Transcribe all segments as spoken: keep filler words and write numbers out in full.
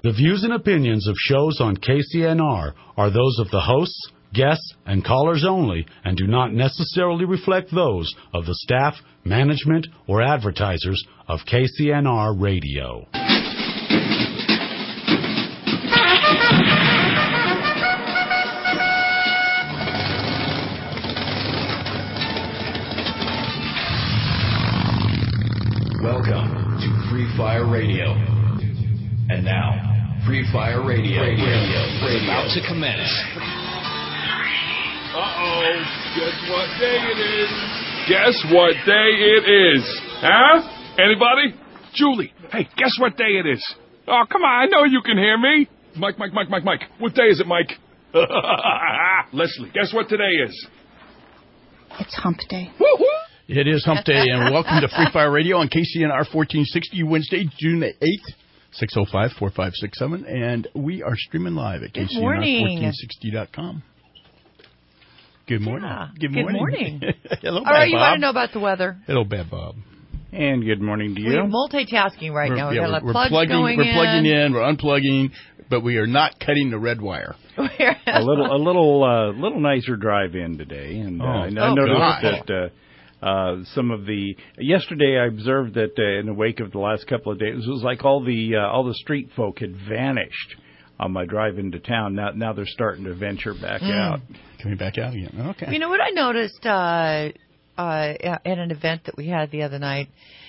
The views and opinions of shows on K C N R are those of the hosts, guests, and callers only and do not necessarily reflect those of the staff, management, or advertisers of K C N R Radio. Welcome to Free Fire Radio. And now, Free Fire Radio, radio, radio, radio. About to commence. Uh-oh, guess what day it is? Guess what day it is? Huh? Anybody? Julie, hey, guess what day it is? Oh, come on, I know you can hear me. Mike, Mike, Mike, Mike, Mike. What day is it, Mike? Leslie, guess what today is? It's hump day. Woo-hoo! It is hump day, and welcome to Free Fire Radio on K C N R fourteen sixty, Wednesday, June eighth. six oh five, four five six seven, and we are streaming live at K C N R fourteen sixty dot com. Good morning. Yeah. Good morning. Good morning. Hello, All Bad right, you Bob. want to know about the weather? Hello, Bad Bob. And good morning to you. We're multitasking right We're, now. We've yeah, got a lot we're, of plugs plugging, going we're in. plugging in, we're unplugging, but we are not cutting the red wire. a little, a little, uh, little nicer drive in today, and uh, Oh, I, I oh, noticed God. that. Uh, Uh, some of the yesterday, I observed that uh, in the wake of the last couple of days, it was like all the uh, all the street folk had vanished on my drive into town. Now, now they're starting to venture back Mm. out. Coming back out again. Okay. You know what I noticed uh, uh, at an event that we had the other night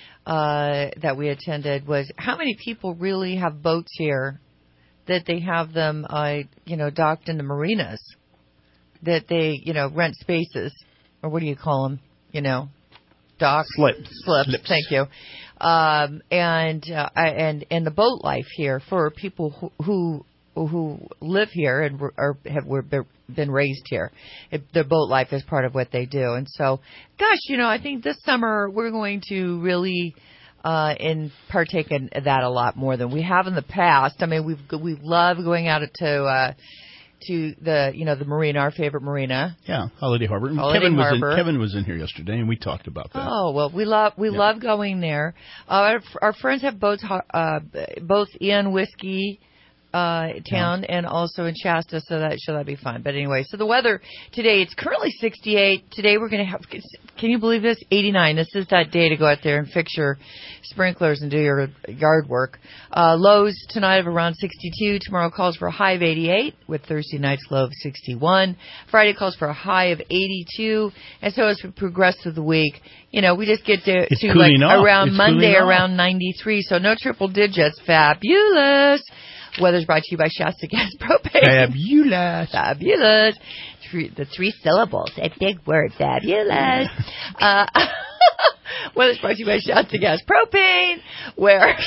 uh, that we attended was how many people really have boats here that they have them, uh, you know, docked in the marinas, that they, you know, rent spaces, or what do you call them? You know, docks, Slips. slips. Slips. Thank you. Um, and uh, I- and and the boat life here for people who who, who live here and were, or have were been raised here. It, their boat life is part of what they do. And so, gosh, you know, I think this summer we're going to really uh, in partake in that a lot more than we have in the past. I mean, we've we love going out to. Uh, to the, you know, the marina, our favorite marina. Yeah, Holiday Harbor. And Holiday Kevin Harbor. was in, Kevin was in here yesterday, and we talked about that. Oh, well, we love we Yeah. love going there. Uh, our, our friends have boats, uh, both in Whiskey uh, Town Yeah. and also in Shasta, so that should that be fun. But anyway, so the weather today, it's currently sixty-eight. Today we're going to have, can you believe this? eighty-nine. This is that day to go out there and fix your sprinklers and do your yard work. Uh, lows tonight of around sixty-two. Tomorrow calls for a high of eighty-eight, with Thursday night's low of sixty-one. Friday calls for a high of eighty-two. And so as we progress through the week, you know, we just get to, It's to like cooling off. around It's Monday cooling off. around ninety-three. So no triple digits. Fabulous. Weather's brought to you by Shasta Gas Propane. Fabulous. Fabulous. Three, the three syllables. A big word. Fabulous. uh, weather's brought to you by Shasta Gas Propane, where...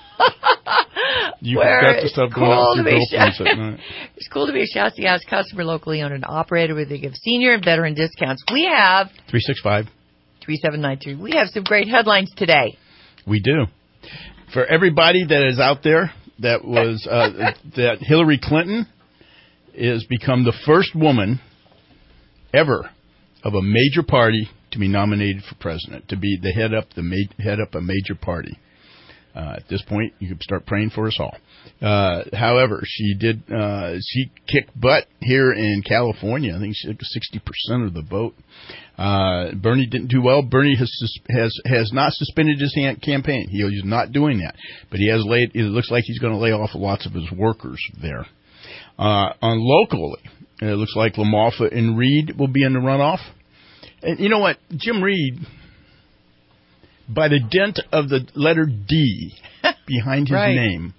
You where got the it's stuff going cool out to with your be girlfriends Shasta- at night. It's cool to be a Shasta Gas customer, locally owned and operated, where they give senior and veteran discounts. We have three six five. three seven nine two. We have some great headlines today. We do. For everybody that is out there, that was uh, that Hillary Clinton is become the first woman ever of a major party to be nominated for president, to be the head up the ma- head up a major party. Uh, at this point, you can start praying for us all. Uh, however, she did uh, she kicked butt here in California. I think she took sixty percent of the vote. Uh, Bernie didn't do well. Bernie has sus- has has not suspended his hand- campaign. He, he's not doing that, but he has laid. It looks like he's going to lay off lots of his workers there. Uh, on locally, it looks like LaMalfa and Reed will be in the runoff. And you know what, Jim Reed, by the dint of the letter D behind his Right. name,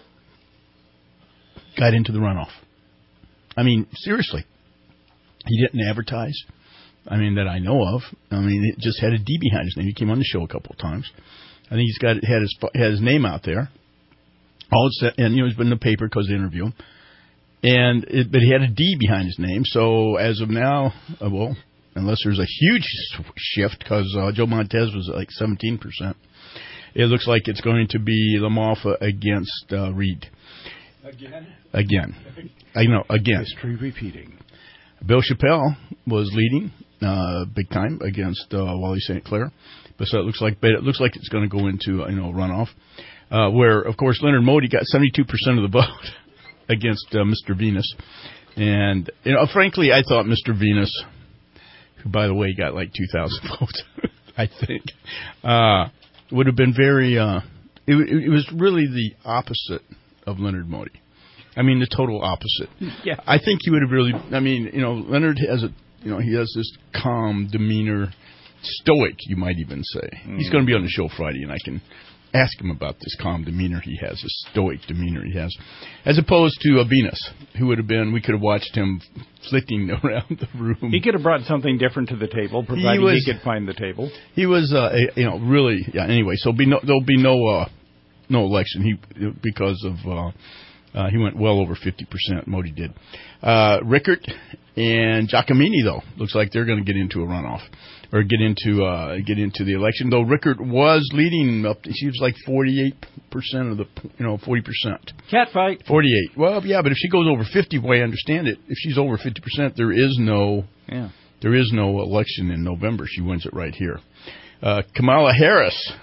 got into the runoff. I mean, seriously, he didn't advertise. I mean, that I know of. I mean, it just had a D behind his name. He came on the show a couple of times. I think he's got had his had his name out there. All it's, and you know, he's been in the paper because they interview him. And it, but he had a D behind his name. So as of now, uh, well, unless there's a huge shift, because uh, Joe Montez was at like seventeen percent, it looks like it's going to be LaMalfa against uh, Reed. Again? Again. I know, again. History repeating. Bill Chappelle was leading uh, big time against uh, Wally Saint Clair, but so it looks like, but it looks like it's going to go into you know runoff. uh, where, of course, Leonard Modi got seventy-two percent of the vote against uh, Mister Venus. And, you know, frankly, I thought Mister Venus, who, by the way, got like two thousand votes, I think, uh, would have been very, uh, it, it was really the opposite of Leonard Modi. I mean, the total opposite. Yeah. I think he would have really, I mean, you know, Leonard has a, you know, he has this calm demeanor, stoic, you might even say. Mm. He's going to be on the show Friday, and I can ask him about this calm demeanor he has, this stoic demeanor he has, as opposed to a Venus, who would have been, we could have watched him flicking around the room. He could have brought something different to the table, provided he, was, he could find the table. He was, uh, a, you know, really, yeah, anyway, so be no, there'll be no uh, no election he because of, uh, uh, he went well over fifty percent, Modi did. Uh, Rickert and Giacomini, though, looks like they're going to get into a runoff. Or get into uh, get into the election. Though Rickert was leading up, she was like forty-eight percent of the, you know, forty percent. Cat fight. Forty-eight. Well, yeah, but if she goes over fifty, the way I understand it, if she's over fifty percent, there is no, yeah, there is no election in November. She wins it right here. Uh, Kamala Harris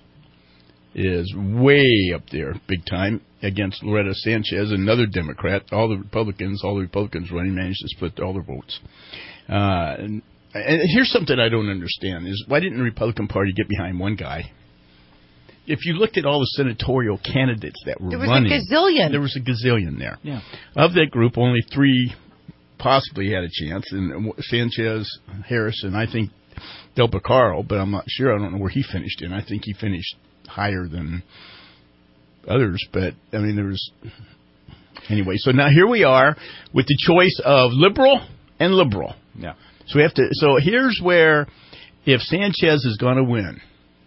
is way up there, big time, against Loretta Sanchez, another Democrat. All the Republicans, all the Republicans running managed to split all their votes. Uh, and, And here's something I don't understand, is why didn't the Republican Party get behind one guy? If you looked at all the senatorial candidates that were there was running... a gazillion. There was a gazillion there. Yeah. Of that group, only three possibly had a chance, and Sanchez, Harris, and I think Del Picaro, but I'm not sure. I don't know where he finished in. I think he finished higher than others, but, I mean, there was... Anyway, so now here we are with the choice of liberal and liberal. Yeah. So we have to. So here's where, if Sanchez is going to win,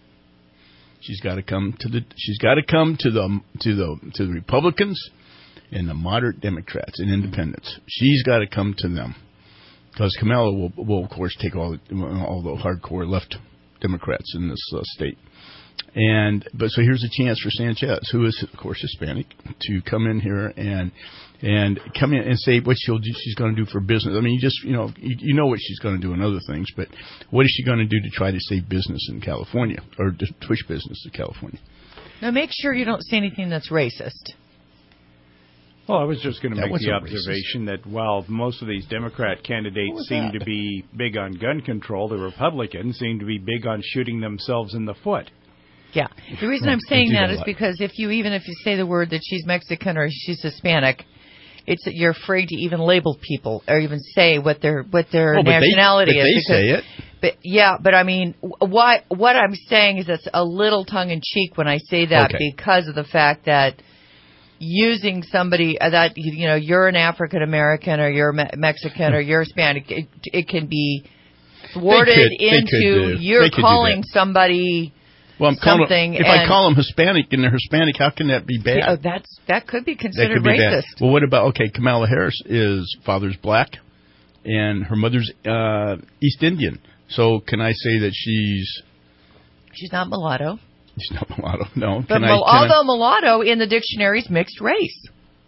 she's got to come to the. She's got to come to the to the to the Republicans and the moderate Democrats and Independents. She's got to come to them, because Kamala will, will of course take all the, all the hardcore left Democrats in this uh, state. And but so here's a chance for Sanchez, who is of course Hispanic, to come in here and. And come in and say what she'll do, she's going to do for business. I mean, you just, you know, you, you know what she's going to do in other things, but what is she going to do to try to save business in California, or to push business to California? Now, make sure you don't say anything that's racist. Well, I was just going to That make the wasn't observation that while most of these Democrat candidates seem that? to be big on gun control, the Republicans seem to be big on shooting themselves in the foot. Yeah. The reason I'm saying do that that a is lot. because if you, even if you say the word that she's Mexican or she's Hispanic, it's that you're afraid to even label people or even say what their what their Oh, but they- nationality but is. they because, say it. But yeah, but I mean, what what I'm saying is it's a little tongue in cheek when I say that, Okay. because of the fact that using somebody uh, that you know you're an African American or you're Me- Mexican or you're Hispanic, it, it can be thwarted They could- they into could do- you're they could do calling that. somebody. Well, I'm calling something, them, if I and- call them Hispanic and they're Hispanic, how can that be bad? Yeah, that's that could be that considered could be racist. bad. Well, what about, okay, Kamala Harris is father's black and her mother's uh, East Indian. So can I say that she's... She's not mulatto. She's not mulatto, no. But Can I- mul- can I- although mulatto in the dictionary is mixed race.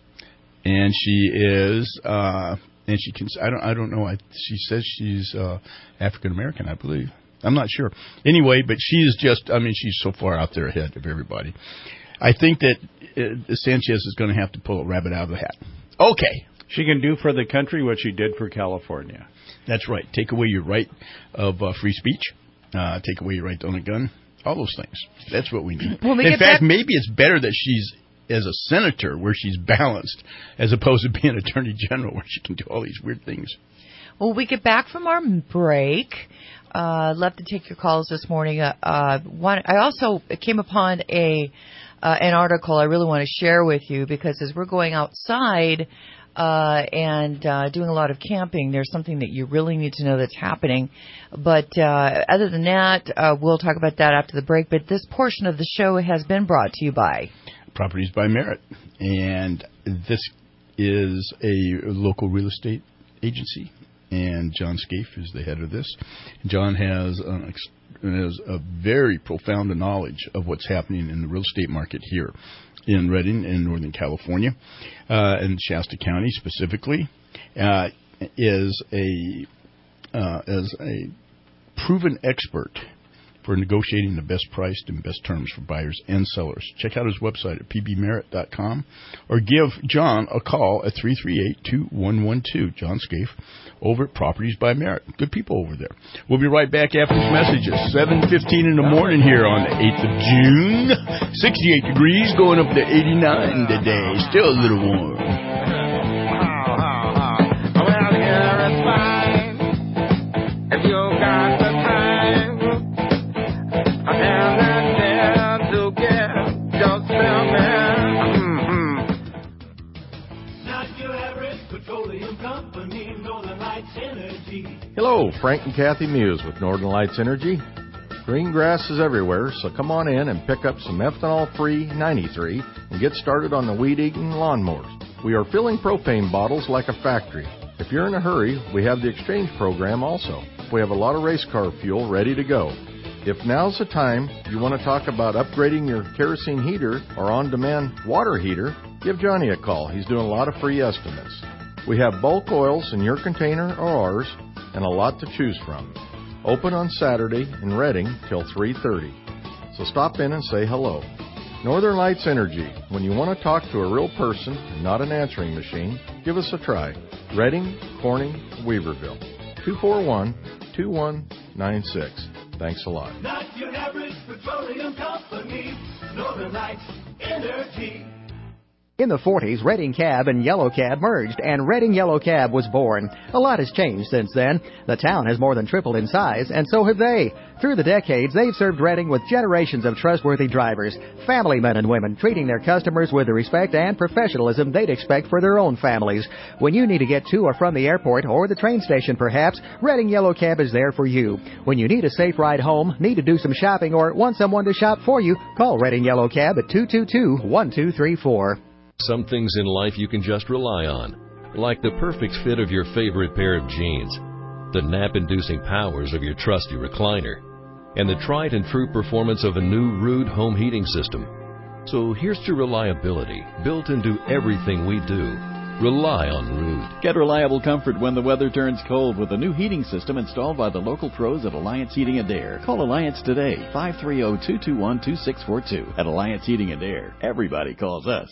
and she is, uh, and she can. I don't. I don't know. I, she says she's uh, African American, I believe. I'm not sure. Anyway, but she is just. I mean, she's so far out there ahead of everybody. I think that uh, Sanchez is going to have to pull a rabbit out of the hat. Okay, She can do for the country what she did for California. that's right. Take away your right of uh, free speech. Uh, take away your right to own a gun. All those things. That's what we need. When we In get fact, back- maybe it's better that she's as a senator where she's balanced, as opposed to being attorney general where she can do all these weird things. Well, we get back from our break. Uh, love to take your calls this morning. Uh, uh, one, I also came upon a uh, an article I really want to share with you, because as we're going outside uh, and uh, doing a lot of camping, there's something that you really need to know that's happening. But uh, other than that, uh, we'll talk about that after the break. But this portion of the show has been brought to you by Properties by Merit. And this is a local real estate agency. And John Scaife is the head of this. John has, an ex- has a very profound knowledge of what's happening in the real estate market here in Redding, in Northern California, uh, in Shasta County specifically. Uh, is a uh, as a proven expert for negotiating the best priced and best terms for buyers and sellers. Check out his website at p b merritt dot com or give John a call at three three eight, two one one two. John Scaife over at Properties by Merritt. Good people over there. We'll be right back after these messages. seven fifteen in the morning here on the eighth of June. sixty-eight degrees, going up to eighty-nine today. Still a little warm. Well, here it's fine. If you got the time, and I dare to get yourself in. Not your average petroleum company, Northern Lights Energy. Hello, Frank and Kathy Muse with Northern Lights Energy. Green grass is everywhere, so come on in and pick up some ethanol-free ninety-three and get started on the weed-eating lawnmowers. We are filling propane bottles like a factory. If you're in a hurry, we have the exchange program also. We have a lot of race car fuel ready to go. If now's the time you want to talk about upgrading your kerosene heater or on-demand water heater, give Johnny a call. He's doing a lot of free estimates. We have bulk oils in your container or ours and a lot to choose from. Open on Saturday in Reading till three thirty. So stop in and say hello. Northern Lights Energy. When you want to talk to a real person and not an answering machine, give us a try. Reading, Corning, Weaverville. two four one, two one nine six. Thanks a lot. Not your average petroleum company, Northern Lights Energy. In the forties, Reading Cab and Yellow Cab merged, and Reading Yellow Cab was born. A lot has changed since then. The town has more than tripled in size, and so have they. Through the decades, they've served Reading with generations of trustworthy drivers, family men and women, treating their customers with the respect and professionalism they'd expect for their own families. When you need to get to or from the airport or the train station, perhaps, Reading Yellow Cab is there for you. When you need a safe ride home, need to do some shopping, or want someone to shop for you, call Reading Yellow Cab at two two two, one two three four. Some things in life you can just rely on, like the perfect fit of your favorite pair of jeans, the nap-inducing powers of your trusty recliner, and the tried and true performance of a new Ruud home heating system. So here's to reliability built into everything we do. Rely on Ruud. Get reliable comfort when the weather turns cold with a new heating system installed by the local pros at Alliance Heating and Air. Call Alliance today, five three zero, two two one, two six four two. At Alliance Heating and Air, everybody calls us.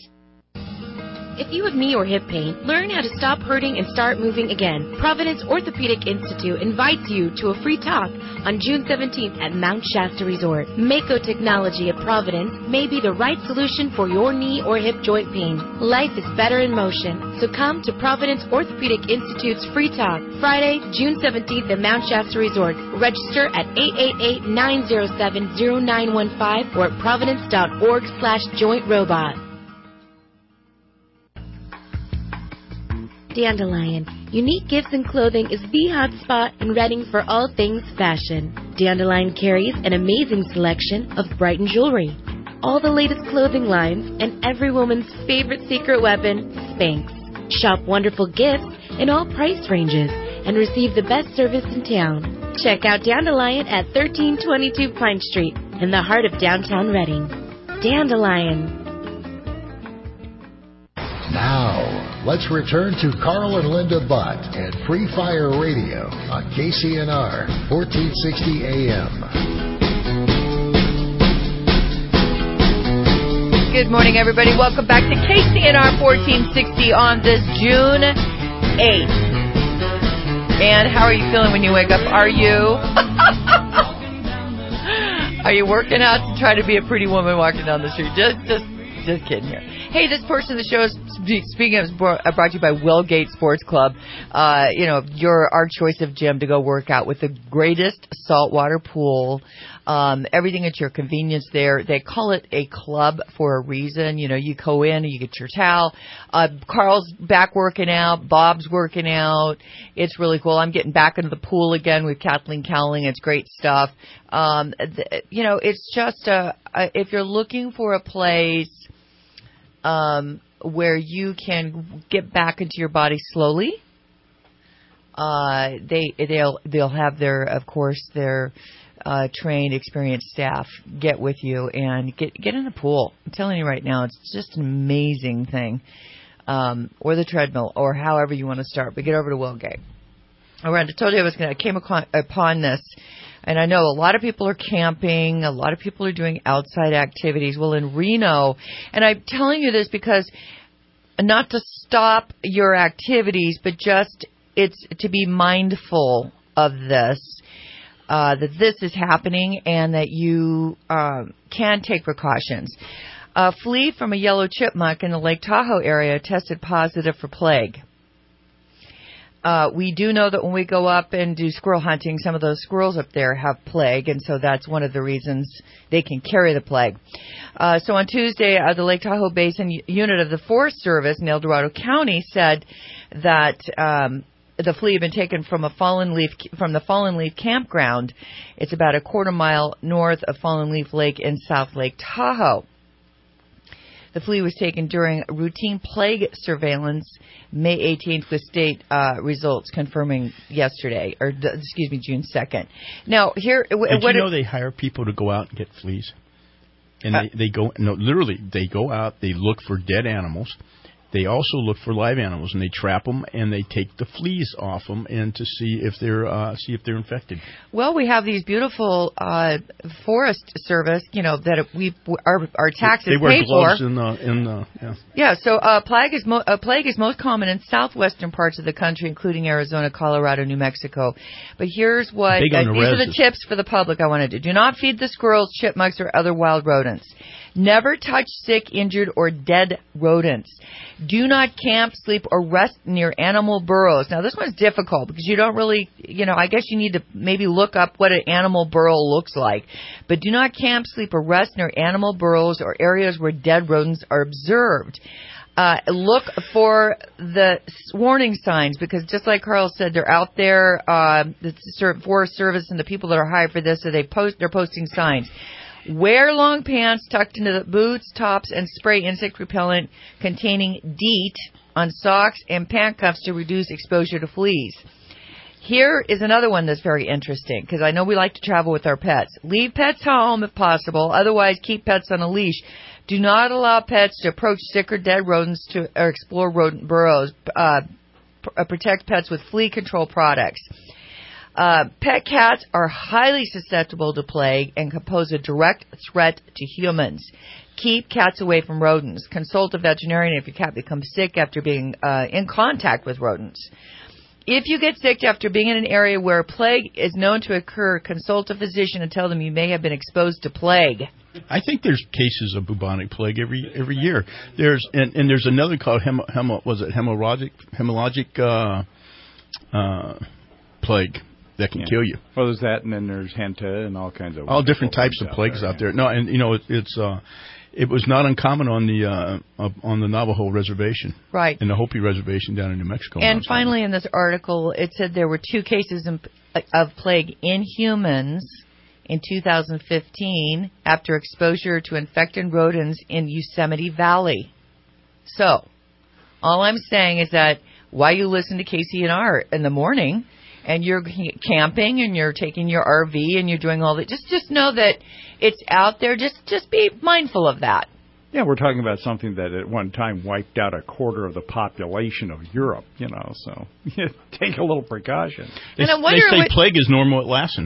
If you have knee or hip pain, learn how to stop hurting and start moving again. Providence Orthopedic Institute invites you to a free talk on June seventeenth at Mount Shasta Resort. Mako Technology at Providence may be the right solution for your knee or hip joint pain. Life is better in motion, so come to Providence Orthopedic Institute's free talk Friday, June seventeenth at Mount Shasta Resort. Register at eight eight eight, nine zero seven, zero nine one five or at providence dot org slash joint robot. Dandelion. Unique Gifts and Clothing is the hot spot in Reading for all things fashion. Dandelion carries an amazing selection of Brighton jewelry, all the latest clothing lines, and every woman's favorite secret weapon, Spanx. Shop wonderful gifts in all price ranges and receive the best service in town. Check out Dandelion at thirteen twenty-two Pine Street in the heart of downtown Reading. Dandelion. Now, let's return to Carl and Linda Butt at Free Fire Radio on K C N R, fourteen sixty A M. Good morning, everybody. Welcome back to K C N R fourteen sixty on this June eighth. And how are you feeling when you wake up? Are you... are you working out to try to be a pretty woman walking down the street? Just, just, just kidding here. Hey, this portion of the show is, speaking of, brought to you by Wellgate Sports Club. Uh, you know, you're our choice of gym to go work out with the greatest saltwater pool. Um, everything at your convenience there. They call it a club for a reason. You know, you go in, you get your towel. Uh, Carl's back working out. Bob's working out. It's really cool. I'm getting back into the pool again with Kathleen Cowling. It's great stuff. Um, th- you know, it's just a, a, if you're looking for a place Um, where you can get back into your body slowly. Uh, they they'll they'll have their of course their uh, trained, experienced staff get with you and get get in the pool. I'm telling you right now, it's just an amazing thing. Um, or the treadmill, or however you want to start. But get over to Wellgate. I told you I was going. I came upon, upon this And I know a lot of people are camping, a lot of people are doing outside activities. Well, in Reno, and I'm telling you this because not to stop your activities, but just it's to be mindful of this, uh, that this is happening and that you uh, can take precautions. A flea from a yellow chipmunk in the Lake Tahoe area tested positive for plague. Uh, we do know that when we go up and do squirrel hunting, some of those squirrels up there have plague, and so that's one of the reasons they can carry the plague. Uh, so on Tuesday, uh, the Lake Tahoe Basin unit of the Forest Service in El Dorado County said that um, the flea had been taken from a fallen leaf from the Fallen Leaf campground. It's about a quarter mile north of Fallen Leaf Lake in South Lake Tahoe. The flea was taken during routine plague surveillance May eighteenth with state uh, results confirming yesterday, or the, excuse me, June second. Now, here... Did what you know it, they hire people to go out and get fleas? And uh, they, they go... No, literally, they go out, they look for dead animals. They also look for live animals, and they trap them, and they take the fleas off them, and to see if they're uh, see if they're infected. Well, we have these beautiful uh, Forest Service, you know, that we our our taxes they, they wear pay gloves for. in the in the yeah. Yeah, so uh, plague is mo- uh, plague is most common in southwestern parts of the country, including Arizona, Colorado, New Mexico. But here's what uh, these are the tips for the public. I want to do: do not feed the squirrels, chipmunks, or other wild rodents. Never touch sick, injured, or dead rodents. Do not camp, sleep, or rest near animal burrows. Now, this one's difficult because you don't really, you know, I guess you need to maybe look up what an animal burrow looks like. But do not camp, sleep, or rest near animal burrows or areas where dead rodents are observed. Uh, look for the warning signs because just like Carl said, they're out there, uh, the Forest Service and the people that are hired for this, so they post, they're posting signs. Wear long pants tucked into the boots, tops, and spray insect repellent containing DEET on socks and pant cuffs to reduce exposure to fleas. Here is another one that's very interesting because I know we like to travel with our pets. Leave pets home if possible. Otherwise, keep pets on a leash. Do not allow pets to approach sick or dead rodents to or explore rodent burrows. Uh, pr- protect pets with flea control products. Uh, pet cats are highly susceptible to plague and can pose a direct threat to humans. Keep cats away from rodents. Consult a veterinarian if your cat becomes sick after being uh, in contact with rodents. If you get sick after being in an area where plague is known to occur, consult a physician and tell them you may have been exposed to plague. I think there's cases of bubonic plague every every year. There's and, and there's another called hemo, hemo was it hemorrhagic hemorrhagic uh, uh, plague. That can yeah. kill you. Well, there's that, and then there's Henta and all kinds of all different types of plagues there, out yeah. there. No, and you know it, it's uh, it was not uncommon on the uh, on the Navajo reservation, right, in the Hopi reservation down in New Mexico. And finally, in this article, it said there were two cases in, of plague in humans in two thousand fifteen after exposure to infected rodents in Yosemite Valley. So, all I'm saying is that while you listen to K C N R in the morning, and you're camping and you're taking your R V and you're doing all that, just just know that it's out there. Just just be mindful of that. Yeah, we're talking about something that at one time wiped out a quarter of the population of Europe, you know, so take a little precaution. They, and I'm wondering they say what, plague is normal at Lassen.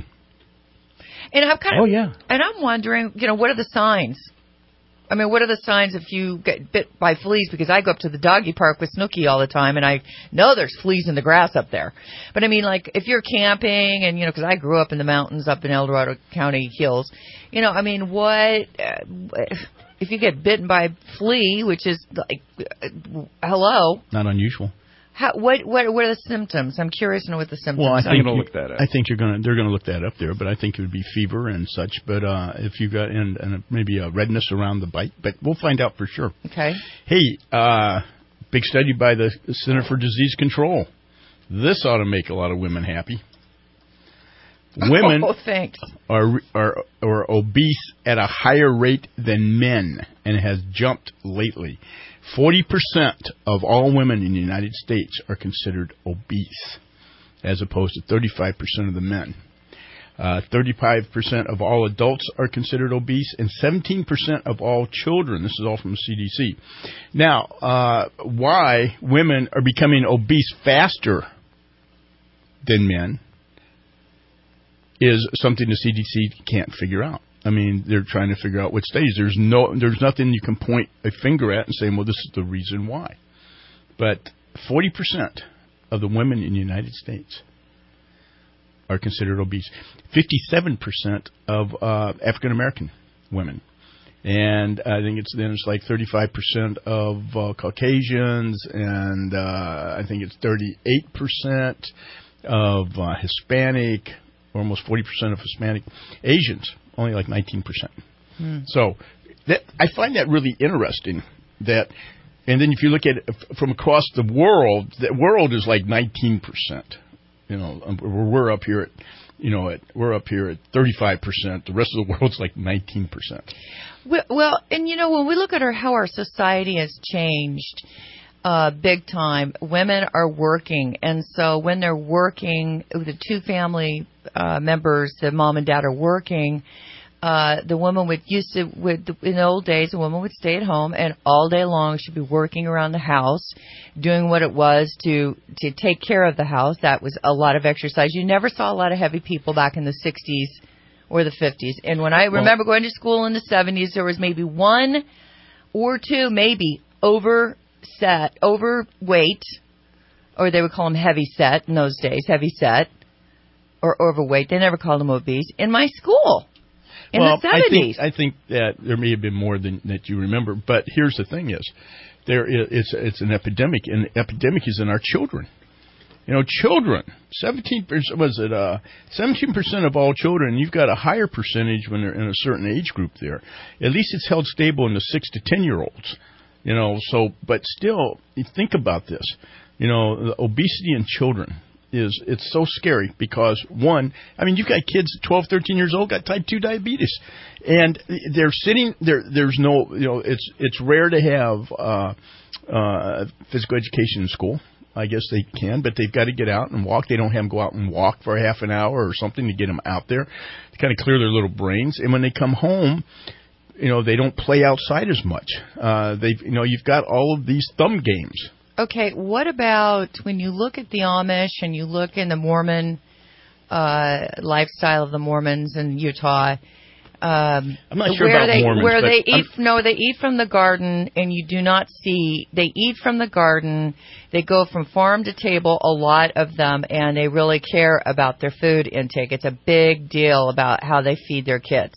And I'm kind of, oh, yeah. And I'm wondering, you know, what are the signs? I mean, what are the signs if you get bit by fleas? Because I go up to the doggy park with Snooki all the time, and I know there's fleas in the grass up there. But, I mean, like, if you're camping, and, you know, because I grew up in the mountains up in El Dorado County hills, you know, I mean, what, uh, if you get bitten by a flea, which is, like, uh, hello. Not unusual. How, what, what what are the symptoms? I'm curious to know what the symptoms well, I are. think I'm going to look that up. I think you're going to they're going to look that up there, but I think it would be fever and such. But uh, if you got and, and maybe a redness around the bite, but we'll find out for sure. Okay. Hey, uh, big study by the Center for Disease Control. This ought to make a lot of women happy. Women oh, thanks. are are are obese at a higher rate than men, and has jumped lately. Forty percent of all women in the United States are considered obese, as opposed to thirty-five percent of the men. Uh, thirty-five percent of all adults are considered obese, and seventeen percent of all children. This is all from the C D C. Now, uh, why women are becoming obese faster than men is something the C D C can't figure out. I mean, they're trying to figure out what stage. There's no, there's nothing you can point a finger at and say, well, this is the reason why. But forty percent of the women in the United States are considered obese. fifty-seven percent of uh, African American women. And I think it's then it's like thirty-five percent of uh, Caucasians, and uh, I think it's thirty-eight percent of uh, Hispanic, almost forty percent of Hispanic. Asians, only like nineteen percent. Hmm. So that, I find that really interesting. That, and then if you look at it from across the world, the world is like nineteen percent. You know, we're up here at, you know, at, we're up here at thirty-five percent. The rest of the world's like nineteen percent. Well, and you know, when we look at our, how our society has changed uh, big time, women are working. And so when they're working, the two family uh, members, the mom and dad are working, uh, the woman would used to, would, in the old days, a woman would stay at home and all day long she'd be working around the house, doing what it was to, to take care of the house. That was a lot of exercise. You never saw a lot of heavy people back in the sixties or the fifties. And when I remember well, going to school in the seventies, there was maybe one or two, maybe, overset, overweight, or they would call them heavy set in those days, heavy set, or overweight. They never called them obese, in my school in well, the seventies. I think, I think that there may have been more than that you remember, but here's the thing is, there is, it's, it's an epidemic, and the epidemic is in our children. You know, children, seventeen percent, was it, uh, seventeen percent of all children, you've got a higher percentage when they're in a certain age group there. At least it's held stable in the six to ten year olds. You know, so, but still, you think about this. You know, the obesity in children is, it's so scary because, one, I mean, you've got kids twelve, thirteen years old, got type two diabetes. And they're sitting, there. there's no, you know, it's, it's rare to have, uh, uh, physical education in school. I guess they can, but they've got to get out and walk. They don't have them go out and walk for half an hour or something to get them out there to kind of clear their little brains. And when they come home, you know, they don't play outside as much. Uh, they've, you know, you've got all of these thumb games. Okay, what about when you look at the Amish and you look in the Mormon uh, lifestyle of the Mormons in Utah? Um, I'm not sure where about they, Mormons, where but they eat. I'm, no, they eat from the garden, and you do not see. They eat from the garden. They go from farm to table. A lot of them, and they really care about their food intake. It's a big deal about how they feed their kids.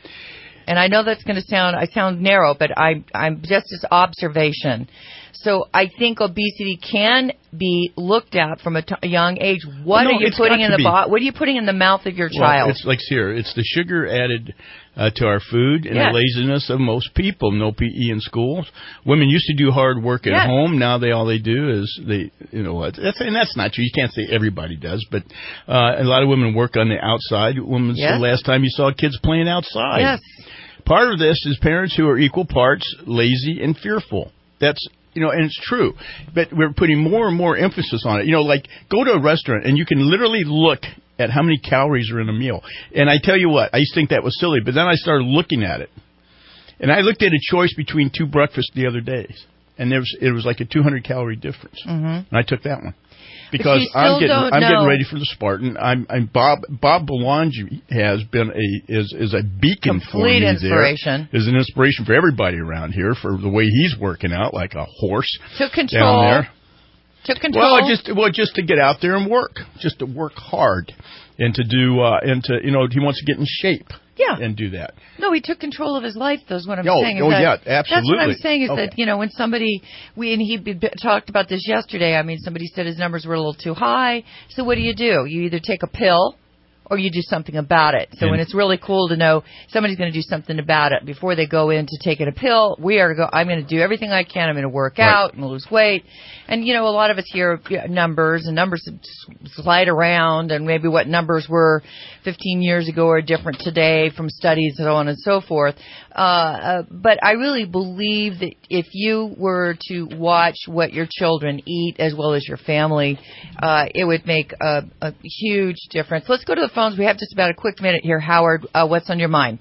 And I know that's going to sound. I sound narrow, but I, I'm just as observation. So I think obesity can be looked at from a, t- a young age. What no, are you putting in the bo- What are you putting in the mouth of your well, child? It's like here. It's the sugar added uh, to our food and yes. the laziness of most people. No P E in schools. Women used to do hard work at yes. home. Now they all they do is they, you know, that's, and that's not true. You can't say everybody does, but uh, a lot of women work on the outside. When's yes. the last time you saw kids playing outside? Yes. Part of this is parents who are equal parts lazy and fearful. That's You know, and it's true, but we're putting more and more emphasis on it. You know, like go to a restaurant and you can literally look at how many calories are in a meal. And I tell you what, I used to think that was silly, but then I started looking at it. And I looked at a choice between two breakfasts the other days, and there was, it was like a two hundred calorie difference. Mm-hmm. And I took that one. Because I'm getting I'm know. getting ready for the Spartan. I'm, I'm Bob Bob Belangi has been a is is a beacon Complete for me inspiration. there. Is an inspiration for everybody around here for the way he's working out like a horse. Took control. Down there. Took control. Well, just well just to get out there and work, just to work hard, and to do uh, and to you know he wants to get in shape. Yeah. And do that. No, he took control of his life, though, is what I'm oh, saying. Oh, that, yeah, absolutely. That's what I'm saying is okay. that, you know, when somebody, we and he b- b- talked about this yesterday, I mean, somebody said his numbers were a little too high. So what do you do? You either take a pill or you do something about it. So and, when it's really cool to know somebody's going to do something about it before they go into taking a pill, we are to go, I'm going to do everything I can. I'm going to work right. out and lose weight. And, you know, a lot of us hear numbers, and numbers slide around, and maybe what numbers were fifteen years ago are different today from studies and so on and so forth. Uh, uh, but I really believe that if you were to watch what your children eat as well as your family, uh, it would make a, a huge difference. Let's go to the phones. We have just about a quick minute here. Howard, uh, what's on your mind?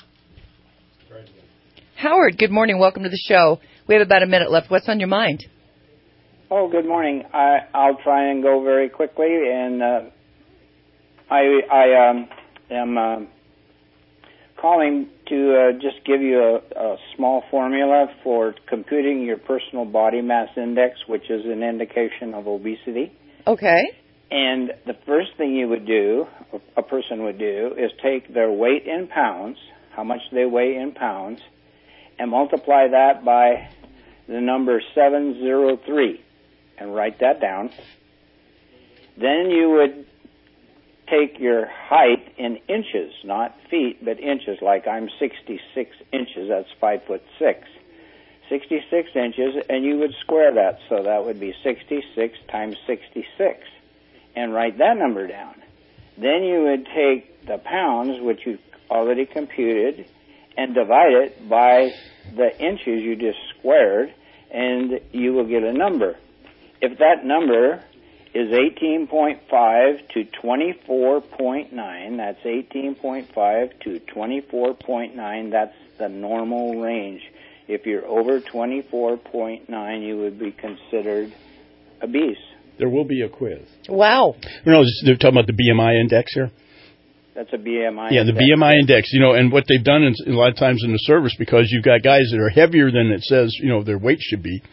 Howard, good morning. Welcome to the show. We have about a minute left. What's on your mind? Oh, good morning. I, I'll try and go very quickly. And uh, I, I, um, am uh, calling to uh, just give you a, a small formula for computing your personal body mass index, which is an indication of obesity. Okay. And the first thing you would do, a person would do, is take their weight in pounds, how much they weigh in pounds, and multiply that by the number seven hundred three, and write that down. Then you would take your height in inches, not feet, but inches, like I'm sixty-six inches, that's five foot six. sixty-six inches, and you would square that, so that would be sixty-six times sixty-six, and write that number down. Then you would take the pounds, which you've already computed, and divide it by the inches you just squared, and you will get a number. If that number is eighteen point five to twenty-four point nine, that's eighteen point five to twenty-four point nine, that's the normal range. If you're over twenty-four point nine, you would be considered obese. There will be a quiz. Wow. No, they're talking about the B M I index here. That's a B M I Yeah, the index. B M I index, you know, and what they've done is, a lot of times in the service, because you've got guys that are heavier than it says, you know, their weight should be.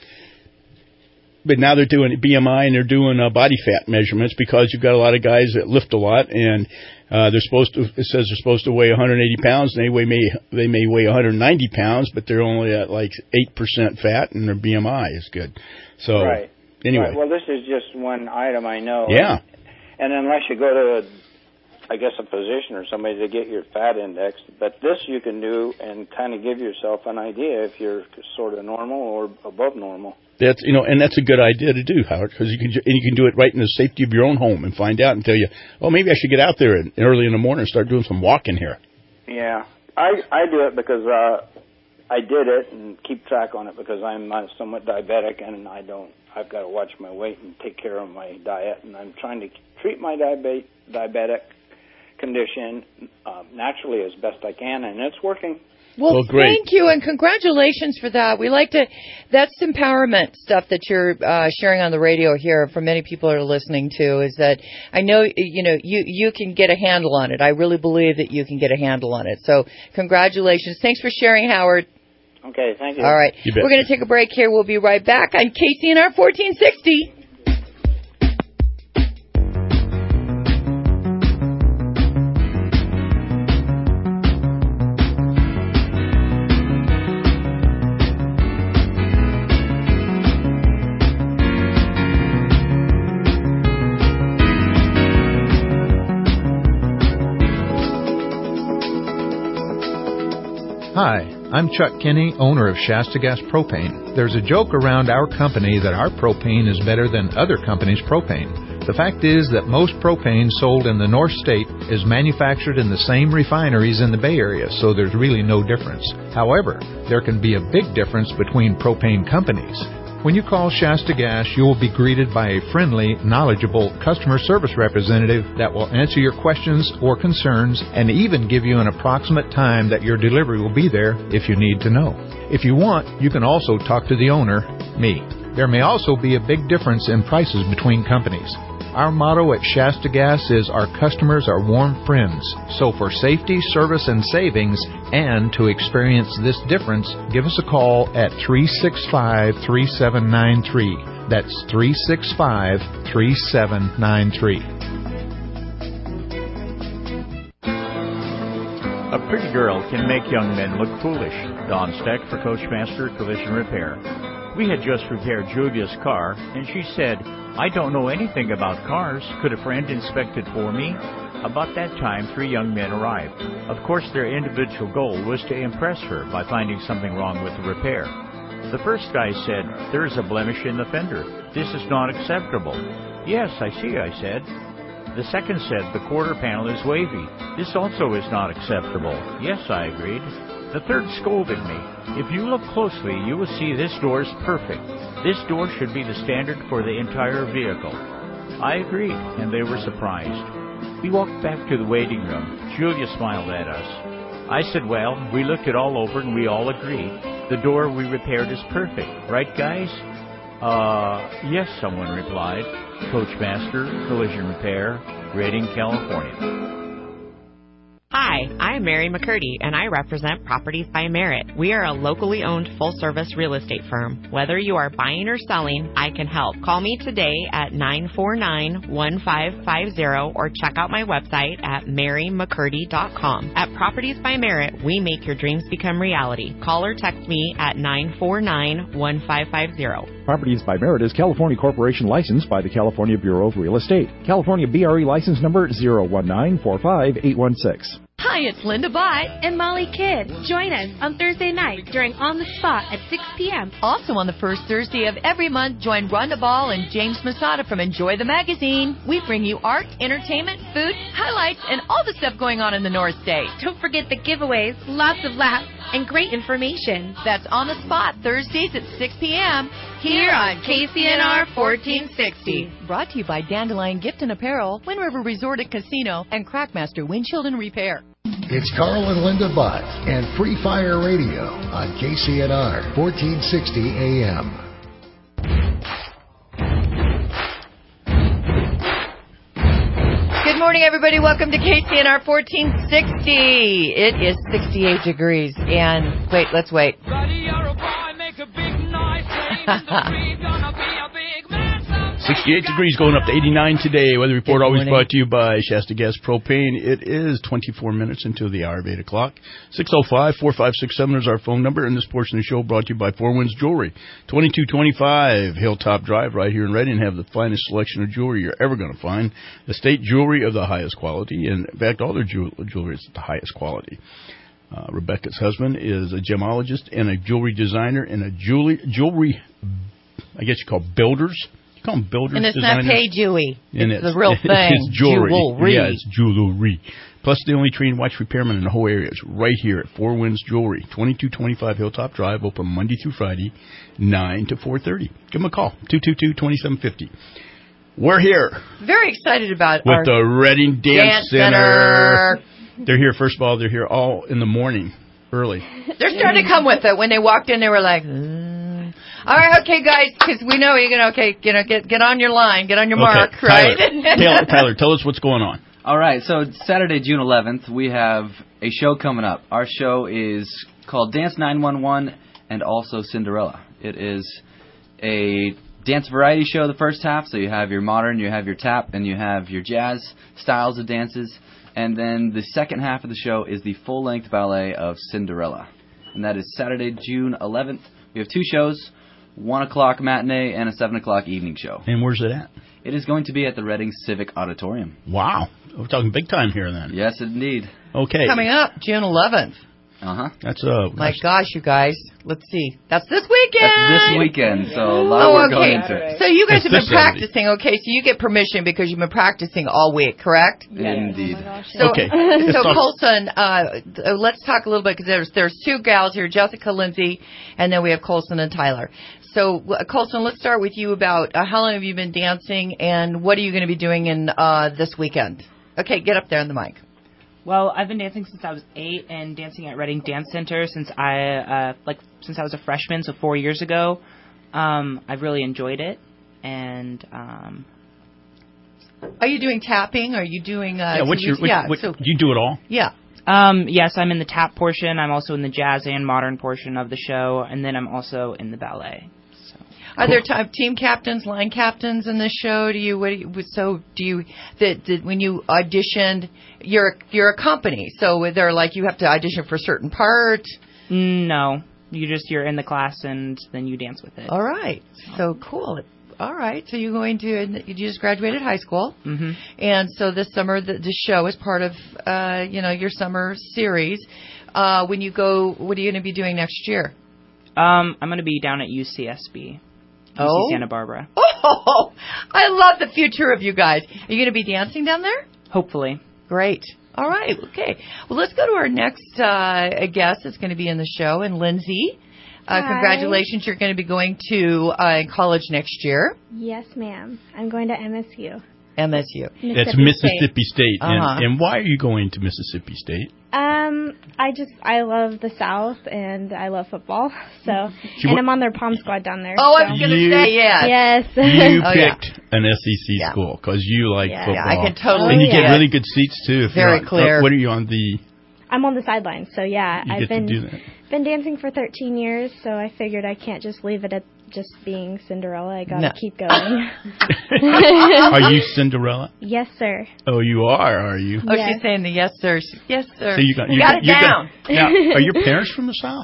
But now they're doing B M I and they're doing uh, body fat measurements, because you've got a lot of guys that lift a lot, and uh, they're supposed to. It says they're supposed to weigh one hundred eighty pounds, and they weigh may they may weigh one hundred ninety pounds, but they're only at like eight percent fat, and their B M I is good. So right. anyway, Right. Well, this is just one item I know. Yeah. And, and unless you go to, a, I guess, a physician or somebody to get your fat index, but this you can do and kind of give yourself an idea if you're sort of normal or above normal. That's you know, and that's a good idea to do, Howard, because you can and you can do it right in the safety of your own home and find out and tell you, oh, maybe I should get out there and, early in the morning and start doing some walking here. Yeah, I I do it because uh, I did it and keep track on it because I'm uh, somewhat diabetic and I don't. I've got to watch my weight and take care of my diet, and I'm trying to treat my diabetic diabetic condition uh, naturally as best I can, and it's working. Well, well great. Thank you, and congratulations for that. We like to, that's empowerment stuff that you're uh, sharing on the radio here for many people who are listening to, is that I know, you know, you, you can get a handle on it. I really believe that you can get a handle on it. So congratulations. Thanks for sharing, Howard. Okay, thank you. All right. We're going to take a break here. We'll be right back on K C N R fourteen sixty. Hi, I'm Chuck Kinney, owner of Shasta Gas Propane. There's a joke around our company that our propane is better than other companies' propane. The fact is that most propane sold in the North State is manufactured in the same refineries in the Bay Area, so there's really no difference. However, there can be a big difference between propane companies. When you call Shasta Gas, you will be greeted by a friendly, knowledgeable customer service representative that will answer your questions or concerns and even give you an approximate time that your delivery will be there if you need to know. If you want, you can also talk to the owner, me. There may also be a big difference in prices between companies. Our motto at Shasta Gas is our customers are warm friends. So for safety, service, and savings, and to experience this difference, give us a call at three six five, three seven nine three. That's three six five, three seven nine three. A pretty girl can make young men look foolish. Don Steck for Coachmaster Collision Repair. We had just repaired Julia's car, and she said, I don't know anything about cars. Could a friend inspect it for me? About that time, three young men arrived. Of course, their individual goal was to impress her by finding something wrong with the repair. The first guy said, there is a blemish in the fender. This is not acceptable. Yes, I see, I said. The second said, the quarter panel is wavy. This also is not acceptable. Yes, I agreed. The third scolded me. If you look closely, you will see this door is perfect. This door should be the standard for the entire vehicle. I agreed, and they were surprised. We walked back to the waiting room. Julia smiled at us. I said, well, we looked it all over and we all agreed. The door we repaired is perfect. Right, guys? Uh, yes, someone replied. Coachmaster Collision Repair, Redding, California. Hi, I'm Mary McCurdy, and I represent Properties by Merit. We are a locally owned full-service real estate firm. Whether you are buying or selling, I can help. Call me today at nine four nine, one five five zero or check out my website at mary mccurdy dot com. At Properties by Merit, we make your dreams become reality. Call or text me at nine four nine, one five five zero. Properties by Merit is California Corporation licensed by the California Bureau of Real Estate. California B R E license number zero one nine four five eight one six. Hi, it's Linda Bott and Molly Kidd. Join us on Thursday night during On the Spot at six p.m. Also on the first Thursday of every month, join Rhonda Ball and James Masada from Enjoy the Magazine. We bring you art, entertainment, food, highlights, and all the stuff going on in the North State. Don't forget the giveaways, lots of laughs, and great information. That's On the Spot, Thursdays at six p.m. here on K C N R fourteen sixty. Brought to you by Dandelion Gift and Apparel, Wind River Resort and Casino, and Crackmaster Windshield and Repair. It's Carl and Linda Butt and Free Fire Radio on K C N R fourteen sixty A M. Good morning, everybody. Welcome to K C N R fourteen sixty. It is sixty-eight degrees. And wait, let's wait. sixty-eight degrees going up to eighty-nine today. Weather report always brought to you by Shasta Gas Propane. It is twenty-four minutes until the hour of eight o'clock. six oh five, four five six seven is our phone number. And this portion of the show brought to you by Four Winds Jewelry. twenty-two twenty-five Hilltop Drive right here in Redding. Have the finest selection of jewelry you're ever going to find. Estate jewelry of the highest quality. And in fact, all their jew- jewelry is the highest quality. Uh, Rebecca's husband is a gemologist and a jewelry designer and a jewelry, jewelry I guess you call builders. You call them builders. And it's designers. not pay Jewy. And it's, it's the real thing. It's jewelry. Jewelry. Yeah, it's jewelry. Plus, the only trained watch repairman in the whole area is right here at Four Winds Jewelry, twenty-two twenty-five Hilltop Drive, open Monday through Friday, nine to four thirty. Give them a call, two two two, two seven five zero. We're here. Very excited about with our the Redding Dance, Dance Center. Center. They're here, first of all, they're here all in the morning, early. They're starting to come with it. When they walked in, they were like, mm. All right, okay, guys, because we know you're going to, okay, you know, get get on your line, get on your Okay, mark, Tyler, right? Tyler, Tyler, tell us what's going on. All right, so Saturday, June eleventh, we have a show coming up. Our show is called Dance nine one one and also Cinderella. It is a dance variety show the first half, so you have your modern, you have your tap, and you have your jazz styles of dances. And then the second half of the show is the full-length ballet of Cinderella. And that is Saturday, June eleventh. We have two shows, one o'clock matinee and a seven o'clock evening show. And where's it at? It is going to be at the Reading Civic Auditorium. Wow. We're talking big time here then. Yes, indeed. Okay. Coming up, June eleventh. Uh-huh. That's uh. My gosh, you guys. Let's see. That's this weekend. That's this weekend, so a lot oh, of work okay. going into it. So you guys It's have been this Saturday. practicing, okay, so you get permission because you've been practicing all week, correct? Indeed. So, Okay. so talk- Colson, uh, uh, let's talk a little bit because there's there's two gals here, Jessica, Lindsay, and then we have Colson and Tyler. So uh, Colson, let's start with you about uh, how long have you been dancing and what are you going to be doing in uh, this weekend? Okay, get up there on the mic. Well, I've been dancing since I was eight and dancing at Reading Dance Center since I uh, like since I was a freshman, so four years ago. Um, I've really enjoyed it, and um, Are you doing tapping? Are you doing? Uh, yeah, what's you, your, what, yeah, what, so, do you do it all? yeah. um, yes, I'm in the tap portion. I'm also in the jazz and modern portion of the show, and then I'm also in the ballet. Are there t- team captains, line captains in this show? Do you? What do you so do you? That, that when you auditioned, you're you're a company, so they're like you have to audition for a certain part. No, you just you're in the class and then you dance with it. All right, so cool. All right, so you're going to you just graduated high school, Mm-hmm. and so this summer the, the show is part of uh, you know your summer series. Uh, when you go, what are you going to be doing next year? Um, I'm going to be down at U C S B. U C Oh. Santa Barbara. Oh, I love the future of you guys. Are you going to be dancing down there? Hopefully. Great. All right. Okay. Well, let's go to our next uh, guest that's going to be in the show, and Lindsay. Uh, Hi. congratulations. You're going to be going to uh, college next year. Yes, ma'am. I'm going to M S U. M S U. That's Mississippi State. And, Uh-huh. and why are you going to Mississippi State? Um, I just I love the South and I love football. So, She and wa- I'm on their pom squad down there. Oh, I so. was going to You- say yes. Yes. You Oh, yeah. picked an S E C Yeah. school because you like Yeah. football. Yeah, I can totally And you see get it. really good seats, too. If Very you're on, clear. uh, what are you on, the I'm on the sidelines, so yeah, You I've get to been do that. been dancing for thirteen years, so I figured I can't just leave it at just being Cinderella. I gotta No. keep going. Are you Cinderella? Yes, sir. Oh, you are, are you? Oh, Yes. she's saying the yes, sir. Yes, sir. So you got, you got got it you down. Got, now, are your parents from the South?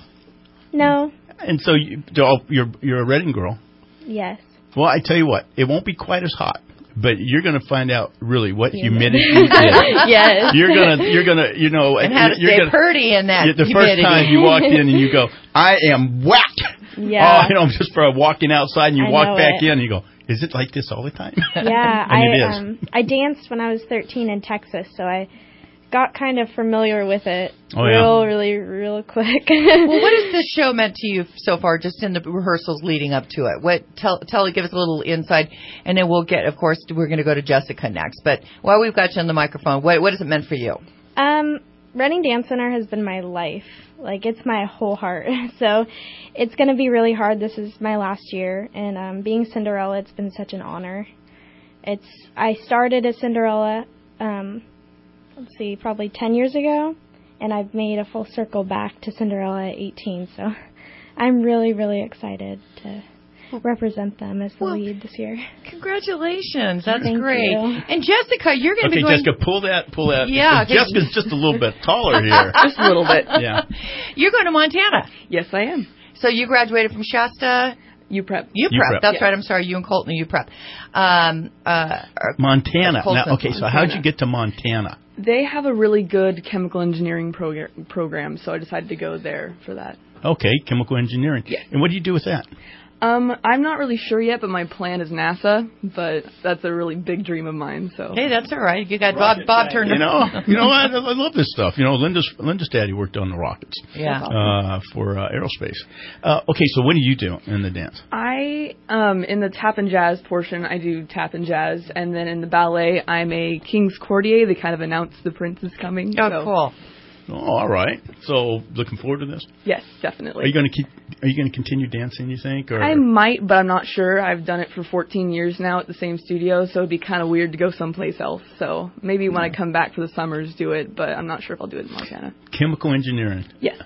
No. And so you, oh, you're you're a Reading girl. Yes. Well, I tell you what, it won't be quite as hot, but you're going to find out really what Humidity. humidity is. Yes. You're gonna you're gonna you know And how to you're stay gonna, pretty in that yeah, the humidity. first time you walked in and you go, I am wet. Yeah. Oh, you know, just for walking outside and you I walk know back it. in and you go, is it like this all the time? Yeah, And it I is. um I danced when I was thirteen in Texas, so I got kind of familiar with it Oh, yeah. real, really, real quick. Well, what has this show meant to you so far, just in the rehearsals leading up to it? What tell tell give us a little insight, and then we'll get. Of course, we're going to go to Jessica next. But while we've got you on the microphone, what what has it meant for you? Um, Reading Dance Center has been my life. Like, it's my whole heart. So it's going to be really hard. This is my last year. And um, being Cinderella, it's been such an honor. It's I started as Cinderella, um, let's see, probably ten years ago. And I've made a full circle back to Cinderella at eighteen. So I'm really, really excited to represent them as the lead this year. Congratulations. That's Thank great. you. And Jessica, you're going to Okay, be going... Jessica, pull that, pull that. Yeah, because Jessica's just a little bit taller here. Just a little bit. Yeah. You're going to Montana. Yes, I am. So you graduated from Shasta... U Prep. U Prep. U-Prep. That's Yes. right. I'm sorry. You and Colton are U Prep. Um, uh, Montana. Colton. Now, okay, so how'd you get to Montana? They have a really good chemical engineering progr- program, so I decided to go there for that. Okay, chemical engineering. Yeah. And what do you do with that? Um, I'm not really sure yet, but my plan is NASA, but that's a really big dream of mine. So. Hey, that's all right. You got Bob Bob Turner. You know, you know, I, I love this stuff. You know, Linda's Linda's daddy worked on the rockets. Yeah. Uh, for uh, aerospace. Uh, okay, so what do you do in the dance? I, um, in the tap and jazz portion, I do tap and jazz, and then in the ballet, I'm a king's courtier. They kind of announce the prince is coming. Oh, so. cool. Oh, all right. So, looking forward to this. Yes, definitely. Are you going to keep? Are you going to continue dancing? You think? Or I might, but I'm not sure. I've done it for fourteen years now at the same studio, so it'd be kind of weird to go someplace else. So maybe when I come back for the summers, do it, but I'm not sure if I'll do it in Montana. chemical engineering. Yes.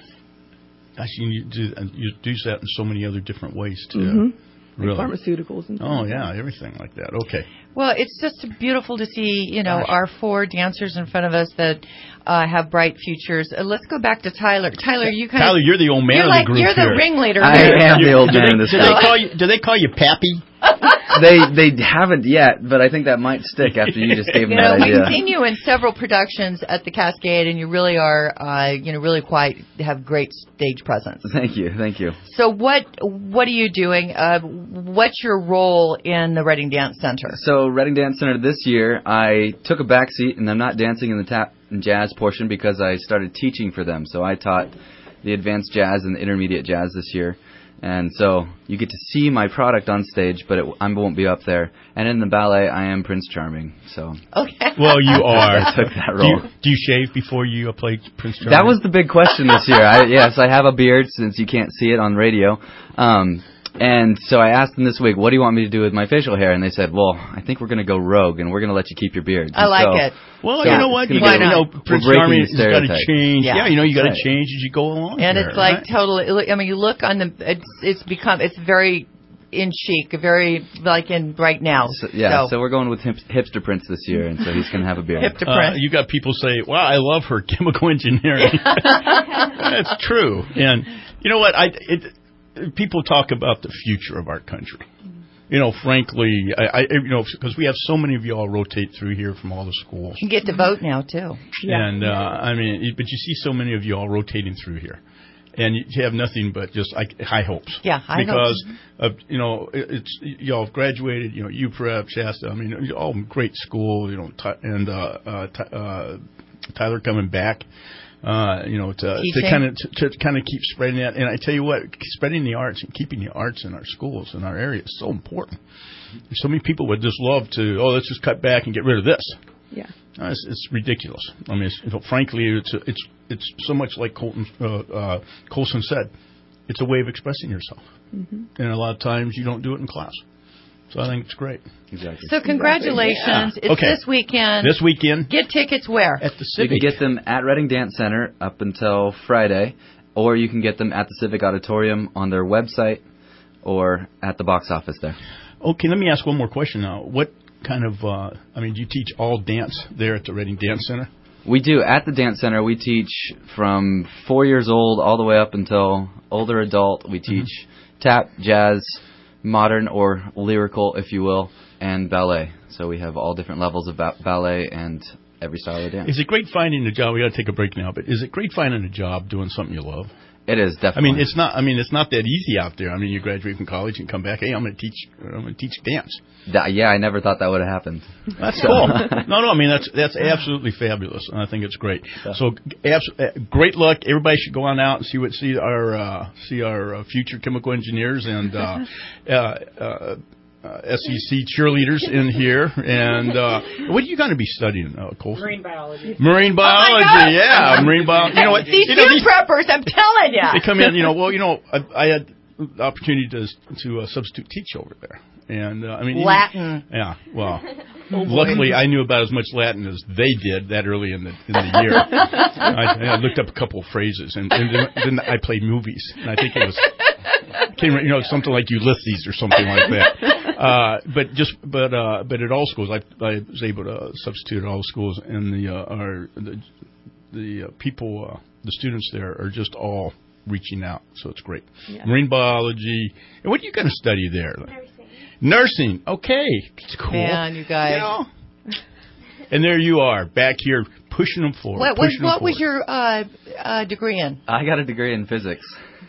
Gosh, you do you do that in so many other different ways too. Mhm. Really? Like pharmaceuticals and Oh things. yeah, everything like that. Okay. Well, it's just beautiful to see, you know, Gosh. our four dancers in front of us that uh, have bright futures. Uh, let's go back to Tyler. Tyler, you kind Tyler, of... you're the old man you're of like, the group You're the here. ringleader. I here. am the old do man they, of the do they story. call you? Do they call you Pappy? they they haven't yet, but I think that might stick after you just gave them You know, that idea. we've seen you in several productions at the Cascade, and you really are, uh, you know, really quite have great stage presence. Thank you, thank you. So, what what are you doing? Uh, what's your role in the Reading Dance Center? So, Reading Dance Center this year, I took a back seat, and I'm not dancing in the tap and jazz portion because I started teaching for them. So, I taught the advanced jazz and the intermediate jazz this year. And so you get to see my product on stage, but it, I won't be up there. And in the ballet, I am Prince Charming. So okay. Well, you are. I took that Do you, role. do you shave before you uh, play Prince Charming? That was the big question this year. I, yes, I have a beard since you can't see it on radio. Um, and so I asked them this week, what do you want me to do with my facial hair? And they said, well, I think we're going to go rogue, and we're going to let you keep your beard. I like so, it. Well, so you know what? You, gonna got, be- you know, we're Prince breaking Charming the has got to stereotype. change. Yeah. Yeah, you know, you got to Right. change as you go along. And there, it's like right? totally. I mean, you look on the. It's it's become. It's very in chic, very like in right now. So, yeah, so, So, we're going with hip, hipster Prince this year, and so he's going to have a beard. hip to Uh, print. you got people say, "Wow, I love her chemical engineering." That's true, and you know what? I it, people talk about the future of our country. You know, frankly, I, I you know because we have so many of you all rotate through here from all the schools, You get to vote now too. and uh, I mean, it- but you see so many of you all rotating through here. And you have nothing but just like high hopes. Yeah, high because of you know it- it's y'all have graduated. You know, U Prep, Shasta. I mean, you're all great school. You know, Ty- and uh, uh, Ty- uh, Tyler coming back. Uh, you know, to to Teaching. kind of to, to kind of keep spreading that. And I tell you what, spreading the arts and keeping the arts in our schools in our area is so important. So many people would just love to. Oh, let's just cut back and get rid of this. Yeah. Uh, it's, it's ridiculous. I mean, it's, you know, frankly, it's it's it's so much like Colton uh, uh, Colson said. It's a way of expressing yourself, Mhm. and a lot of times you don't do it in class. So I think it's great. Exactly. So congratulations. Yeah. It's Okay. this weekend. This weekend. Get tickets where? At the You Civic. can get them at Reading Dance Center up until Friday, or you can get them at the Civic Auditorium on their website or at the box office there. Okay, let me ask one more question now. What kind of, uh, I mean, do you teach all dance there at the Reading Dance Center? We do. At the Dance Center, we teach from four years old all the way up until older adult. We teach mm-hmm. tap, jazz, modern or lyrical, if you will, and ballet. So we have all different levels of ba- ballet and every style of dance. Is it great finding a job? We got to take a break now, but is it great finding a job doing something you love? It is, definitely. I mean, it's not. I mean, it's not that easy out there. I mean, you graduate from college and come back. Hey, I'm going to teach. I'm going to teach dance. That, yeah, I never thought that would have happened. That's cool. no, no. I mean, that's that's absolutely fabulous, and I think it's great. So, abs- uh, great luck. Everybody should go on out and see what see our uh, see our uh, future chemical engineers and uh, uh, uh, uh, S E C cheerleaders in here. And uh, what are you going to be studying, uh, Colson? Marine biology. Marine biology. Oh yeah, marine biology. You know what? These you know, new these, preppers, I'm telling you. They come in. You know, well, you know, I, I had the opportunity to to uh, substitute teach over there. And uh, I mean, Latin. Even, yeah. Well, oh luckily I knew about as much Latin as they did that early in the in the year. I, I looked up a couple of phrases, and, and then, then I played movies, and I think it was, came, you know, something like Ulysses or something like that. Uh, but just but uh, but at all schools, I, I was able to substitute at all schools, and the uh, our the the uh, people, uh, the students there are just all reaching out, so it's great. Yeah. Marine biology, and what are you going to study there? Nursing. Nursing, okay, it's cool. Man, you guys. You know? And there you are, back here pushing them forward. What, pushing what, them what was forward. your uh, uh, degree in? I got a degree in physics.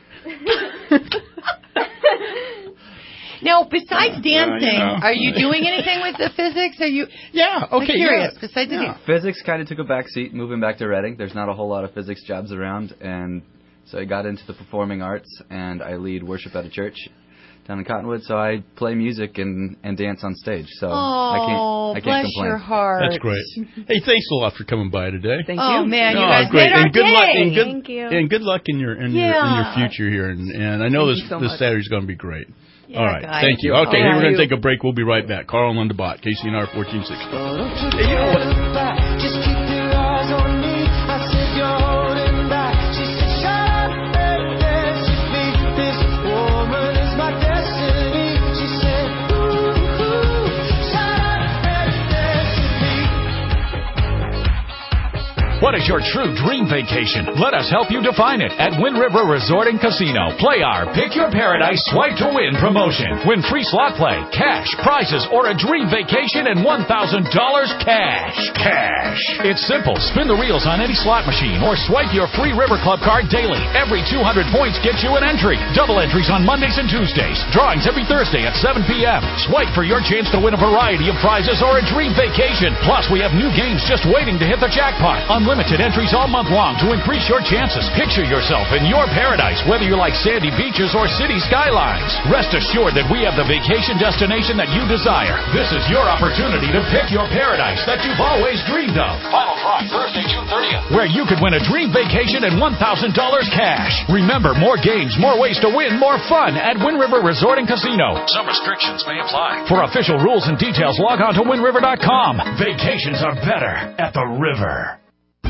Now, besides dancing, uh, you know. are you doing anything with the physics? Are you? Yeah. Okay. I'm curious. Yeah. Besides yeah. Physics kind of took a back seat moving back to Reading. There's not a whole lot of physics jobs around, and so I got into the performing arts, and I lead worship at a church down in Cottonwood. So I play music and, and dance on stage. So oh, I can't I can't bless complain. your heart. That's great. Hey, thanks a lot for coming by today. Thank oh, you. man, no, you guys great. made our and good day. luck. And good, Thank you. And good luck in your in yeah. your in your future here. And, and I know Thank this so this much. Saturday's going to be great. Yeah, All right. guys. Thank you. All Okay, here we're going right. to take a break. We'll be right back. Carl and Linda Bott, K C N R fourteen sixty. Hey, you know what? Just keep your eyes on me. I said you're holding back. She said, shut up and dance with me. This woman is my destiny. She said, ooh, ooh, shut up and dance with me. What is your true dream vacation? Let us help you define it at Wind River Resort and Casino. Play our Pick Your Paradise Swipe to Win promotion. Win free slot play, cash, prizes, or a dream vacation and one thousand dollars cash. Cash. It's simple. Spin the reels on any slot machine or swipe your free River Club card daily. Every two hundred points gets you an entry. Double entries on Mondays and Tuesdays. Drawings every Thursday at seven p.m. Swipe for your chance to win a variety of prizes or a dream vacation. Plus, we have new games just waiting to hit the jackpot. Unlimited entries all month long to increase your chances. Picture yourself in your paradise, whether you like sandy beaches or city skylines. Rest assured that we have the vacation destination that you desire. This is your opportunity to pick your paradise that you've always dreamed of. Final draw Thursday, June thirtieth, where you could win a dream vacation and one thousand dollars cash. Remember, more games, more ways to win, more fun at Wind River Resort and Casino. Some restrictions may apply. For official rules and details, log on to wind river dot com. Vacations are better at the river.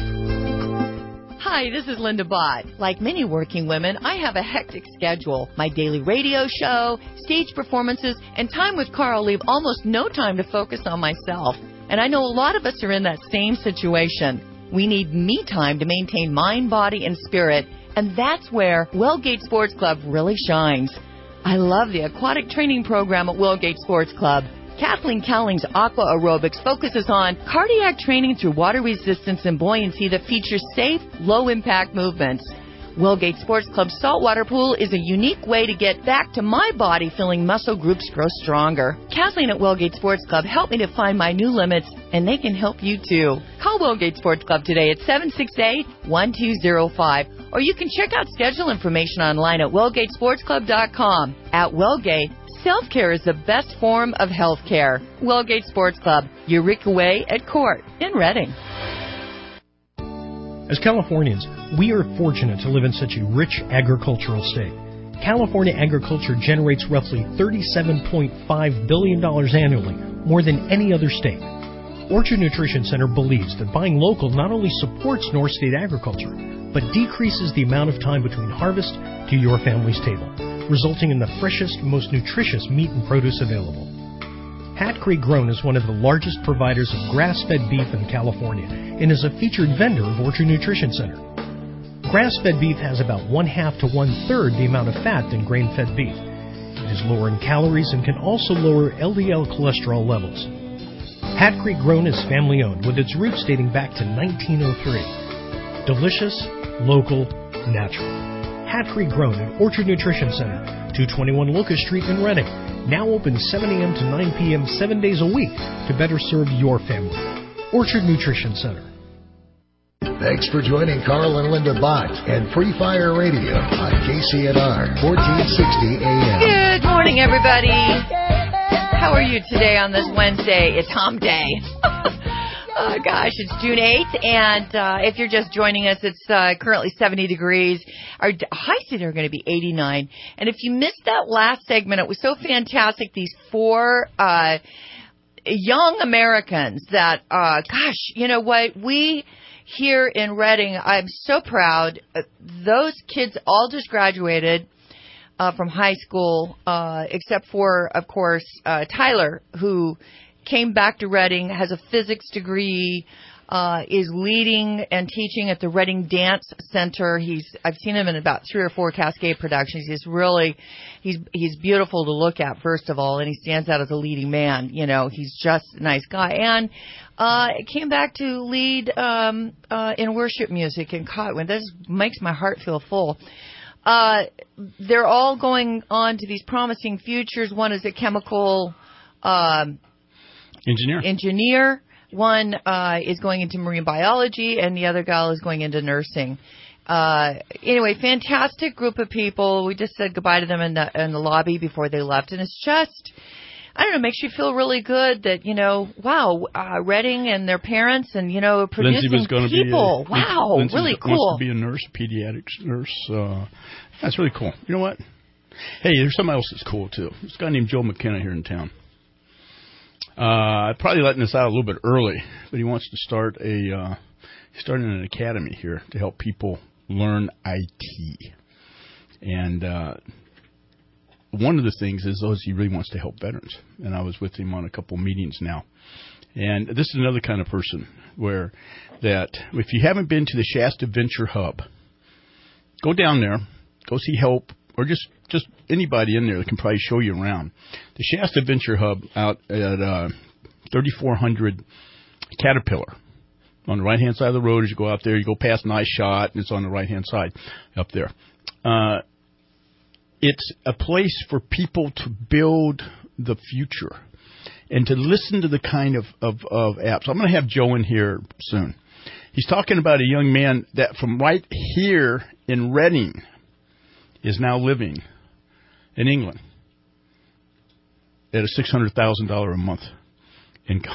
Hi, this is Linda Bott. Like many working women, I have a hectic schedule. My daily radio show, stage performances, and time with Carl leave almost no time to focus on myself. And I know a lot of us are in that same situation. We need me time to maintain mind, body, and spirit, and that's where Wellgate Sports Club really shines. I love the aquatic training program at Wellgate Sports Club. Kathleen Cowling's Aqua Aerobics focuses on cardiac training through water resistance and buoyancy that features safe, low-impact movements. Wellgate Sports Club's saltwater pool is a unique way to get back to my body feeling muscle groups grow stronger. Kathleen at Wellgate Sports Club helped me to find my new limits, and they can help you too. Call Wellgate Sports Club today at seven six eight, one two zero five, or you can check out schedule information online at wellgate sports club dot com. At Wellgate, self-care is the best form of health care. Wellgate Sports Club, Eureka Way at Court in Reading. As Californians, we are fortunate to live in such a rich agricultural state. California agriculture generates roughly thirty-seven point five billion dollars annually, more than any other state. Orchard Nutrition Center believes that buying local not only supports North State agriculture, but decreases the amount of time between harvest to your family's table, resulting in the freshest, most nutritious meat and produce available. Hat Creek Grown is one of the largest providers of grass-fed beef in California and is a featured vendor of Orchard Nutrition Center. Grass-fed beef has about one-half to one-third the amount of fat than grain-fed beef. It is lower in calories and can also lower L D L cholesterol levels. Hat Creek Grown is family-owned with its roots dating back to nineteen oh three. Delicious, local, natural. Hat Creek Grown at Orchard Nutrition Center, two twenty-one Locust Street in Redding. Now open seven a.m. to nine p.m. seven days a week to better serve your family. Orchard Nutrition Center. Thanks for joining Carl and Linda Bott and Free Fire Radio on K C N R fourteen sixty A M. Good morning, everybody. How are you today on this Wednesday? It's Hump Day. Oh, gosh, it's June eighth, and uh, if you're just joining us, it's uh, currently seventy degrees. Our highs today are going to be eighty-nine. And if you missed that last segment, it was so fantastic. These four uh, young Americans that, uh, gosh, you know what, we... Here in Redding, I'm so proud. Uh, those kids all just graduated uh, from high school, uh, except for, of course, uh, Tyler, who came back to Redding, has a physics degree, uh, is leading and teaching at the Redding Dance Center. He's I've seen him in about three or four Cascade productions. He's really he's he's beautiful to look at, first of all, and he stands out as a leading man. You know, he's just a nice guy. And Uh, came back to lead um, uh, in worship music in Cottonwood. This makes my heart feel full. Uh, they're all going on to these promising futures. One is a chemical um, engineer. Engineer. One uh, is going into marine biology, and the other gal is going into nursing. Uh, anyway, fantastic group of people. We just said goodbye to them in the, in the lobby before they left, and it's just, I don't know, makes you feel really good that, you know, wow, uh, Redding and their parents and, you know, producing Lindsay was going people. To be a, wow, Lindsay really wants cool. to be a nurse, a pediatrics nurse. Uh, that's really cool. You know what? Hey, there's something else that's cool, too. This guy named Joe McKenna here in town. Uh, I'm probably letting this out a little bit early, but he wants to start a, uh, he's starting an academy here to help people learn I T. And, uh, one of the things is, oh, is he really wants to help veterans. And I was with him on a couple meetings now. And this is another kind of person where that if you haven't been to the Shasta Venture Hub, go down there, go see help, or just, just anybody in there that can probably show you around. The Shasta Venture Hub out at uh, thirty-four hundred Caterpillar. On the right-hand side of the road as you go out there, you go past Nice Shot, and it's on the right-hand side up there. Uh, it's a place for people to build the future and to listen to the kind of, of, of apps. I'm going to have Joe in here soon. He's talking about a young man that from right here in Redding is now living in England at a six hundred thousand dollars a month income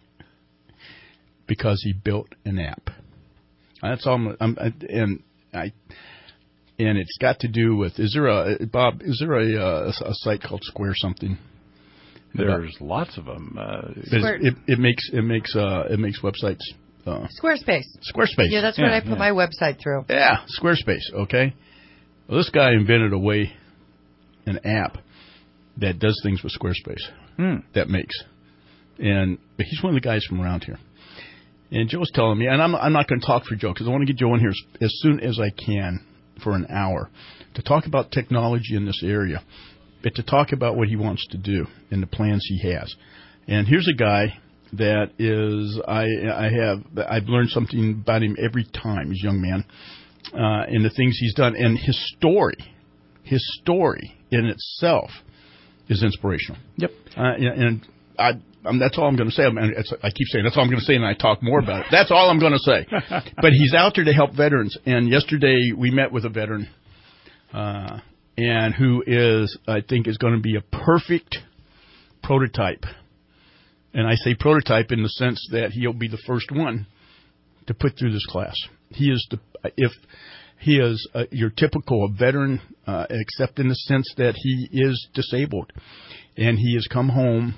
because he built an app. That's all. I'm, I'm, and I and it's got to do with. Is there a Bob? Is there a a, a site called Square something? There's about, lots of them. Uh, it, it makes it makes uh, it makes websites. Uh, Squarespace. Squarespace. Yeah, that's what yeah, I put yeah. my website through. Yeah, Squarespace. Okay. Well, this guy invented a way, an app that does things with Squarespace. Hmm. That makes, and but he's one of the guys from around here. And Joe's telling me, and I'm I'm not going to talk for Joe because I want to get Joe in here as, as soon as I can for an hour to talk about technology in this area, but to talk about what he wants to do and the plans he has. And here's a guy that is I I have I've learned something about him every time. He's a young man, uh, and the things he's done, and his story, his story in itself is inspirational. Yep. Uh, and, and I. Um, that's all I'm going to say. I, mean, it's, I keep saying that's all I'm going to say, and I talk more about it. That's all I'm going to say. But he's out there to help veterans. And yesterday we met with a veteran, uh, and who is, I think, is going to be a perfect prototype. And I say prototype in the sense that he'll be the first one to put through this class. He is the if He is uh, your typical veteran, uh, except in the sense that he is disabled, and he has come home.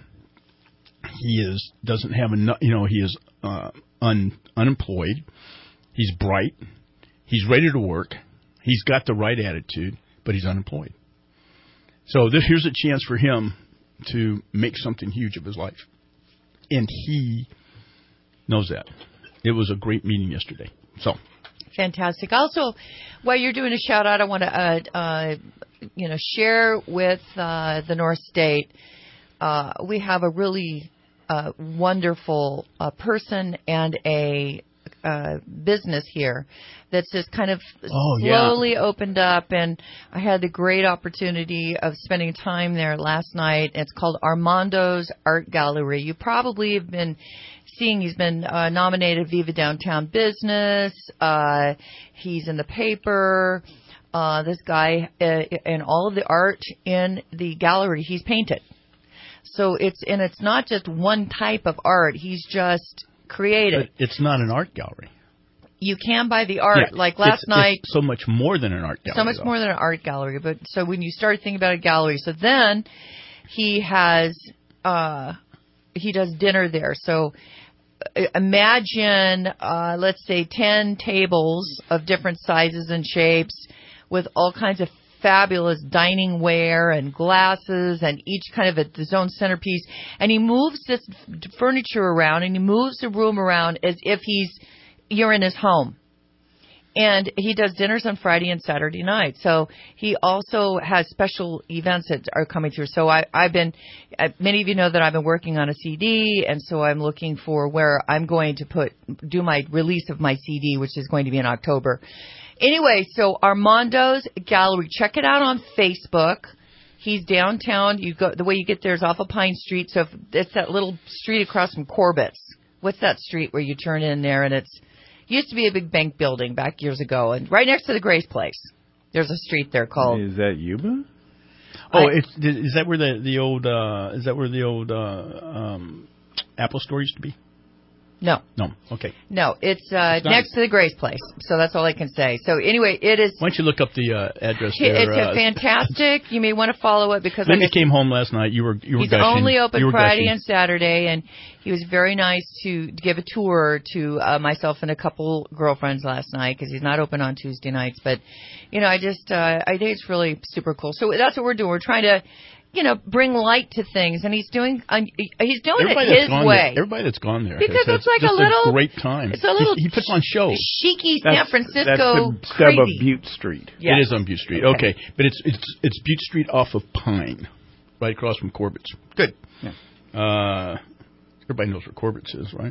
He is doesn't have enough. You know, he is uh, un, unemployed. He's bright. He's ready to work. He's got the right attitude, but he's unemployed. So this, here's a chance for him to make something huge of his life, and he knows that. It was a great meeting yesterday. So. Fantastic. Also, while you're doing a shout out, I want to, uh, uh, you know, share with uh, the North State. Uh, we have a really uh, wonderful uh, person and a uh, business here that's just kind of oh, slowly yeah. opened up, and I had the great opportunity of spending time there last night. It's called Armando's Art Gallery. You probably have been seeing he's been uh, nominated Viva Downtown Business. Uh, he's in the paper. Uh, this guy, uh, and all of the art in the gallery, he's painted. So it's and it's not just one type of art. He's just created. But it's not an art gallery. You can buy the art. Yeah, like last it's, night. It's so much more than an art gallery. So much though. more than an art gallery. But so when you start thinking about a gallery, so then he has uh, he does dinner there. So imagine, uh, let's say, ten tables of different sizes and shapes with all kinds of fabulous dining ware and glasses, and each kind of a, its own centerpiece. And he moves this furniture around, and he moves the room around as if he's you're in his home. And he does dinners on Friday and Saturday night. So he also has special events that are coming through. So I, I've been, uh, many of you know that I've been working on a C D, and so I'm looking for where I'm going to put, do my release of my C D, which is going to be in October. Anyway, so Armando's Gallery, check it out on Facebook. He's downtown. You go, the way you get there is off of Pine Street. So if, it's that little street across from Corbett's. What's that street where you turn in there and it's, used to be a big bank building back years ago, and right next to the Grace Place, there's a street there called. Is that Yuba? Oh, I, it's, is that where the the old uh, is that where the old uh, um, Apple Store used to be? No. No. Okay. No, it's, uh, it's next to the Grace Place. So that's all I can say. So anyway, it is. Why don't you look up the uh, address there? It's a uh, fantastic. You may want to follow it because Linda came home last night. You were you were he's gushing. only open You were Friday gushing. and Saturday, and he was very nice to give a tour to uh, myself and a couple girlfriends last night because he's not open on Tuesday nights. But you know, I just uh, I think it's really super cool. So that's what we're doing. We're trying to, you know, bring light to things, and he's doing um, he's doing everybody it his gone way. There, everybody that's gone there because has it's like just a little a great time. It's a little he, he puts on shows. Cheeky That's, San Francisco. That's the stub crazy. of Butte Street. Yes. It is on Butte Street. Okay. okay, but it's it's it's Butte Street off of Pine, right across from Corbett's. Good. Yeah. Uh, everybody knows where Corbett's is, right?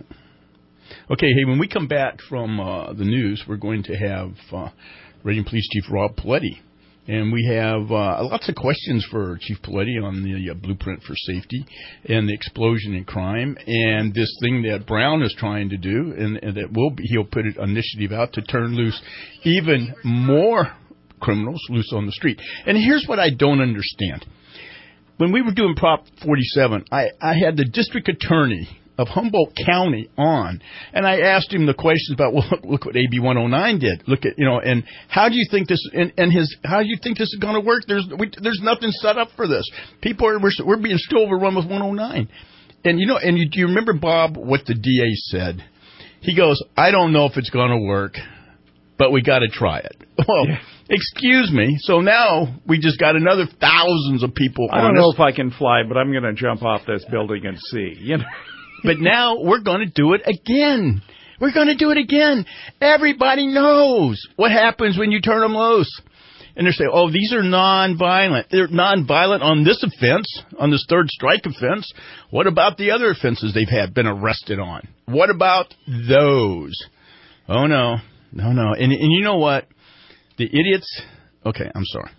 Okay. Hey, when we come back from uh, the news, we're going to have uh, Reading Police Chief Rob Paletti. And we have uh, lots of questions for Chief Paletti on the uh, blueprint for safety and the explosion in crime and this thing that Brown is trying to do, and, and that will be, he'll put an initiative out to turn loose even more criminals loose on the street. And here's what I don't understand. When we were doing Prop forty-seven, I, I had the district attorney of Humboldt County on, and I asked him the questions about, well, look, look what A B one oh nine did. Look at, you know, and how do you think this, and, and his, how do you think this is going to work? There's, we, there's nothing set up for this. People are, we're, we're being still overrun with one oh nine. And you know, and you, do you remember, Bob, what the D A said? He goes, I don't know if it's going to work, but we got to try it. Well, yeah. Excuse me. So now we just got another thousands of people I on don't know us. if I can fly, but I'm going to jump off this building and see, you know. But now we're going to do it again. We're going to do it again. Everybody knows what happens when you turn them loose. And they say, oh, these are nonviolent. They're nonviolent on this offense, on this third strike offense. What about the other offenses they've had been arrested on? What about those? Oh, no. No, no. And, and you know what? The idiots. Okay, I'm sorry.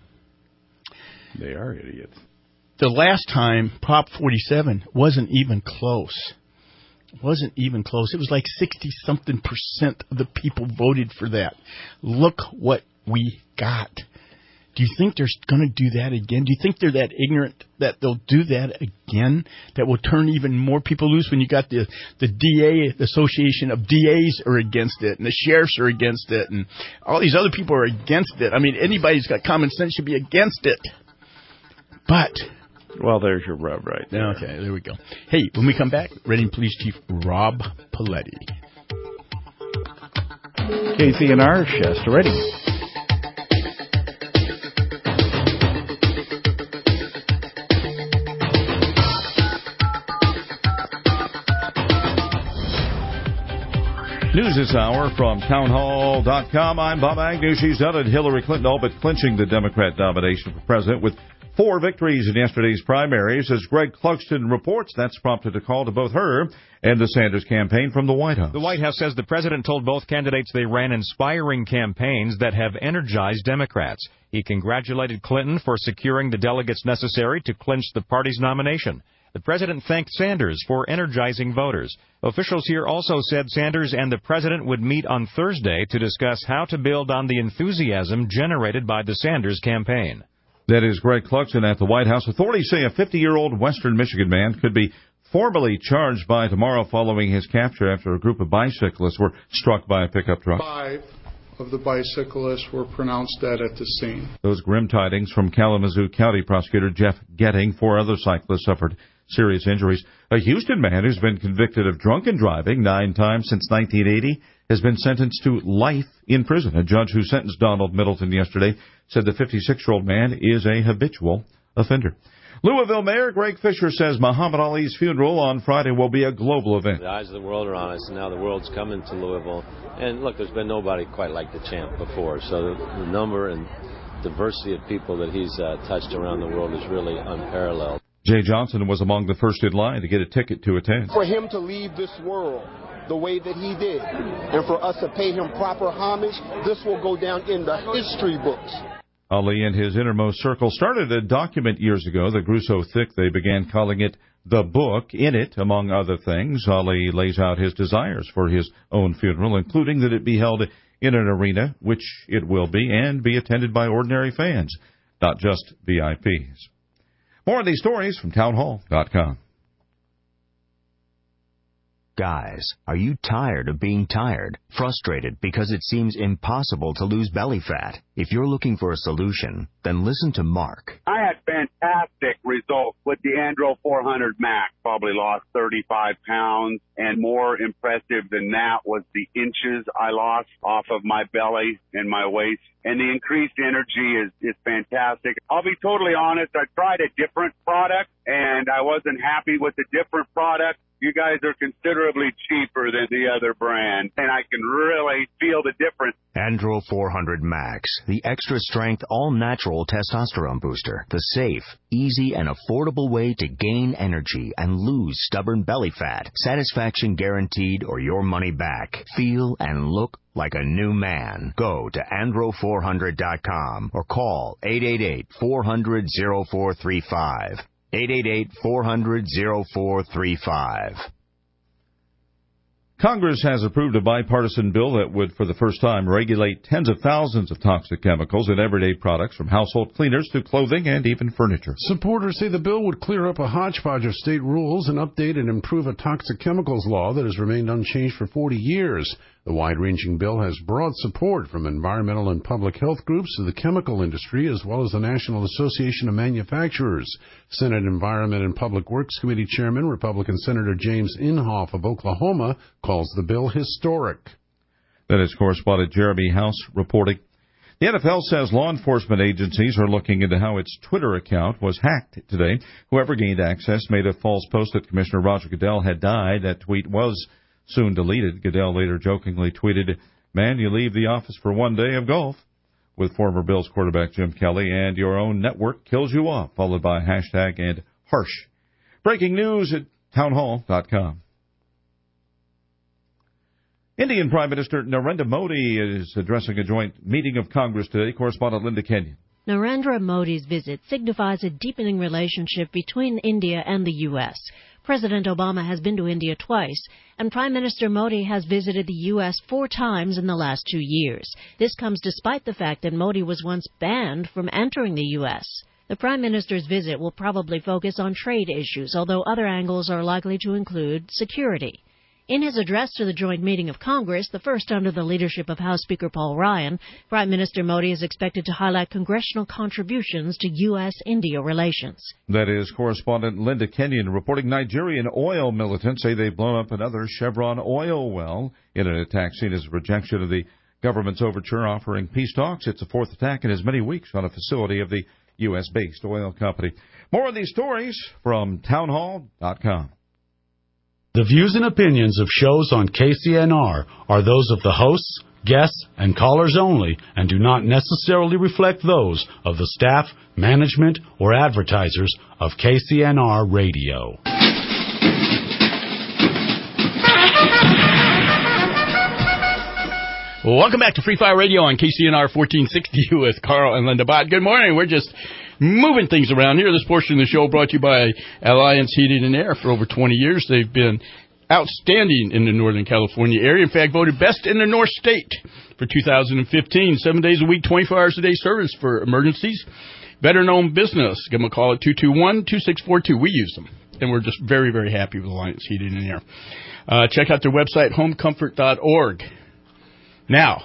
They are idiots. The last time Prop forty-seven wasn't even close. Wasn't even close. It was like sixty-something percent of the people voted for that. Look what we got. Do you think they're going to do that again? Do you think they're that ignorant that they'll do that again? That will turn even more people loose when you got the the D A, the Association of D As are against it, and the sheriffs are against it, and all these other people are against it. I mean, anybody who's got common sense should be against it. But... Well, there's your rub right there. Okay, there we go. Hey, when we come back, Reading Police Chief Rob Paletti. K C N R, Shasta Reading. News this hour from townhall dot com. I'm Bob Agnew. She's done it. Hillary Clinton all but clinching the Democrat nomination for president with four victories in yesterday's primaries. As Greg Clugston reports, that's prompted a call to both her and the Sanders campaign from the White House. The White House says the president told both candidates they ran inspiring campaigns that have energized Democrats. He congratulated Clinton for securing the delegates necessary to clinch the party's nomination. The president thanked Sanders for energizing voters. Officials here also said Sanders and the president would meet on Thursday to discuss how to build on the enthusiasm generated by the Sanders campaign. That is Greg Clugston at the White House. Authorities say a fifty-year-old Western Michigan man could be formally charged by tomorrow following his capture after a group of bicyclists were struck by a pickup truck. Five of the bicyclists were pronounced dead at the scene. Those grim tidings from Kalamazoo County Prosecutor Jeff Getting. Four other cyclists suffered serious injuries. A Houston man who's been convicted of drunken driving nine times since nineteen eighty has been sentenced to life in prison. A judge who sentenced Donald Middleton yesterday said the fifty-six-year-old man is a habitual offender. Louisville Mayor Greg Fisher says Muhammad Ali's funeral on Friday will be a global event. The eyes of the world are on us, and now the world's coming to Louisville. And look, there's been nobody quite like the champ before, so the number and diversity of people that he's uh, touched around the world is really unparalleled. Jay Johnson was among the first in line to get a ticket to attend. For him to leave this world the way that he did, and for us to pay him proper homage, this will go down in the history books. Ali and his innermost circle started a document years ago that grew so thick they began calling it The Book. In it, among other things, Ali lays out his desires for his own funeral, including that it be held in an arena, which it will be, and be attended by ordinary fans, not just V I Ps. More of these stories from townhall dot com. Guys, are you tired of being tired? Frustrated because it seems impossible to lose belly fat? If you're looking for a solution, then listen to Mark. I had fantastic results with the Andro four hundred Max. Probably lost thirty-five pounds, and more impressive than that was the inches I lost off of my belly and my waist. And the increased energy is, is fantastic. I'll be totally honest, I tried a different product, and I wasn't happy with the different product. You guys are considerably cheaper than the other brand, and I can really feel the difference. Andro four hundred Max, the extra-strength, all-natural testosterone booster. The safe, easy, and affordable way to gain energy and lose stubborn belly fat. Satisfaction guaranteed or your money back. Feel and look like a new man. Go to andro four hundred dot com or call eight eight eight, four hundred, oh four three five. eight eight eight, four hundred, oh four three five. Congress has approved a bipartisan bill that would, for the first time, regulate tens of thousands of toxic chemicals in everyday products, from household cleaners to clothing and even furniture. Supporters say the bill would clear up a hodgepodge of state rules and update and improve a toxic chemicals law that has remained unchanged for forty years. The wide-ranging bill has broad support from environmental and public health groups to the chemical industry, as well as the National Association of Manufacturers. Senate Environment and Public Works Committee Chairman, Republican Senator James Inhofe of Oklahoma, calls the bill historic. That is correspondent Jeremy House reporting. The N F L says law enforcement agencies are looking into how its Twitter account was hacked today. Whoever gained access made a false post that Commissioner Roger Goodell had died. That tweet was soon deleted. Goodell later jokingly tweeted, "Man, you leave the office for one day of golf," with former Bills quarterback Jim Kelly, and "your own network kills you off," followed by hashtag and harsh. Breaking news at townhall dot com. Indian Prime Minister Narendra Modi is addressing a joint meeting of Congress today. Correspondent Linda Kenyon. Narendra Modi's visit signifies a deepening relationship between India and the U S. President Obama has been to India twice, and Prime Minister Modi has visited the U S four times in the last two years. This comes despite the fact that Modi was once banned from entering the U S. The Prime Minister's visit will probably focus on trade issues, although other angles are likely to include security. In his address to the joint meeting of Congress, the first under the leadership of House Speaker Paul Ryan, Prime Minister Modi is expected to highlight congressional contributions to U S India relations. That is correspondent Linda Kenyon reporting. Nigerian oil militants say they've blown up another Chevron oil well in an attack seen as a rejection of the government's overture offering peace talks. It's the fourth attack in as many weeks on a facility of the U S-based oil company. More of these stories from townhall dot com. The views and opinions of shows on K C N R are those of the hosts, guests, and callers only and do not necessarily reflect those of the staff, management, or advertisers of K C N R Radio. Well, welcome back to Free Fire Radio on K C N R fourteen sixty with Carl and Linda Bott. Good morning. We're just moving things around here. This portion of the show brought to you by Alliance Heating and Air. For over twenty years, they've been outstanding in the Northern California area. In fact, voted best in the North State for two thousand fifteen. Seven days a week, twenty-four hours a day service for emergencies. Veteran-owned business. Give them a call at two two one, two six four two. We use them, and we're just very, very happy with Alliance Heating and Air. Uh, check out their website, home comfort dot org. Now,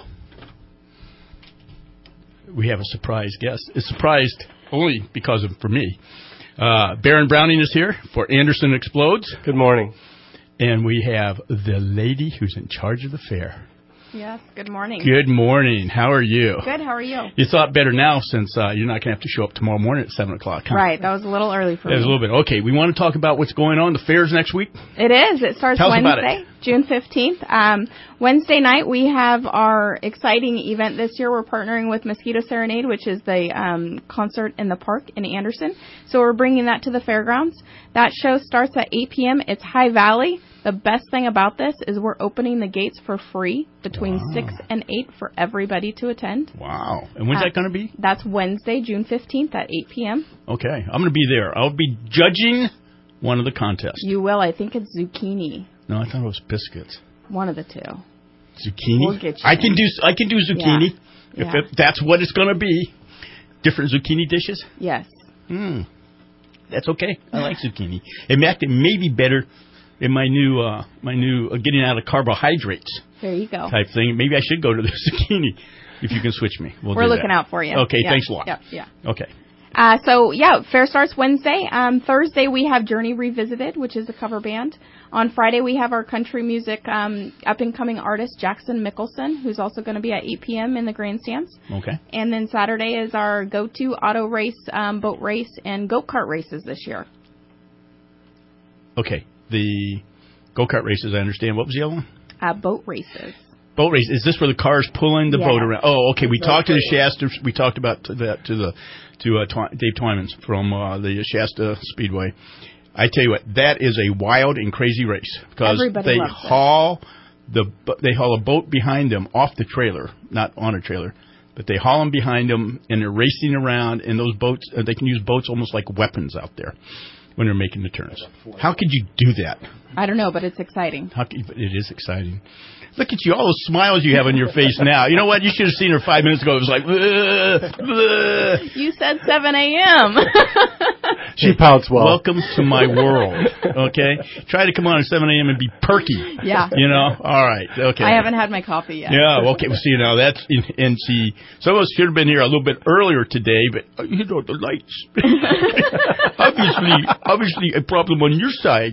we have a surprise guest. It's surprised only because of for me. Uh, Baron Browning is here for Anderson Explodes. Good morning. And we have the lady who's in charge of the fair. Yes, good morning. Good morning. How are you? Good, how are you? You thought better now since uh, you're not going to have to show up tomorrow morning at seven o'clock. Huh? Right, that was a little early for That me. was a little bit. Okay, we want to talk about what's going on. The fair's next week? It is. It starts Tell us Wednesday, about it. June fifteenth. Um, Wednesday night, we have our exciting event this year. We're partnering with Mosquito Serenade, which is the um, concert in the park in Anderson. So we're bringing that to the fairgrounds. That show starts at eight p.m. It's High Valley. The best thing about this is we're opening the gates for free between wow. six and eight for everybody to attend. Wow. And when's uh, that going to be? That's Wednesday, June fifteenth at eight p.m. Okay. I'm going to be there. I'll be judging one of the contests. You will. I think it's zucchini. No, I thought it was biscuits. One of the two. Zucchini? We'll get you I can do I can do zucchini. Yeah. If yeah. it, that's what it's going to be. Different zucchini dishes? Yes. Hmm. That's okay. I like zucchini. In fact, it may be better in my new, uh, my new uh, getting out of carbohydrates. There you go. Type thing. Maybe I should go to the zucchini if you can switch me. We'll We're do looking that. out for you. Okay, yeah. thanks a lot. Yeah, yeah. Okay. Uh, so, yeah, fair starts Wednesday. Um, Thursday, we have Journey Revisited, which is a cover band. On Friday, we have our country music um, up-and-coming artist, Jackson Mickelson, who's also going to be at eight p.m. in the grandstands. Okay. And then Saturday is our go-to auto race, um, boat race, and go-kart races this year. Okay. The go-kart races, I understand. What was the other one? Uh, boat races. Boat race. Is this where the car's pulling the yeah. boat around? Oh, okay. We talked to the Shasta. We talked about that to the to uh, Twi- Dave Twyman's from uh, the Shasta Speedway. I tell you what, that is a wild and crazy race because Everybody they loves haul it. the they haul a boat behind them off the trailer, not on a trailer, but they haul them behind them and they're racing around. And those boats, uh, they can use boats almost like weapons out there when they're making the turns. How could you do that? I don't know, but it's exciting. How could, but it is exciting. Look at you, all those smiles you have on your face now. You know what? You should have seen her five minutes ago. It was like, bleh, bleh. You said seven a.m. She pouts well. Welcome to my world, okay? Try to come on at seven a.m. and be perky. Yeah. You know? All right, okay. I haven't had my coffee yet. Yeah, well, okay. Well, see, now that's, in, and see, some of us should have been here a little bit earlier today, but, uh, you know, the lights. obviously, obviously a problem on your side.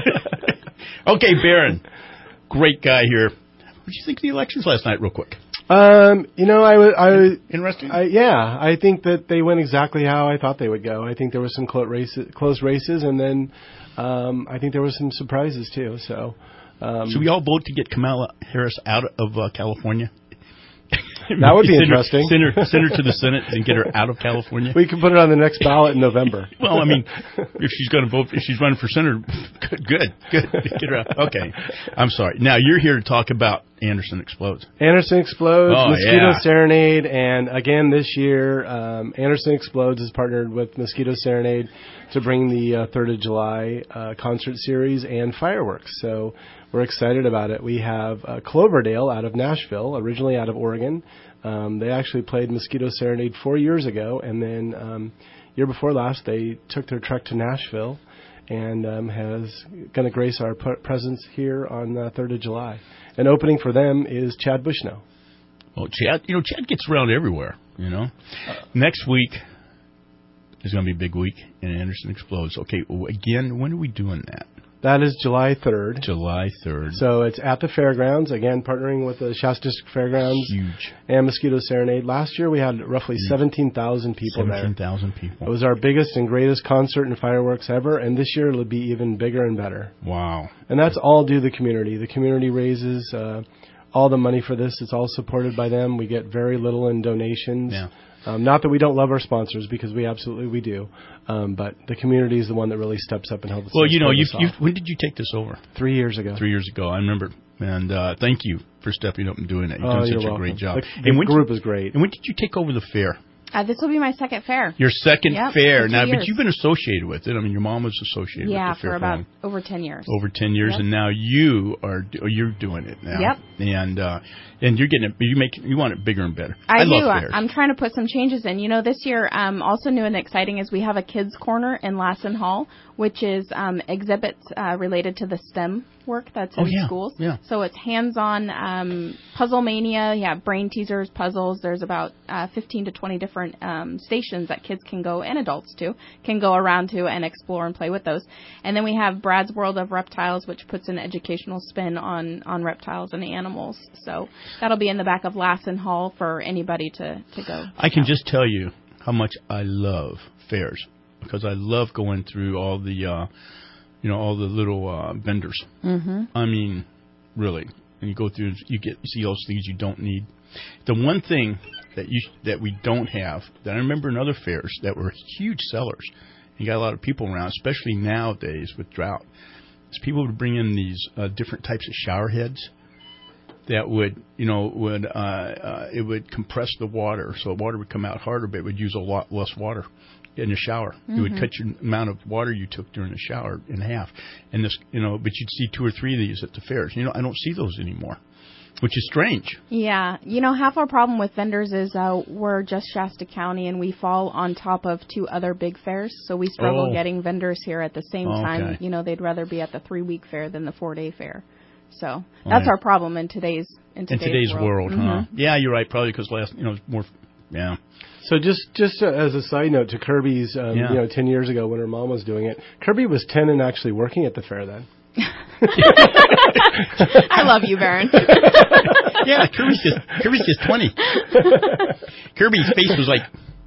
Okay, Baron. Great guy here. What did you think of the elections last night, real quick? Um, you know, I was, I was interesting. I, yeah, I think that they went exactly how I thought they would go. I think there was some close races, close races, and then um, I think there were some surprises too. So, um, should we all vote to get Kamala Harris out of uh, California? That would be send interesting. Her, send, her, send her to the Senate and get her out of California. We can put it on the next ballot in November. Well, I mean, if she's going to vote, if she's running for senator, good, good, good. Get her out. Okay. I'm sorry. Now, you're here to talk about Anderson Explodes. Anderson Explodes, Oh, Mosquito yeah. Serenade, and again this year, um, Anderson Explodes has partnered with Mosquito Serenade to bring the uh, third of July uh, concert series and fireworks. So we're excited about it. We have uh, Cloverdale out of Nashville, originally out of Oregon. Um, they actually played Mosquito Serenade four years ago, and then um, year before last they took their trek to Nashville and um, has going to grace our p- presence here on the third of July. And opening for them is Chad Bushnell. Well, Chad, you know, Chad gets around everywhere, you know. Next week is going to be a big week, and Anderson Explodes. Okay, well, again, when are we doing that? That is July third. July third. So it's at the fairgrounds, again, partnering with the Shasta District Fairgrounds. Huge. And Mosquito Serenade. Last year we had roughly seventeen thousand people there. seventeen thousand people. It was our biggest and greatest concert and fireworks ever, and this year it'll be even bigger and better. Wow. And that's all due to the community. The community raises uh, all the money for this. It's all supported by them. We get very little in donations. Yeah. Um, not that we don't love our sponsors, because we absolutely we do. Um, but the community is the one that really steps up and helps. Well, us you know, pull you this you off. when did you take this over? Three years ago. Three years ago, I remember. And uh, thank you for stepping up and doing it. You've Oh, done you're such a welcome. great job. The, the and when group is great. And when did you take over the fair? Uh, this will be my second fair. Your second Yep, fair. for two Now, but years. you've been associated with it. I mean, your mom was associated Yeah, with the fair for about long- over ten years. over ten years, Yep. and now you are do- or you're doing it now. Yep. And uh, and you're getting it. You make you want it bigger and better. I, do. love I- fairs. I'm trying to put some changes in. You know, this year, um, also new and exciting is we have a kids corner in Lassen Hall, which is um, exhibits uh, related to the STEM work that's in Oh, yeah, schools. yeah. So it's hands-on um, puzzle mania. You have brain teasers, puzzles. There's about uh, fifteen to twenty different um, stations that kids can go, and adults too, can go around to and explore and play with those. And then we have Brad's World of Reptiles, which puts an educational spin on, on reptiles and animals. So that'll be in the back of Lassen Hall for anybody to, to go. I can just tell you how much I love fairs, because I love going through all the, uh, you know, all the little uh, vendors. Mm-hmm. I mean, really, and you go through, you get you see those things you don't need. The one thing that you that we don't have that I remember in other fairs that were huge sellers, you got a lot of people around, especially nowadays with drought, is people would bring in these uh, different types of shower heads that would, you know, would uh, uh, it would compress the water, so the water would come out harder, but it would use a lot less water in the shower. It would Mhm. cut your amount of water you took during the shower in half. And this, you know, but you'd see two or three of these at the fairs. You know, I don't see those anymore, which is strange. Yeah, you know, half our problem with vendors is uh, we're just Shasta County, and we fall on top of two other big fairs, so we struggle Oh. getting vendors here at the same Okay. time. You know, they'd rather be at the three-week fair than the four-day fair. So that's yeah. our problem in today's in In today's, today's world, Mhm. huh? Yeah, you're right. Probably because last, you know, more, yeah. So just just uh, as a side note to Kirby's, um, Yeah. you know, ten years ago when her mom was doing it, Kirby was ten and actually working at the fair then. I love you, Baron. Yeah, Kirby's just Kirby's just twenty. Kirby's face was like,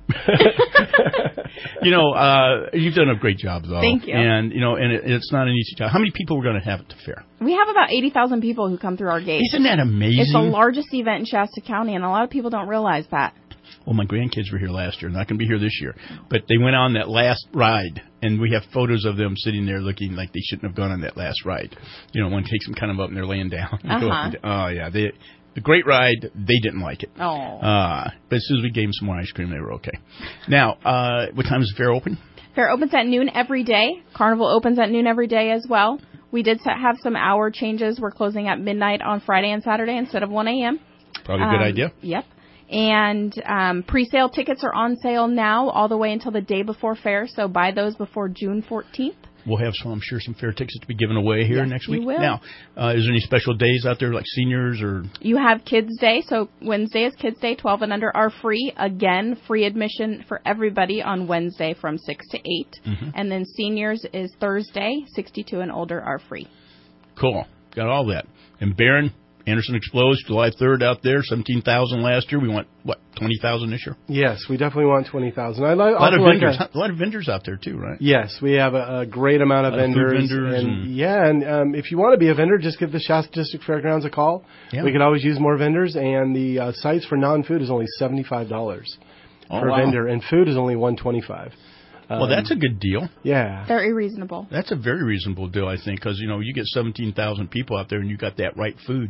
you know, uh, you've done a great job though. Thank you. And you know, and it, it's not an easy job. How many people we're going to have at the fair? We have about eighty thousand people who come through our gates. Isn't that amazing? It's the largest event in Shasta County, and a lot of people don't realize that. Well, my grandkids were here last year. Not going to be here this year. But they went on that last ride, and we have photos of them sitting there looking like they shouldn't have gone on that last ride. You know, one takes them kind of up and they're laying down. Uh-huh. Oh, yeah. They, the great ride, they didn't like it. Oh. Uh, but as soon as we gave them some more ice cream, they were okay. Now, uh, what time is the fair open? Fair opens at noon every day. Carnival opens at noon every day as well. We did sa- have some hour changes. We're closing at midnight on Friday and Saturday instead of one a.m. Probably a good Um, idea. Yep. And um, pre-sale tickets are on sale now all the way until the day before fair, so buy those before June fourteenth. We'll have some, I'm sure, some fair tickets to be given away here Yes, next we week. will. Now, uh, is there any special days out there like seniors or? You have Kids Day, so Wednesday is Kids Day. twelve and under are free. Again, free admission for everybody on Wednesday from six to eight. Mhm. And then seniors is Thursday. sixty-two and older are free. Cool. Got all that. And Barron, Anderson Explodes, July third out there, seventeen thousand last year. We want, what, twenty thousand this year? Yes, we definitely want twenty thousand. I li- A lot of also like vendors. to- A lot of vendors out there, too, right? Yes, we have a, a great amount of A lot of food vendors. vendors and, and- yeah, and um, if you want to be a vendor, just give the Shasta District Fairgrounds a call. Yeah. We could always use more vendors, and the uh, sites for non-food is only seventy-five dollars Oh, per wow. vendor, and food is only one hundred twenty-five dollars. Well, that's a good deal. Yeah. Very reasonable. That's a very reasonable deal, I think, because, you know, you get seventeen thousand people out there and you got that right food.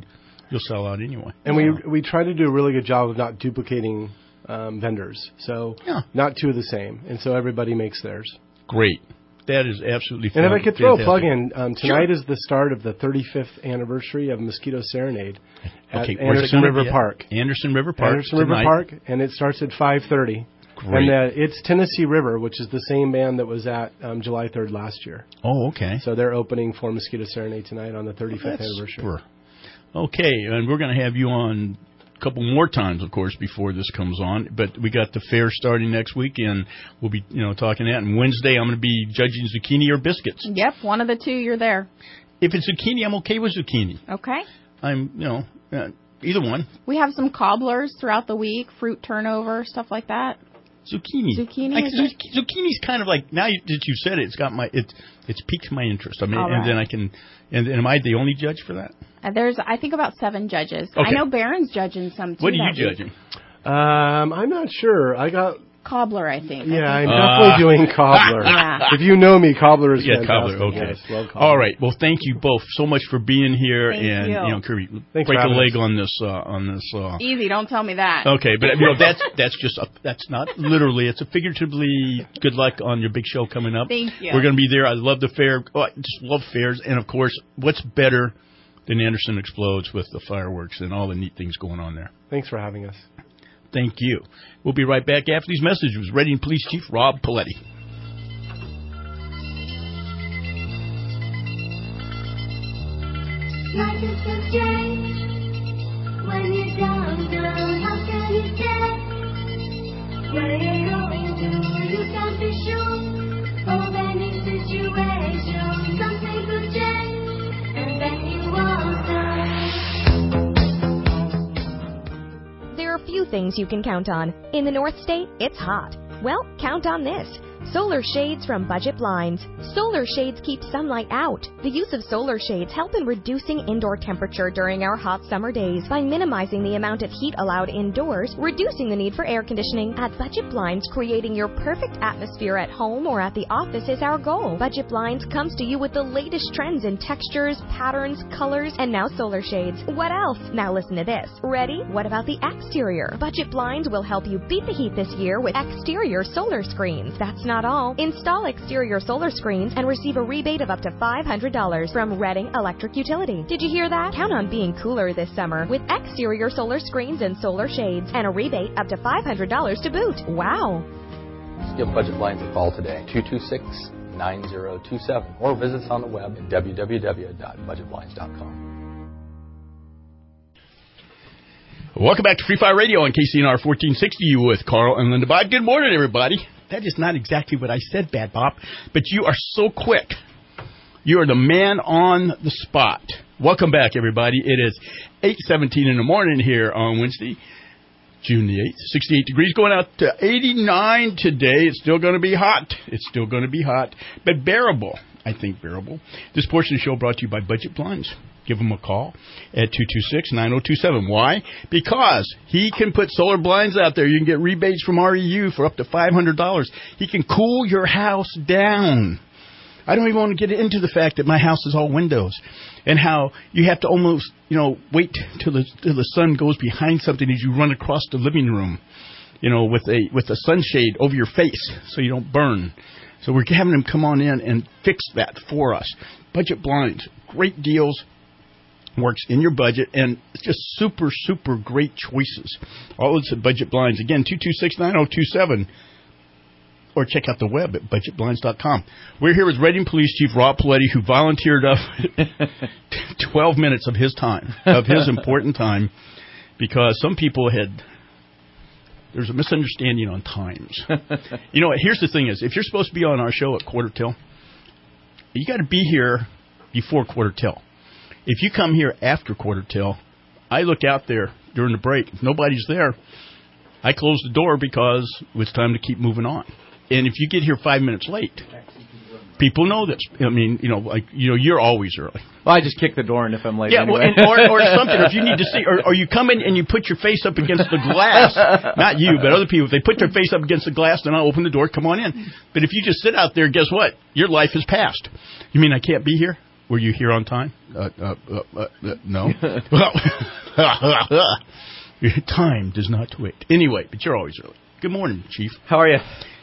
you'll sell out anyway. And we we try to do a really good job of not duplicating um, vendors. So yeah. not two of the same. And so everybody makes theirs. Great. That is absolutely And fun. if I could throw Fantastic. a plug in, um, tonight Sure. is the start of the thirty-fifth anniversary of Mosquito Serenade at Okay, where's it Anderson gonna be River at? Park. Anderson River Park Anderson River tonight. Park, and it starts at five thirty. Great. And uh, it's Tennessee River, which is the same band that was at um, July third last year. Oh, okay. So they're opening for Mosquito Serenade tonight on the thirty-fifth That's anniversary. super. Okay, and we're going to have you on a couple more times, of course, before this comes on. But we got the fair starting next week, and we'll be, you know, talking that. And Wednesday, I'm going to be judging zucchini or biscuits. Yep, one of the two, you're there. If it's zucchini, I'm okay with zucchini. Okay. I'm, you know, uh, either one. We have some cobblers throughout the week, fruit turnover, stuff like that. Zucchini. Zucchini. Like, is zuc- zucchini's kind of like, now you, that you said it, it's got my, it, it's piqued my interest. I mean, All and right. then I can, and, and am I the only judge for that? Uh, there's, I think, about seven judges. Okay. I know Barron's judging some too. What are you that week. judging? Um, I'm not sure. I got Cobbler, I think. Yeah, I I'm think. definitely Uh. doing cobbler. Yeah. If you know me, cobbler is Yeah, fantastic. cobbler. Okay. Yes, love cobbler. All right. Well, thank you both so much for being here, Thank and you. know, Kirby, Thanks break for a having leg us. on this. Uh, on this. Uh, Easy, don't tell me that. okay, but you know that's that's just a, that's not literally. It's a figuratively. Good luck on your big show coming up. Thank you. We're going to be there. I love the fair. Oh, I just love fairs, and of course, what's better than Anderson Explodes with the fireworks and all the neat things going on there. Thanks for having us. Thank you. We'll be right back after these messages. Reading Police Chief Rob Paletti. Life is so strange when you don't know how can you say where you're going to. You can't be sure of any situation. Something could change, and then you won't know. There are few things you can count on. In the North State, it's hot. Well, count on this. Solar shades from Budget Blinds. Solar shades keep sunlight out. The use of solar shades help in reducing indoor temperature during our hot summer days by minimizing the amount of heat allowed indoors, reducing the need for air conditioning. At Budget Blinds, creating your perfect atmosphere at home or at the office is our goal. Budget Blinds comes to you with the latest trends in textures, patterns, colors, and now solar shades. What else? Now listen to this. Ready? What about the exterior? Budget Blinds will help you beat the heat this year with exterior solar screens. That's not all. Install exterior solar screens and receive a rebate of up to five hundred dollars from Reading Electric Utility. Did you hear that? Count on being cooler this summer with exterior solar screens and solar shades and a rebate up to five hundred dollars to boot. Wow. Give Budget Blinds a call today, two two six, nine zero two seven, or visit us on the web at w w w dot budget blinds dot com. Welcome back to Free Fire Radio on K C N R fourteen sixty. You with Carl and Linda Bob. Good morning, everybody. That is not exactly what I said, Bad Bob, but you are so quick. You are the man on the spot. Welcome back, everybody. It is eight seventeen in the morning here on Wednesday, June the eighth. sixty-eight degrees, going out to eighty-nine today. It's still going to be hot. It's still going to be hot, but bearable. I think bearable. This portion of the show brought to you by Budget Blinds. Give him a call at two two six, nine zero two seven. Why? Because he can put solar blinds out there. You can get rebates from R E U for up to five hundred dollars. He can cool your house down. I don't even want to get into the fact that my house is all windows and how you have to almost, you know, wait till the till the sun goes behind something as you run across the living room, you know, with a with a sunshade over your face so you don't burn. So we're having them come on in and fix that for us. Budget Blinds, great deals. Works in your budget, and it's just super, super great choices. All it's at Budget Blinds. Again, two two six, nine zero two seven. Or check out the web at budget blinds dot com. We're here with Reading Police Chief Rob Paletti, who volunteered up twelve minutes of his time, of his important time, because some people had, there's a misunderstanding on times. You know, here's the thing is, if you're supposed to be on our show at quarter till, you got to be here before quarter till. If you come here after quarter till, I look out there during the break. If nobody's there, I close the door because it's time to keep moving on. And if you get here five minutes late, people know this. I mean, you know, like you know, you're always early. Well, I just kick the door, and if I'm late, yeah, anyway. well, and, or or something. Or if you need to see, or, or you come in and you put your face up against the glass. Not you, but other people. If they put their face up against the glass, then I'll open the door. Come on in. But if you just sit out there, guess what? Your life has passed. You mean I can't be here? were you here on time? Uh, uh, uh, uh, uh, no. Well, time does not wait. Anyway, but you're always early. Good morning, Chief. How are you?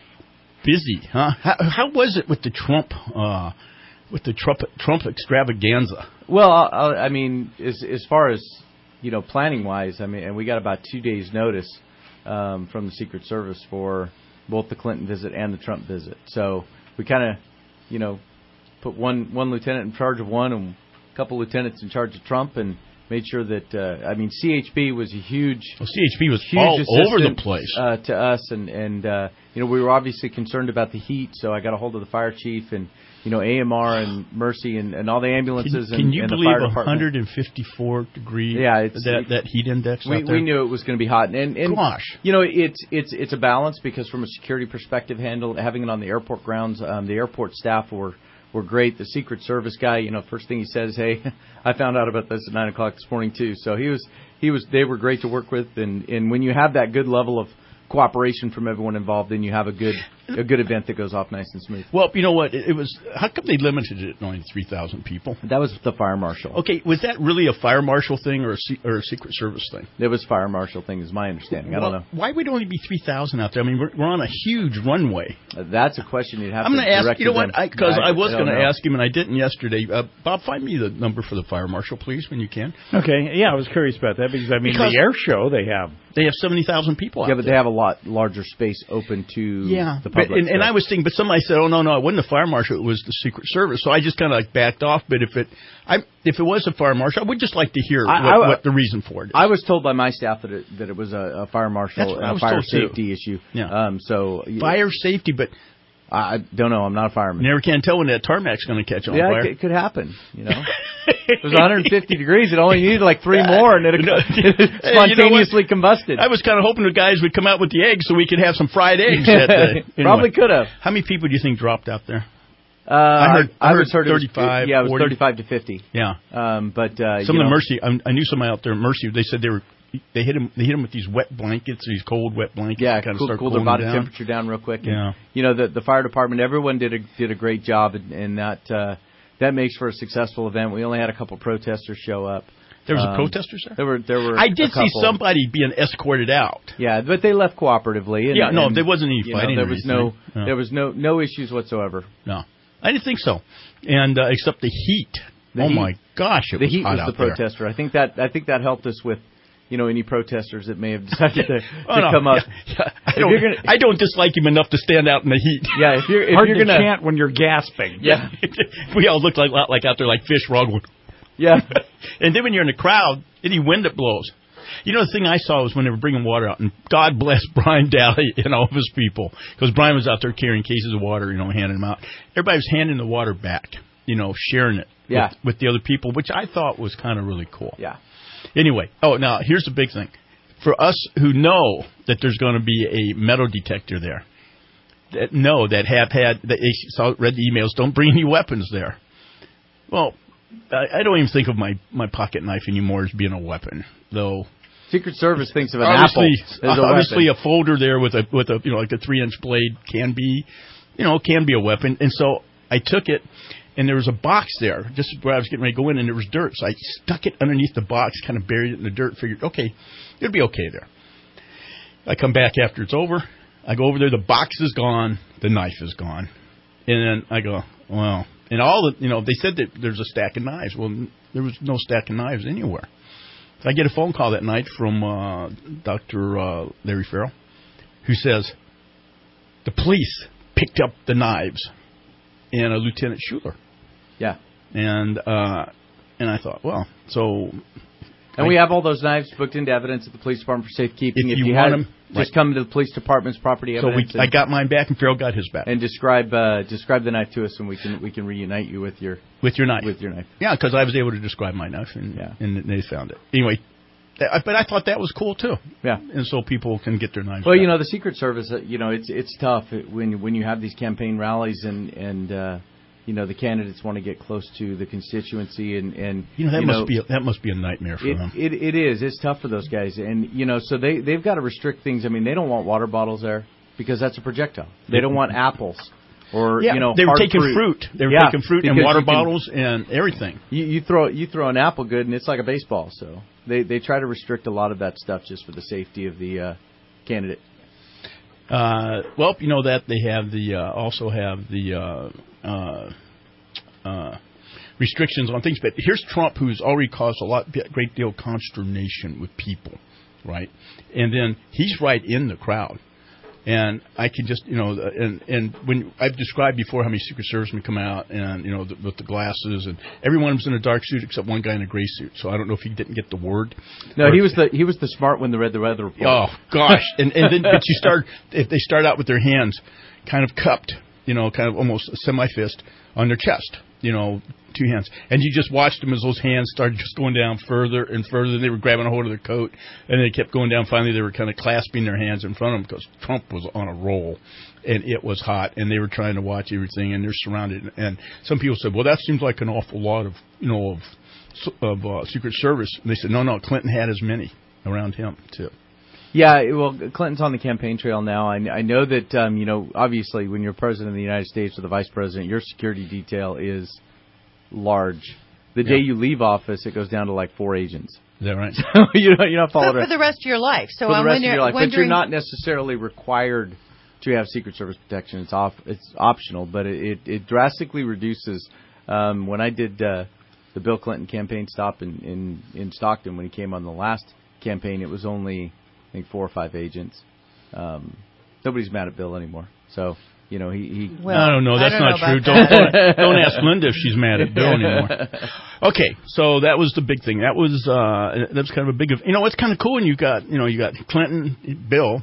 Busy, huh? How, how was it with the Trump, uh, with the Trump Trump extravaganza? Well, I, I mean, as as far as you know, planning wise, I mean, and we got about two days' notice um, from the Secret Service for both the Clinton visit and the Trump visit. So we kind of, you know, put one one lieutenant in charge of one and a couple lieutenants in charge of Trump, and made sure that uh, I mean, C H P was a huge. Well, C H P was huge all over the place uh, to us, and and uh, you know, we were obviously concerned about the heat, so I got a hold of the fire chief and you know A M R and Mercy and, and all the ambulances. Can, can and, you and believe the fire one department. hundred fifty-four degree? Yeah, it's, that that heat index. We out there? we knew it was going to be hot, and, and gosh, you know, it's it's it's a balance because from a security perspective, handle having it on the airport grounds, um, the airport staff were. were great. The Secret Service guy, you know, first thing he says, "Hey, I found out about this at nine o'clock this morning too." So he was, he was, they were great to work with, and and when you have that good level of cooperation from everyone involved, then you have a good a good event that goes off nice and smooth. Well, you know what? It, it was. How come they limited it to only three thousand people? That was the fire marshal. Okay, was that really a fire marshal thing or a, or a Secret Service thing? It was fire marshal thing, is my understanding. I well, don't know. Why would it only be three thousand out there? I mean, we're, we're on a huge runway. Uh, that's a question you'd have I'm to going to ask. direct You know to what? them. Because I, I was I going to know. ask him, and I didn't yesterday. Uh, Bob, find me the number for the fire marshal, please, when you can. Okay. Yeah, I was curious about that because I mean, Because the air show they have. They have seventy thousand people out Yeah, but there. they have a lot larger space open to Yeah, the public. but, and, and so. I was thinking, but somebody said, "Oh no, no, it wasn't the fire marshal; it was the Secret Service." So I just kind of like backed off. But if it, I, if it was the fire marshal, I would just like to hear I, what, I, what the reason for it is. I was told by my staff that it that it was a, a fire marshal That's what I and a was fire told, too. safety issue. Yeah. Um. So Fire safety, but I don't know. I'm not a fireman. you never can tell when that tarmac's going to catch on yeah, fire. it, it could happen. You know, it was one hundred fifty degrees. It only needed like three more, and it, You know- it Hey, you know what? spontaneously combusted. I was kind of hoping the guys would come out with the eggs so we could have some fried eggs. At the, anyway. Probably could have. How many people do you think dropped out there? Uh, I heard, I heard was heard it was- thirty-five. yeah, it was forty. thirty-five to fifty. Yeah. Um. But uh, Some you of the know, Mercy, I, I knew somebody out there at Mercy. They said they were they hit him they hit him with these wet blankets, these cold wet blankets. Yeah, kind of cool, start cool their cooling body down. temperature down real quick. And, Yeah. You know, the the fire department, everyone did a did a great job, and, and that uh, that makes for a successful event. We only had a couple protesters show up. There was Um, a protesters there. There were there were. I did a couple. see somebody being escorted out. Yeah, but they left cooperatively. And, Yeah, no, and, there wasn't any you know, fighting there or was anything. no No. there was no no issues whatsoever. No, I didn't think so. And uh, except the heat. The oh heat- my gosh, it the was heat hot was out the there. protester. I think that I think that helped us with, you know, any protesters that may have decided to, Oh, to no. come up. Yeah, yeah. I, If don't, you're gonna- I don't dislike him enough to stand out in the heat. Yeah, if you're if Hard you're to gonna chant when you're gasping. Yeah. We all look like like out there like fish. We're all going. Yeah. And then when you're in the crowd, any wind that blows. You know, the thing I saw was when they were bringing water out, and God bless Brian Daly and all of his people, because Brian was out there carrying cases of water, you know, handing them out. Everybody was handing the water back, you know, sharing it Yeah. with, with the other people, which I thought was kind of really cool. Yeah. Anyway, oh, now, here's the big thing. For us who know that there's going to be a metal detector there, that know that have had, that they saw, read the emails, don't bring any weapons there. Well, I, I don't even think of my, my pocket knife anymore as being a weapon, though. Secret Service thinks of an obviously, apple as a obviously weapon. a folder there with a with a you know like a three inch blade can be, you know, can be a weapon. And so I took it, and there was a box there just where I was getting ready to go in, and there was dirt. So I stuck it underneath the box, kind of buried it in the dirt. Figured, okay, it'll be okay there. I come back after it's over. I go over there. The box is gone. The knife is gone. And then I go, well, and all the you know they said that there's a stack of knives. Well, there was no stack of knives anywhere. I get a phone call that night from uh, Doctor Uh, Larry Farrell, who says the police picked up the knives and a Lieutenant Schuler. Yeah. And uh, and I thought, well, so. And I, we have all those knives booked into evidence at the police department for safekeeping. If If, you had, want 'em, just right. come to the police department's property So evidence. we, I got mine back, and Farrell got his back. And describe uh, describe the knife to us, and we can we can reunite you with your with your knife. With your knife. Yeah, because I was able to describe my knife, and Yeah. and they found it. Anyway, th- but I thought that was cool too. Yeah. And so people can get their knives. Well, back. you know, the Secret Service, uh, you know, it's it's tough when when you have these campaign rallies and and uh, you know the candidates want to get close to the constituency and and you know that you must know, be a, that must be a nightmare for it, them. It it is. It's tough for those guys, and you know, so they they've got to restrict things. I mean, they don't want water bottles there because that's a projectile. They don't want apples or yeah, you know, they were hard taking fruit. They were yeah, taking fruit and water bottles and everything. You, you throw you throw an apple good, and it's like a baseball. So they they try to restrict a lot of that stuff just for the safety of the uh, candidate. Uh, well, you know that they have the uh, also have the uh, uh, uh, restrictions on things. But here's Trump, who's already caused a lot, great deal of consternation with people, right? And then he's right in the crowd. And I can just, you know, and and when I've described before how many Secret Servicemen come out and, you know, the, with the glasses, and everyone was in a dark suit except one guy in a gray suit. So I don't know if he didn't get the word. No, he was the he was the smart one that read the weather report. Oh gosh! and and then but you start if they start out with their hands kind of cupped, you know, kind of almost a semi fist on their chest, you know, two hands, and you just watched them as those hands started just going down further and further. They were grabbing a hold of their coat, and they kept going down. Finally, they were kind of clasping their hands in front of them because Trump was on a roll, and it was hot, and they were trying to watch everything, and they're surrounded. And some people said, "Well, that seems like an awful lot of, you know, of of uh, Secret Service." And they said, "No, no, Clinton had as many around him too." Yeah, well, Clinton's on the campaign trail now. I, I know that, um, you know, obviously when you're president of the United States or the vice president, your security detail is large. The Yeah. day you leave office, it goes down to like four agents. Is that right? So you know, you're not followed So for the rest of your life. So for the I'm rest of wonder- your life, but wondering. you're not necessarily required to have Secret Service protection. It's off. It's optional, but it it, it drastically reduces. Um, when I did uh, the Bill Clinton campaign stop in, in in Stockton when he came on the last campaign, it was only I think four or five agents. Um, nobody's mad at Bill anymore. So. You know, he. he well, I don't know. That's I don't not know true. about Don't, that. don't don't ask Linda if she's mad at Bill anymore. Okay, so that was the big thing. That was uh, that was kind of a big. You know, it's kind of cool when you got you know you got Clinton, Bill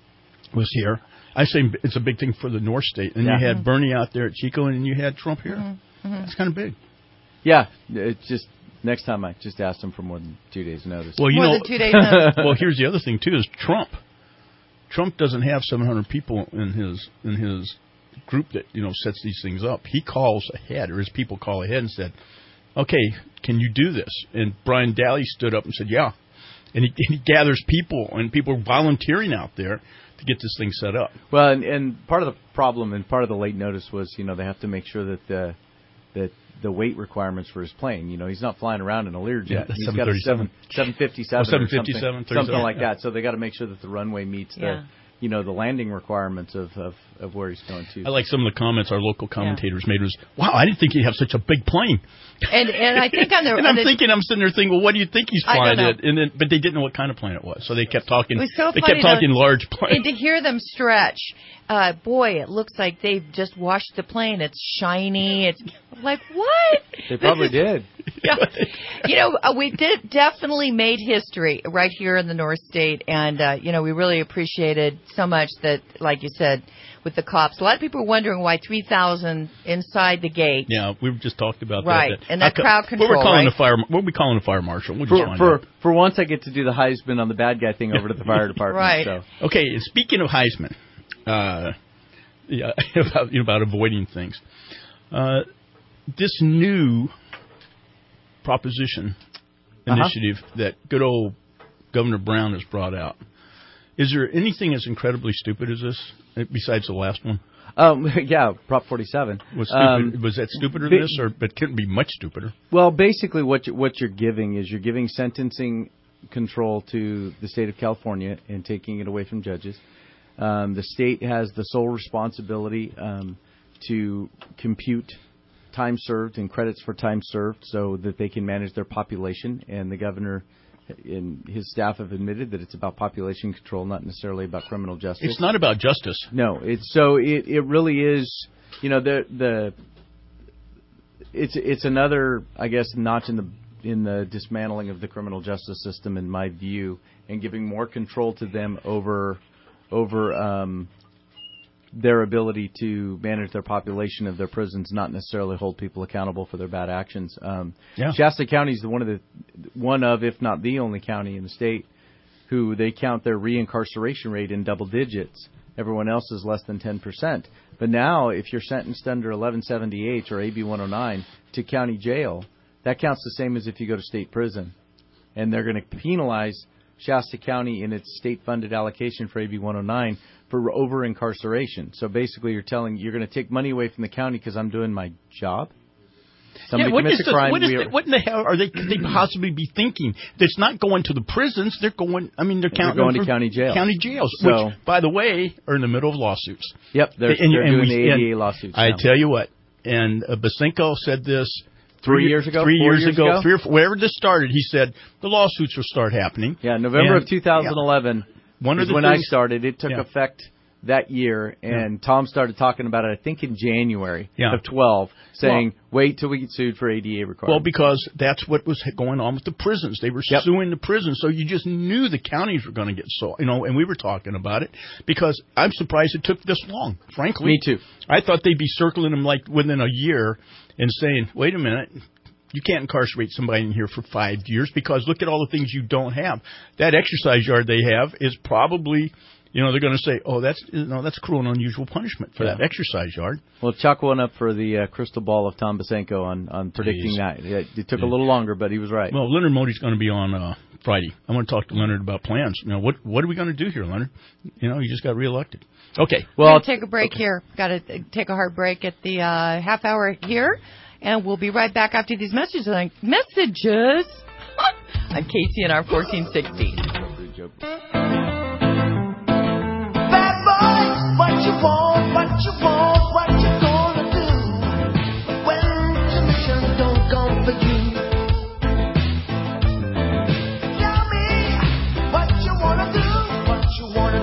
was here. I say it's a big thing for the North State, and Yeah. you had Bernie out there at Chico, and you had Trump here. Mm-hmm. That's kind of big. Yeah, it's just next time I just asked him for more than two days' notice. Well, you More know, than two days notice. well, here's the other thing too: is Trump. Trump doesn't have seven hundred people in his in his group that you know sets these things up. He calls ahead, or his people call ahead and said, "Okay, can you do this?" And Brian Daly stood up and said, "Yeah." And he, he gathers people, and people are volunteering out there to get this thing set up. Well, and, and part of the problem and part of the late notice was, you know, they have to make sure that the that the weight requirements for his plane. You know, he's not flying around in a Learjet. Yeah, that's he's got a seven seven fifty seven, Oh, seven fifty-seven, something, something like yeah. that. So they got to make sure that the runway meets Yeah. the you know the landing requirements of, of, of where he's going to. I like some of the comments our local commentators made was, "Wow, I didn't think he'd have such a big plane." And and I think on the and on I'm the, thinking, I'm sitting there thinking, well, what do you think he's I don't flying know. at? And then, but they didn't know what kind of plane it was, so they kept talking. It was so they funny kept talking to, large planes. And to hear them stretch, uh, boy, it looks like they've just washed the plane. It's shiny. It's like, what? They probably This is- did. Yeah. You know, uh, we did definitely made history right here in the North State, and uh, you know, we really appreciated so much that, like you said, with the cops. A lot of people were wondering why three thousand inside the gate. Yeah, we just talked about Right, that. and that How co- crowd control, What we're calling right? a fire. What are we calling a fire marshal? We'll just For find for, out. for once, I get to do the Heisman on the bad guy thing over to the fire department. Right. So. Okay, and speaking of Heisman, uh, yeah, about you know, about avoiding things. Uh, this new proposition Uh-huh. initiative that good old Governor Brown has brought out. Is there anything as incredibly stupid as this, uh, besides the last one? Um, yeah, Prop forty-seven. Was, stupid, Um, was that stupider bi- than this, or but couldn't be much stupider? Well, basically, what you, what you're giving is you're giving sentencing control to the state of California and taking it away from judges. Um, the state has the sole responsibility um, to compute time served and credits for time served so that they can manage their population. And the governor and his staff have admitted that it's about population control, not necessarily about criminal justice. It's not about justice. No, it's so it, it really is. You know, the the it's it's another, I guess, notch in the in the dismantling of the criminal justice system, in my view, and giving more control to them over over um, their ability to manage their population of their prisons, not necessarily hold people accountable for their bad actions. Um, Yeah. Shasta County is one of the one of, if not the only county in the state who they count their reincarceration rate in double digits. Everyone else is less than ten percent. But now, if you're sentenced under eleven seventy H or A B one oh nine to county jail, that counts the same as if you go to state prison. And they're going to penalize Shasta County in its state-funded allocation for A B one oh nine for over incarceration. So basically, you're telling you're going to take money away from the county because I'm doing my job. Somebody yeah, what commits is a crime. The, what, is we the, what in the hell are they? Could they possibly be thinking? It's not going to the prisons. They're going. I mean, they're, they're counting going for to county jails. County jails, so, which, by the way, are in the middle of lawsuits. Yep, they're, and, they're and doing we, the A D A and lawsuits. I now. tell you what, and uh, Basenko said this three, three years ago. Three four years, years ago, ago, three or four, wherever this started, he said the lawsuits will start happening. Yeah, November and, of two thousand eleven. Yeah, one is of the when things, I started. It took yeah. effect that year, and yeah. Tom started talking about it, I think, in January yeah. of twelve, saying, well, wait till we get sued for A D A requirements. Well, because that's what was going on with the prisons. They were yep. suing the prisons, so you just knew the counties were going to get sued. You know, and we were talking about it, because I'm surprised it took this long, frankly. Me too. I thought they'd be circling them like within a year and saying, wait a minute, you can't incarcerate somebody in here for five years because look at all the things you don't have. That exercise yard they have is probably... You know, they're going to say, oh, that's you know, that's cruel and unusual punishment for yeah. that exercise yard. Well, chalk one up for the uh, crystal ball of Tom Basenko on, on predicting Jeez. that. It, it took yeah. a little longer, but he was right. Well, Leonard Moty's going to be on uh, Friday. I want to talk to Leonard about plans. You know, what what are we going to do here, Leonard? You know, you just got reelected. Okay. Well, we'll take a break okay. here. Got to take a hard break at the uh, half hour here, and we'll be right back after these messages. Messages on K C N R fourteen sixty. What you want, what you want, what you gonna do when the mission don't come for you? Tell me what you wanna do, what you wanna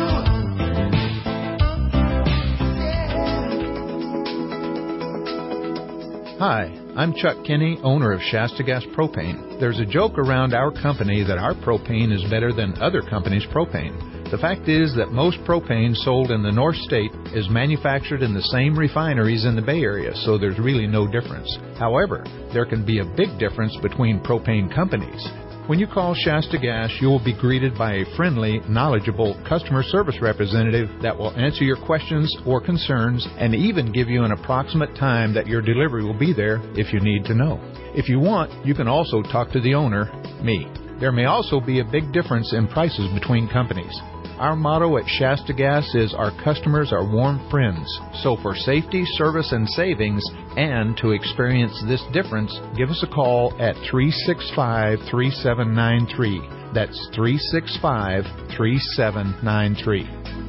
do. Yeah. Hi, I'm Chuck Kinney, owner of Shasta Gas Propane. There's a joke around our company that our propane is better than other companies' propane. The fact is that most propane sold in the North State is manufactured in the same refineries in the Bay Area, so there's really no difference. However, there can be a big difference between propane companies. When you call Shasta Gas, you will be greeted by a friendly, knowledgeable customer service representative that will answer your questions or concerns and even give you an approximate time that your delivery will be there if you need to know. If you want, you can also talk to the owner, me. There may also be a big difference in prices between companies. Our motto at Shasta Gas is our customers are warm friends. So for safety, service, and savings, and to experience this difference, give us a call at three six five, three seven nine three. That's three six five, three seven nine three.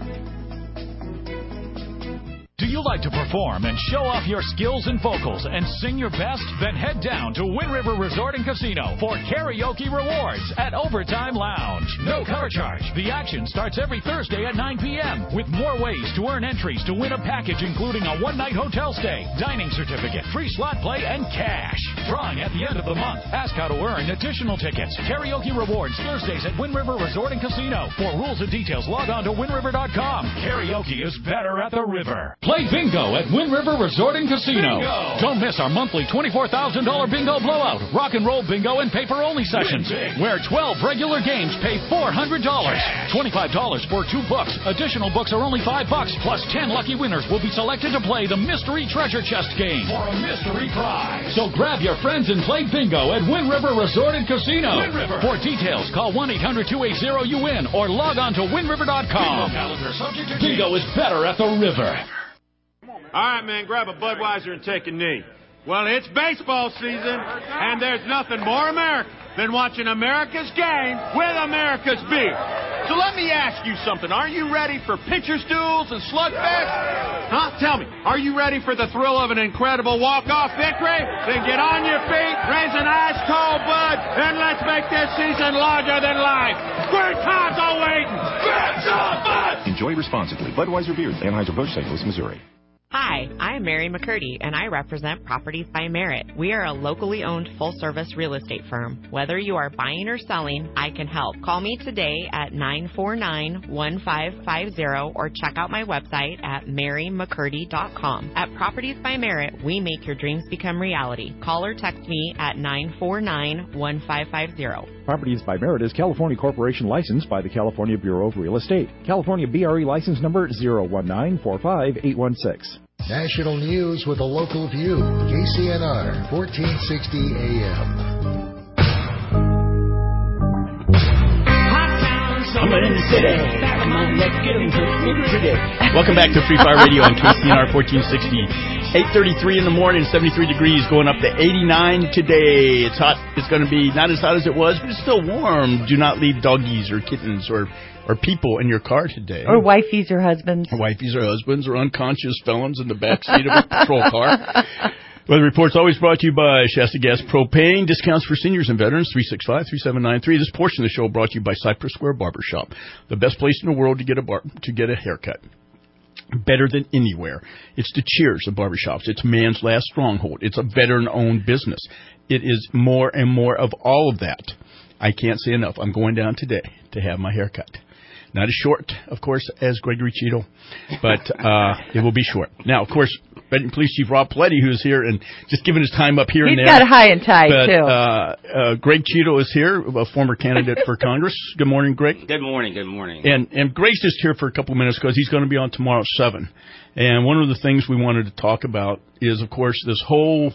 Do you like to perform and show off your skills and vocals and sing your best? Then head down to Wind River Resort and Casino for karaoke rewards at Overtime Lounge. No cover charge. The action starts every Thursday at nine p.m. with more ways to earn entries to win a package including a one-night hotel stay, dining certificate, free slot play, and cash. Drawing at the end of the month. Ask how to earn additional tickets. Karaoke rewards Thursdays at Wind River Resort and Casino. For rules and details, log on to wind river dot com. Karaoke is better at the river. Play bingo at Wind River Resort and Casino. Bingo. Don't miss our monthly twenty-four thousand dollars bingo blowout, rock and roll bingo, and paper-only sessions, where twelve regular games pay four hundred dollars. twenty-five dollars for two books. Additional books are only five bucks, plus ten lucky winners will be selected to play the Mystery Treasure Chest game for a mystery prize. So grab your friends and play bingo at Wind River Resort and Casino. Wind River. For details, call one eight hundred two eight zero U N or log on to wind river dot com. Bingo calendar subject to bingo is better at the river. All right, man, grab a Budweiser and take a knee. Well, it's baseball season, and there's nothing more American than watching America's game with America's beer. So let me ask you something. Are you ready for pitcher's duels and slugfest? Huh? Tell me, are you ready for the thrill of an incredible walk-off victory? Then get on your feet, raise an ice-cold Bud, and let's make this season larger than life. Great times are waiting. Grab some Bud! Enjoy responsibly. Budweiser Beer, Anheuser-Busch, Saint Louis, Missouri. Hi, I'm Mary McCurdy, and I represent Properties by Merit. We are a locally owned full-service real estate firm. Whether you are buying or selling, I can help. Call me today at nine four nine, one five five zero or check out my website at mary mccurdy dot com. At Properties by Merit, we make your dreams become reality. Call or text me at nine four nine, one five five zero. Properties by Merit is California Corporation licensed by the California Bureau of Real Estate. California B R E license number zero one nine four five eight one six. National news with a local view. K C N R, fourteen sixty A M. Coming City. Welcome back to Free Fire Radio on K C N R fourteen sixty. eight thirty-three in the morning, seventy-three degrees, going up to eighty-nine today. It's hot. It's going to be not as hot as it was, but it's still warm. Do not leave doggies or kittens or, or people in your car today. Or wifeys or husbands. Or wifeys or husbands or unconscious felons in the back seat of a patrol car. Weather Report's always brought to you by Shasta Gas Propane. Discounts for seniors and veterans, three six five, three seven nine three. This portion of the show brought to you by Cypress Square Barbershop, the best place in the world to get a bar- to get a haircut. Better than anywhere. It's the Cheers of barbershops. It's man's last stronghold. It's a veteran-owned business. It is more and more of all of that. I can't say enough. I'm going down today to have my hair cut. Not as short, of course, as Gregory Cheeto, but uh, it will be short. Now, of course, Benton Police Chief Rob Pletty, who's here and just giving his time up here He's and there. He's got high and tight, but, too. Uh, uh, Greg Cheeto is here, a former candidate for Congress. Good morning, Greg. Good morning, good morning. And and Greg's just here for a couple minutes because he's going to be on tomorrow at seven. And one of the things we wanted to talk about is, of course, this whole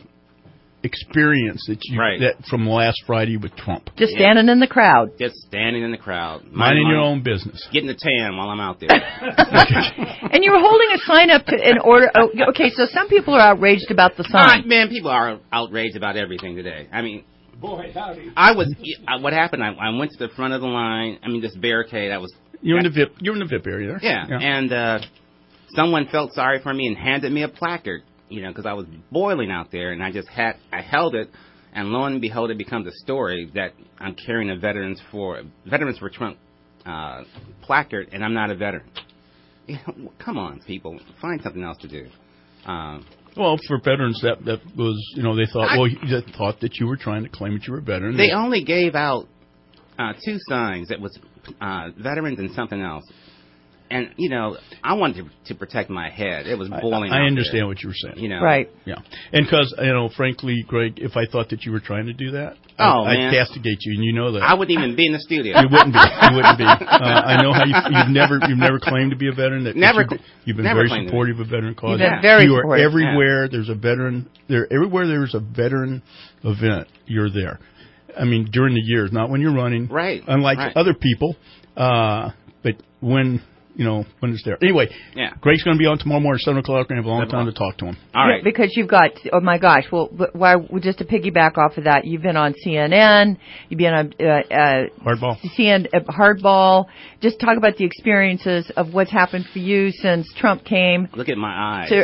experience that you right. that from last Friday with Trump. Just yeah. standing in the crowd. Just standing in the crowd. Minding your own business. Getting a tan while I'm out there. And you were holding a sign up to, in order... Oh, okay, so some people are outraged about the sign. Uh, man, people are outraged about everything today. I mean... Boy, howdy. I was... What happened, I, I went to the front of the line. I mean, this barricade, I was... You're in the V I P, you're in the V I P area there. Yeah, yeah. and uh, someone felt sorry for me and handed me a placard, you know, because I was boiling out there, and I just had... I held it. And lo and behold, it becomes a story that I'm carrying a Veterans for Veterans for Trump uh, placard, and I'm not a veteran. You know, come on, people, find something else to do. Um, well, for veterans, that that was, you know, they thought, I, well, they thought that you were trying to claim that you were a veteran. They only gave out uh, two signs that was uh, veterans and something else. And, you know, I wanted to, to protect my head. It was boiling I, I out understand there. what you were saying. You know, right. Yeah. And because, you know, frankly, Greg, if I thought that you were trying to do that, oh, I'd, man. I'd castigate you, and you know that. I wouldn't even be in the studio. You wouldn't be. You wouldn't be. Uh, I know how you, you've never you've never claimed to be a veteran. That never. You've, you've been never very supportive of veteran cause. You've been very you are supportive. everywhere. Yeah. There's a veteran. There everywhere there's a veteran event. You're there. I mean, during the years, not when you're running. Right. Unlike right. other people, uh, but when. You know, when it's there. Anyway, yeah. Greg's going to be on tomorrow morning at seven o'clock. We're going to have a long time to talk to him. All right. Yeah, because you've got, oh, my gosh. Well, why, just to piggyback off of that, you've been on C N N. You've been on uh, uh, Hardball. C N N, uh, Hardball. Just talk about the experiences of what's happened for you since Trump came. Look at my eyes.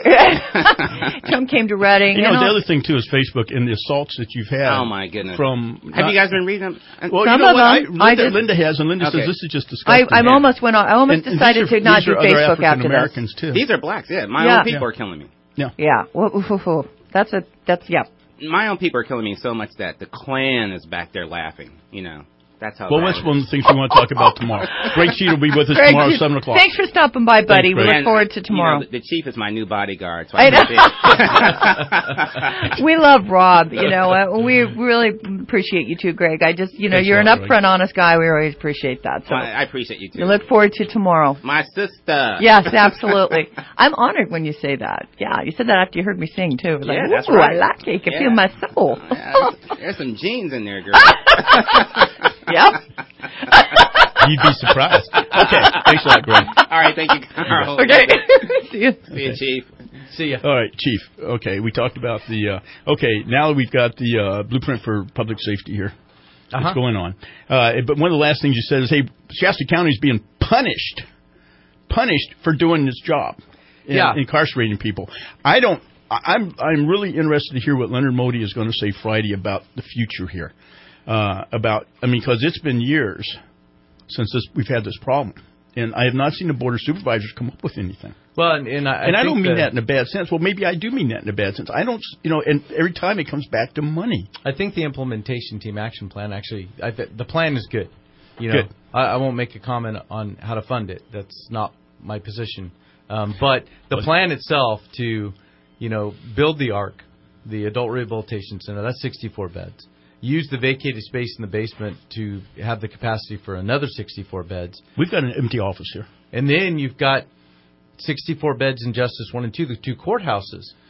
To, Trump came to Reading. You know, and the all, other thing, too, is Facebook and the assaults that you've had. Oh, my goodness. From Have not, you guys been reading them? Well, Some you know of what? them. I, Linda, I just, Linda has, and Linda okay. says this is just disgusting. I, I almost went on. I almost and, decided and to not do are Facebook African after Americans this. too. These are blacks, yeah. My yeah. own people yeah. are killing me. Yeah. Yeah. Well, that's a, that's, yeah. My own people are killing me so much that the Klan is back there laughing, you know. That's how Well, bad that's it one is. of the things we want to talk about tomorrow. Greg Cheat will be with us Greg, tomorrow at seven o'clock. Thanks for stopping by, buddy. Thanks, we look And, forward to tomorrow. You know, the, the chief is my new bodyguard. So I I know. We love Rob. You know, uh, we really appreciate you too, Greg. I just, you know, Thanks you're a an lot, upfront, Greg. honest guy. We always appreciate that. So well, I appreciate you too. we look forward to tomorrow. My sister. Yes, absolutely. I'm honored when you say that. Yeah, you said that after you heard me sing too. It was Yeah, like, that's ooh, right. I like it. You can Yeah. feel my soul. Yeah, there's, there's some genes in there, girl. Yep. You'd be surprised. Okay. Thanks a lot, Greg. All right, thank you, Carl. Okay. See you. See you, Chief. See ya. All right, Chief. Okay, we talked about the. Uh, okay, now we've got the uh, blueprint for public safety here. Uh-huh. What's going on? Uh, but one of the last things you said is, hey, Shasta County is being punished, punished for doing this job, in, yeah, incarcerating people. I don't. I'm I'm really interested to hear what Leonard Modi is going to say Friday about the future here. Uh, about, I mean, because it's been years since this, we've had this problem, and I have not seen the board of supervisors come up with anything. Well, and, and I, and I, I don't mean that, that in a bad sense. Well, maybe I do mean that in a bad sense. I don't, you know, and every time it comes back to money. I think the implementation team action plan actually, I th- the plan is good. You know, good. I, I won't make a comment on how to fund it. That's not my position. Um, but the But, plan itself to, you know, build the ARC, the Adult Rehabilitation Center, that's sixty-four beds. Use the vacated space in the basement to have the capacity for another sixty-four beds. We've got an empty office here. And then you've got sixty-four beds in Justice one and two, the two courthouses.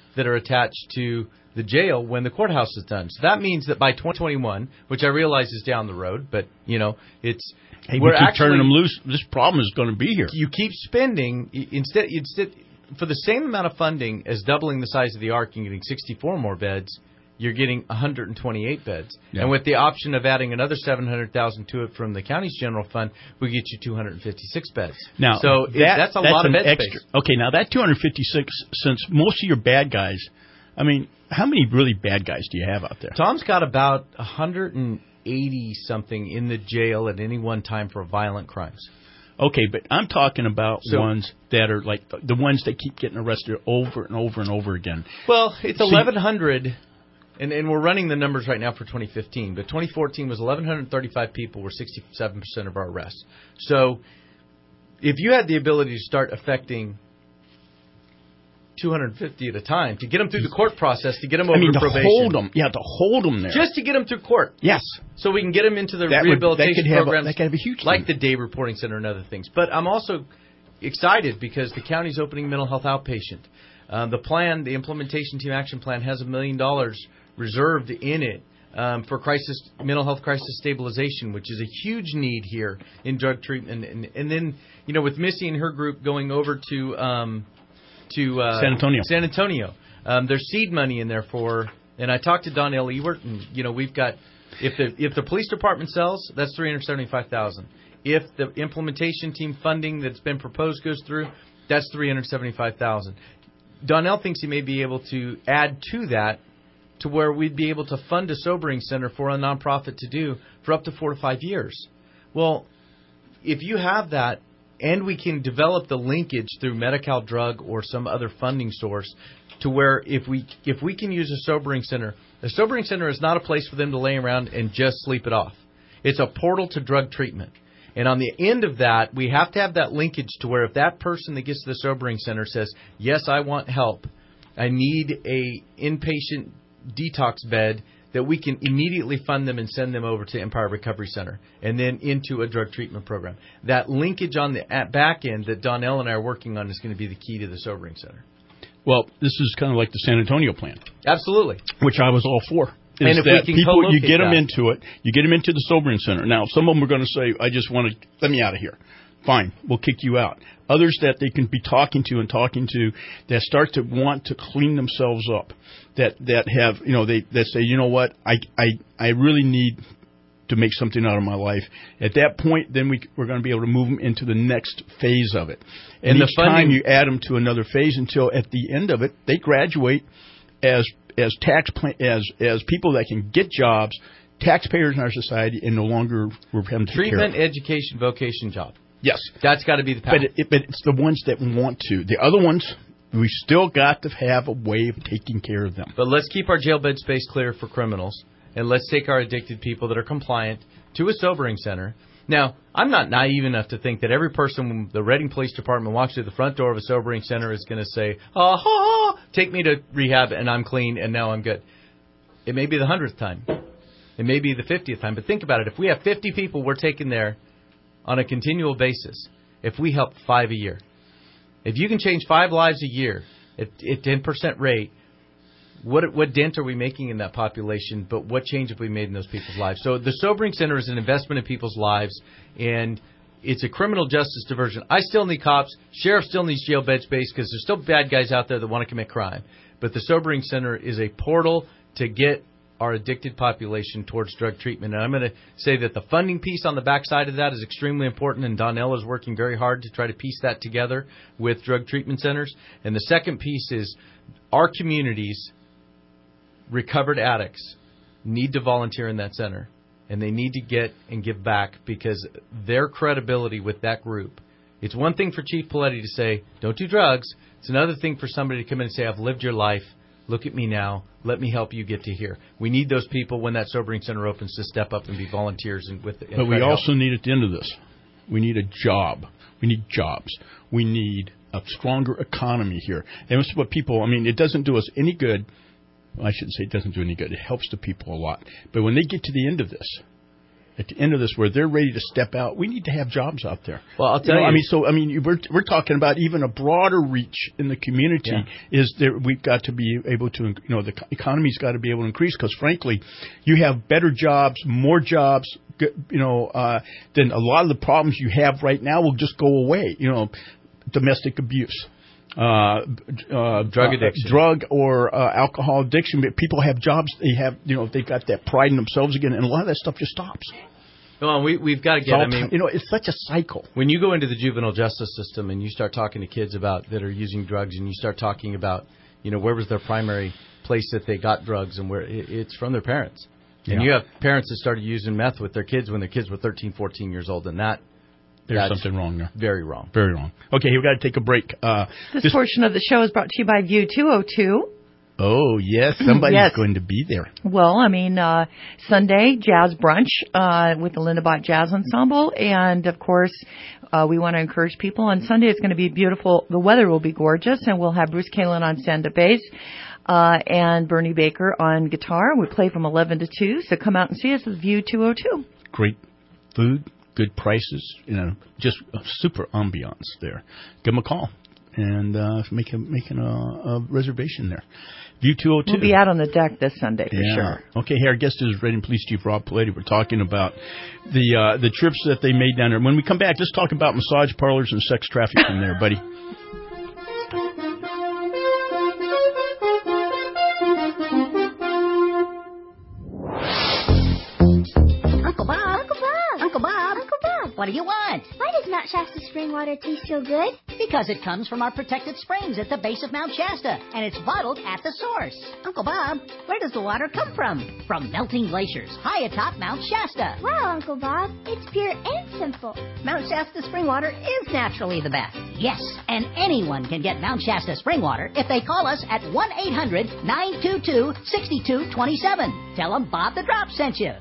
that are attached to the jail when the courthouse is done. So that means that by twenty twenty-one, which I realize is down the road, but, you know, it's... Hey, we're we keep actually, turning them loose. This problem is going to be here. You keep spending, instead, instead for the same amount of funding as doubling the size of the Ark and getting sixty-four more beds, you're getting one hundred twenty-eight beds. Yeah. And with the option of adding another seven hundred thousand to it from the county's general fund, we get you two hundred fifty-six beds. Now, so that, it, that's a that's lot of an bed extra. space. Okay, now that two hundred fifty-six, since most of your bad guys, I mean, how many really bad guys do you have out there? Tom's got about one hundred eighty something in the jail at any one time for violent crimes. Okay, but I'm talking about So- ones that are like the ones that keep getting arrested over and over and over again. Well, it's See- eleven hundred, and, and we're running the numbers right now for twenty fifteen, but twenty fourteen was eleven thirty-five people, were sixty-seven percent of our arrests. So if you had the ability to start affecting two hundred fifty at a time, to get them through the court process, to get them over I mean, to probation. hold them. Yeah, to hold them there. Just to get them through court. Yes. So we can get them into the That would- rehabilitation that could have a- programs that could have a huge like thing. the day reporting center and other things. But I'm also excited because the county's opening mental health outpatient. Uh, the plan, the implementation team action plan, has a million dollars reserved in it um, for crisis mental health crisis stabilization, which is a huge need here in drug treatment. And, and then, you know, with Missy and her group going over to um, to uh, San Antonio. San Antonio, um, there's seed money in there for. And I talked to Donnell Ewert, and you know, we've got if the if the police department sells, that's three hundred seventy-five thousand. If the implementation team funding that's been proposed goes through, that's three hundred seventy-five thousand. Donnell thinks he may be able to add to that to where we'd be able to fund a sobering center for a nonprofit to do for up to four to five years. Well, if you have that, and we can develop the linkage through Medi-Cal drug or some other funding source to where if we if we can use a sobering center, a sobering center is not a place for them to lay around and just sleep it off. It's a portal to drug treatment. And on the end of that, we have to have that linkage to where if that person that gets to the sobering center says, yes, I want help, I need a inpatient detox bed, that we can immediately fund them and send them over to Empire Recovery Center and then into a drug treatment program. That linkage on the at back end that Donnell and I are working on is going to be the key to the sobering center. Well, this is kind of like the San Antonio plan. Absolutely. Which I was all for. Is And if that we can people, you co-locate get them that. into it, you get them into the sobering center. Now, some of them are going to say, I just want to, let me out of here. Fine, we'll kick you out. Others that they can be talking to and talking to that start to want to clean themselves up, that that have, you know, they that say, you know what, I, I, I really need to make something out of my life. At that point, then we, we're going to be able to move them into the next phase of it. And, And the each time funding- you add them to another phase until at the end of it, they graduate as as tax pla- as as people that can get jobs, taxpayers in our society, and no longer we're having to take care Treatment, of. education, vocation, job. Yes. That's got to be the path. But, it, but it's the ones that want to. The other ones, we still got to have a way of taking care of them. But let's keep our jail bed space clear for criminals, and let's take our addicted people that are compliant to a sobering center. Now, I'm not naive enough to think that every person when the Reading Police Department walks through the front door of a sobering center is going to say, oh, ha, ha, take me to rehab and I'm clean and now I'm good. It may be the hundredth time. It may be the fiftieth time. But think about it. If we have fifty people we're taking there on a continual basis, if we help five a year, if you can change five lives a year at, at ten percent rate, what what dent are we making in that population, but what change have we made in those people's lives? So the Sobering Center is an investment in people's lives, and it's a criminal justice diversion. I still need cops. Sheriff still needs jail bed space because there's still bad guys out there that want to commit crime. But the Sobering Center is a portal to get our addicted population towards drug treatment. And I'm going to say that the funding piece on the backside of that is extremely important, and Donnell is working very hard to try to piece that together with drug treatment centers. And the second piece is our communities, recovered addicts, need to volunteer in that center, and they need to get and give back because their credibility with that group. It's one thing for Chief Paletti to say, don't do drugs. It's another thing for somebody to come in and say, I've lived your life. Look at me now. Let me help you get to here. We need those people when that sobering center opens to step up and be volunteers. And with. And But we try to help. also need at the end of this, we need a job. We need jobs. We need a stronger economy here. And this is what people, I mean, it doesn't do us any good. Well, I shouldn't say it doesn't do any good. It helps the people a lot. But when they get to the end of this, at the end of this where they're ready to step out, we need to have jobs out there. Well, I'll tell you. Know, you. I mean, so I mean, we're we're talking about even a broader reach in the community. Yeah. Is there? We've got to be able to, you know, the economy's got to be able to increase because, frankly, you have better jobs, more jobs. You know, uh, then a lot of the problems you have right now will just go away. You know, domestic abuse. Uh, uh, drug addiction, uh, drug or uh, alcohol addiction. People have jobs. They have, you know, they've got that pride in themselves again, and a lot of that stuff just stops. Well, we we've got to get. I mean, you know, it's such a cycle. When you go into the juvenile justice system and you start talking to kids about that are using drugs, and you start talking about, you know, where was their primary place that they got drugs, and where it, it's from their parents. And Yeah. you have parents that started using meth with their kids when their kids were thirteen, fourteen years old, and that. There's That's something wrong there. Very wrong. Very wrong. Okay, we've got to take a break. Uh, This, this portion of the show is brought to you by View two oh two. Oh, yes. Somebody's Yes. going to be there. Well, I mean, uh, Sunday, jazz brunch uh, with the Linda Bott Jazz Ensemble. And, of course, uh, we want to encourage people. On Sunday, it's going to be beautiful. The weather will be gorgeous. And we'll have Bruce Kalin on stand-up bass uh, and Bernie Baker on guitar. We play from eleven to two. So come out and see us at View two oh two. Great food, good prices, you know, just a super ambiance there. Give them a call and uh, make a, make an, uh, a reservation there. View two oh two. We'll be out on the deck this Sunday for yeah. sure. Okay, here our guest is Reading Police Chief Rob Paletti. We're talking about the uh, the trips that they made down there. When we come back, let's talk about massage parlors and sex trafficking there, buddy. Uncle Bob. Uncle Bob. Uncle Bob. Uncle Bob. What do you want? Why does Mount Shasta spring water taste so good? Because it comes from our protected springs at the base of Mount Shasta, and it's bottled at the source. Uncle Bob, where does the water come from? From melting glaciers high atop Mount Shasta. Wow, Uncle Bob. It's pure and simple. Mount Shasta spring water is naturally the best. Yes, and anyone can get Mount Shasta spring water if they call us at one eight hundred nine two two six two two seven. Tell them Bob the Drop sent you.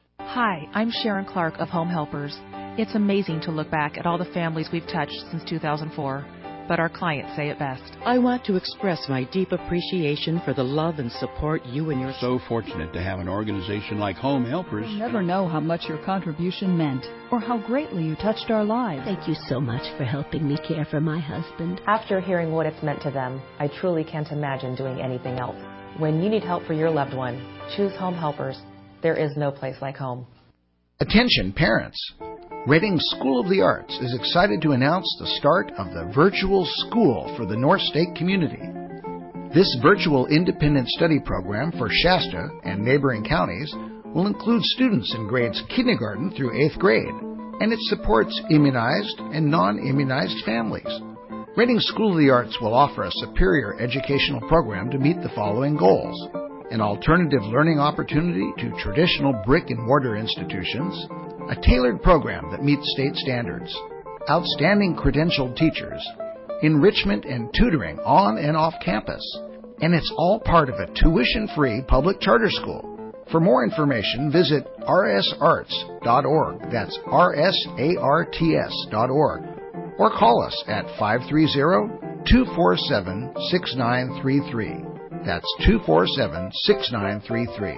Hi, I'm Sharon Clark of Home Helpers. It's amazing to look back at all the families we've touched since two thousand four, but our clients say it best. I want to express my deep appreciation for the love and support you and your... So fortunate to have an organization like Home Helpers. You'll never know how much your contribution meant or how greatly you touched our lives. Thank you so much for helping me care for my husband. After hearing what it's meant to them, I truly can't imagine doing anything else. When you need help for your loved one, choose Home Helpers. There is no place like home. Attention parents. Reading School of the Arts is excited to announce the start of the Virtual School for the North State community. This virtual independent study program for Shasta and neighboring counties will include students in grades kindergarten through eighth grade, and it supports immunized and non-immunized families. Reading School of the Arts will offer a superior educational program to meet the following goals: an alternative learning opportunity to traditional brick-and-mortar institutions, a tailored program that meets state standards, outstanding credentialed teachers, enrichment and tutoring on and off campus, and it's all part of a tuition-free public charter school. For more information, visit r s arts dot org. That's R S A R T S dot org. Or call us at five three zero, two four seven, six nine three three. That's two four seven, six nine three three.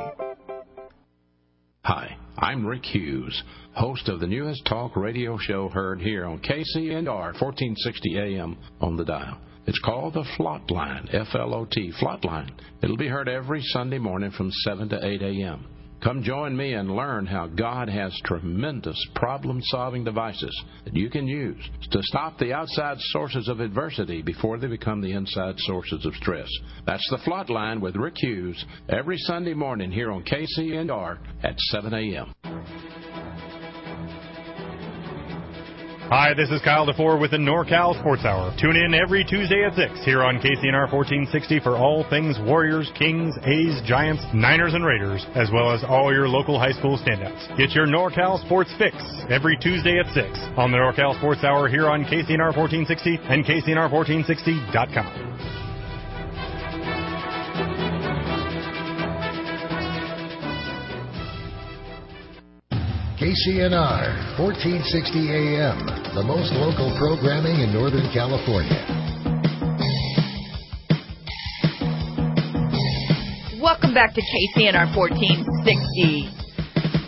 Hi, I'm Rick Hughes, host of the newest talk radio show heard here on K C N R fourteen sixty A M on the dial. It's called the Flot Line, F L O T, Flot Line. It'll be heard every Sunday morning from seven to eight A M Come join me and learn how God has tremendous problem-solving devices that you can use to stop the outside sources of adversity before they become the inside sources of stress. That's the Flot Line with Rick Hughes every Sunday morning here on K C N R at seven A M Hi, this is Kyle DeFore with the NorCal Sports Hour. Tune in every Tuesday at six here on K C N R fourteen sixty for all things Warriors, Kings, A's, Giants, Niners, and Raiders, as well as all your local high school standouts. Get your NorCal Sports fix every Tuesday at six on the NorCal Sports Hour here on K C N R fourteen sixty and K C N R fourteen sixty dot com. K C N R, fourteen sixty A M, the most local programming in Northern California. Welcome back to K C N R fourteen sixty.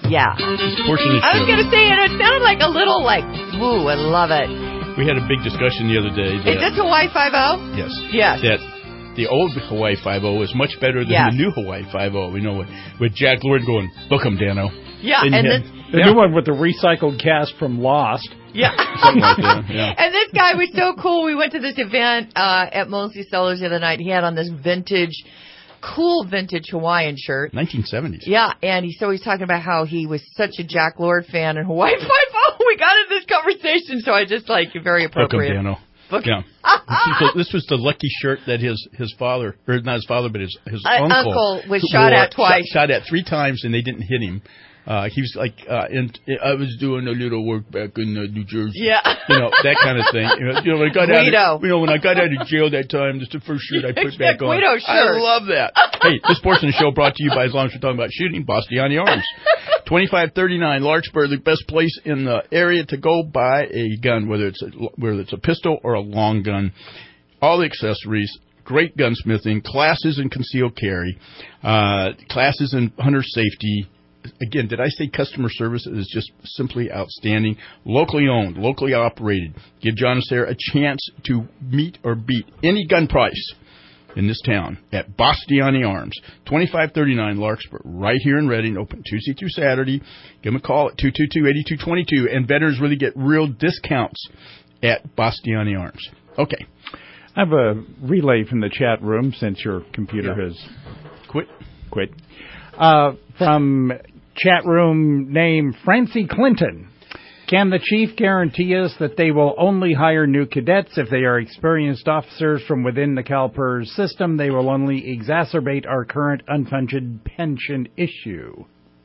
Yeah. This portion of the I was show. going to say, and it sounded like a little like, woo, I love it. We had a big discussion the other day. That, Is this Hawaii Five-O? Yes. Yes. That the old Hawaii Five-O is much better than yes. the new Hawaii Five-O. We know with, with Jack Lord going, book 'em, Dano. Yeah, and, and had, this, the yeah. new one with the recycled cast from Lost. Yeah. Something like that, yeah. And this guy was so cool. We went to this event uh, at Mosley Cellars the other night. He had on this vintage, cool vintage Hawaiian shirt. nineteen seventies. Yeah, and he, so he's talking about how he was such a Jack Lord fan and Hawaii Five-O. We got into this conversation, so I just like very appropriate. Book 'em, Dano. Book yeah. this, was the, this was the lucky shirt that his his father, or not his father, but his his uh, uncle, uncle was shot wore, at twice. Shot, shot at three times, and they didn't hit him. Uh, he was like, uh, and I was doing a little work back in uh, New Jersey. Yeah. You know, that kind of thing. You know, you know, when I got Guido. out of, you know, when I got out of jail that time, that's the first shirt I put back on. Guido shirt. I love that. Hey, this portion of the show brought to you by, as long as we're talking about shooting, Bastiani Arms. twenty-five thirty-nine Larkspur, the best place in the area to go buy a gun, whether it's a, whether it's a pistol or a long gun. All the accessories. Great gunsmithing, classes in concealed carry, uh, classes in hunter safety. Again, did I say customer service is just simply outstanding? Locally owned, locally operated. Give John and Sarah a chance to meet or beat any gun price in this town at Bastiani Arms, twenty-five thirty-nine Larkspur, right here in Reading, open Tuesday through Saturday. Give them a call at two two two, eight two two two, and veterans really get real discounts at Bastiani Arms. Okay. I have a relay from the chat room since your computer yeah. has quit. Quit. Uh, from chat room name Francie Clinton. Can the chief guarantee us that they will only hire new cadets if they are experienced officers from within the CalPERS system? They will only exacerbate our current unfunded pension issue.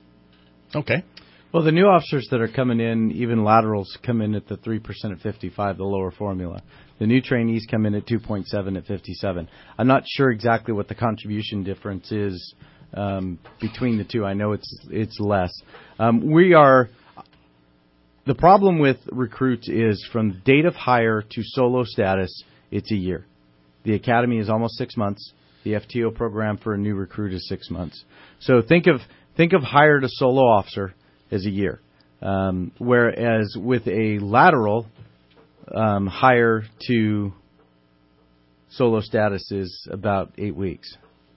Okay. Well, the new officers that are coming in, even laterals, come in at the three percent at fifty-five, the lower formula. The new trainees come in at two point seven at fifty-seven. I'm not sure exactly what the contribution difference is um, between the two. I know it's it's less. Um, we are the problem with recruits is from date of hire to solo status, it's a year. The academy is almost six months. The F T O program for a new recruit is six months. So think of think of hire to solo officer as a year, um, whereas with a lateral, um, hire to solo status is about eight weeks.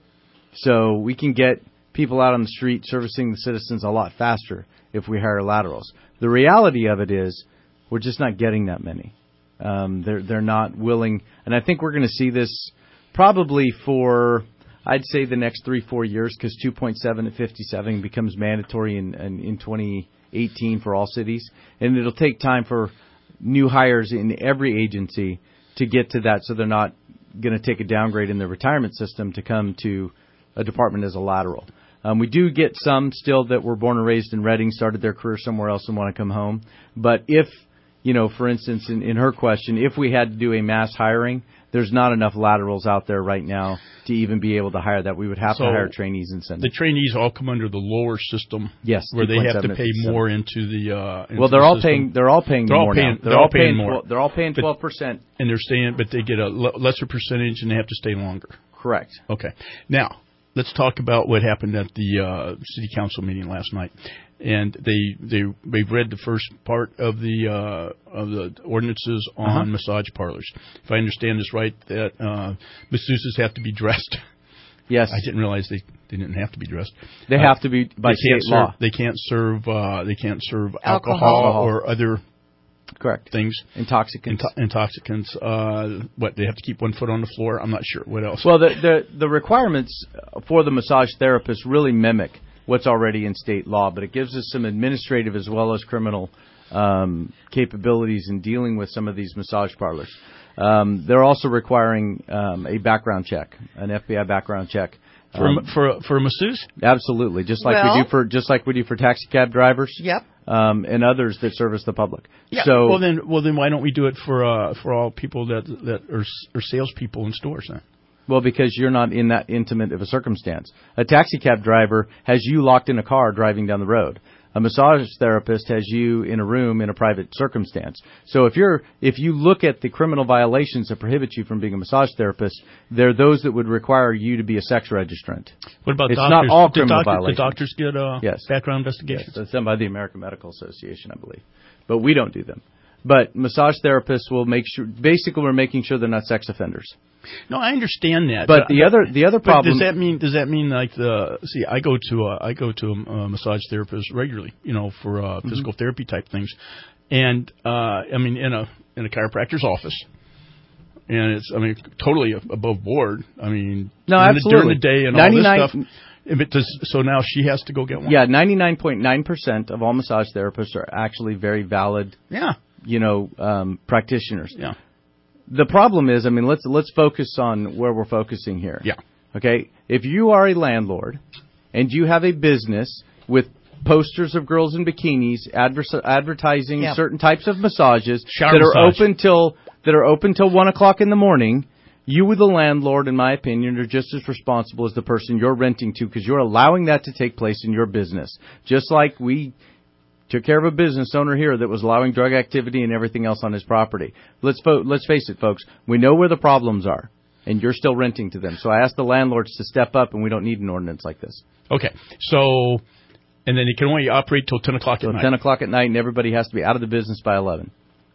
So we can get people out on the street servicing the citizens a lot faster if we hire laterals. The reality of it is we're just not getting that many. Um, they're they're not willing, and I think we're going to see this probably for, I'd say, the next three, four years, because two point seven at fifty-seven becomes mandatory in, in, in twenty eighteen for all cities. And it'll take time for new hires in every agency to get to that, so they're not going to take a downgrade in their retirement system to come to a department as a lateral. Um, we do get some still that were born and raised in Reading, started their career somewhere else and want to come home. But if, you know, for instance, in, in her question, if we had to do a mass hiring, there's not enough laterals out there right now to even be able to hire that. We would have so to hire trainees and send the them. trainees all come under the lower system. Yes, where they have to pay fifty-seven. more into the. Uh, into well, they're the all system. paying. They're all paying they're more all paying, now. They're, they're all paying, paying more. twelve, they're all paying twelve percent, and they're staying, but they get a l- lesser percentage, and they have to stay longer. Correct. Okay. Now let's talk about what happened at the uh, city council meeting last night. And they they they've read the first part of the uh, of the ordinances on uh-huh. massage parlors. If I understand this right, that uh, masseuses have to be dressed. Yes, I didn't realize they, they didn't have to be dressed. They uh, have to be by state serve, law. They can't serve uh, they can't serve alcohol, alcohol or other correct things, intoxicants. Into, intoxicants. Uh, what, they have to keep one foot on the floor? I'm not sure. What else? Well, the the, the requirements for the massage therapist really mimic what's already in state law, but it gives us some administrative as well as criminal um, capabilities in dealing with some of these massage parlors. Um, they're also requiring um, a background check, an F B I background check. For um, for for a masseuse? Absolutely, just like well, we do for just like we do for taxi cab drivers. Yep. Um, and others that service the public. Yeah. So well then, well then, why don't we do it for uh, for all people that that are, are salespeople in stores then? Well, because you're not in that intimate of a circumstance. A taxi cab driver has you locked in a car driving down the road. A massage therapist has you in a room in a private circumstance. So if you're if you look at the criminal violations that prohibit you from being a massage therapist, they're those that would require you to be a sex registrant. What about it's doctors? not all Do criminal doctors, violations. do doctors get uh, yes. background investigations? Yes, that's done by the American Medical Association, I believe. But we don't do them. But massage therapists will make sure, basically we're making sure they're not sex offenders. No, I understand that. But the other the other problem. But does that mean does that mean like the see? I go to a, I go to a, a massage therapist regularly, you know, for uh, physical mm-hmm. therapy type things, and uh, I mean in a in a chiropractor's office, and it's I mean totally above board. I mean no, during absolutely the, during the day and ninety-nine all this stuff. If it does, so now she has to go get one. Yeah, ninety-nine point nine percent of all massage therapists are actually very valid. Yeah. You know, um, practitioners. Yeah. The problem is, I mean, let's let's focus on where we're focusing here. Yeah. Okay. If you are a landlord and you have a business with posters of girls in bikinis adver- advertising yeah. certain types of massages Shower that are massage. open till that are open till one o'clock in the morning, you, the landlord, in my opinion, are just as responsible as the person you're renting to because you're allowing that to take place in your business. Just like we took care of a business owner here that was allowing drug activity and everything else on his property. Let's fo- let's face it, folks. We know where the problems are, and you're still renting to them. So I ask the landlords to step up, and we don't need an ordinance like this. Okay. So, and then it can only operate till ten o'clock Till at night. ten o'clock at night, and everybody has to be out of the business by eleven.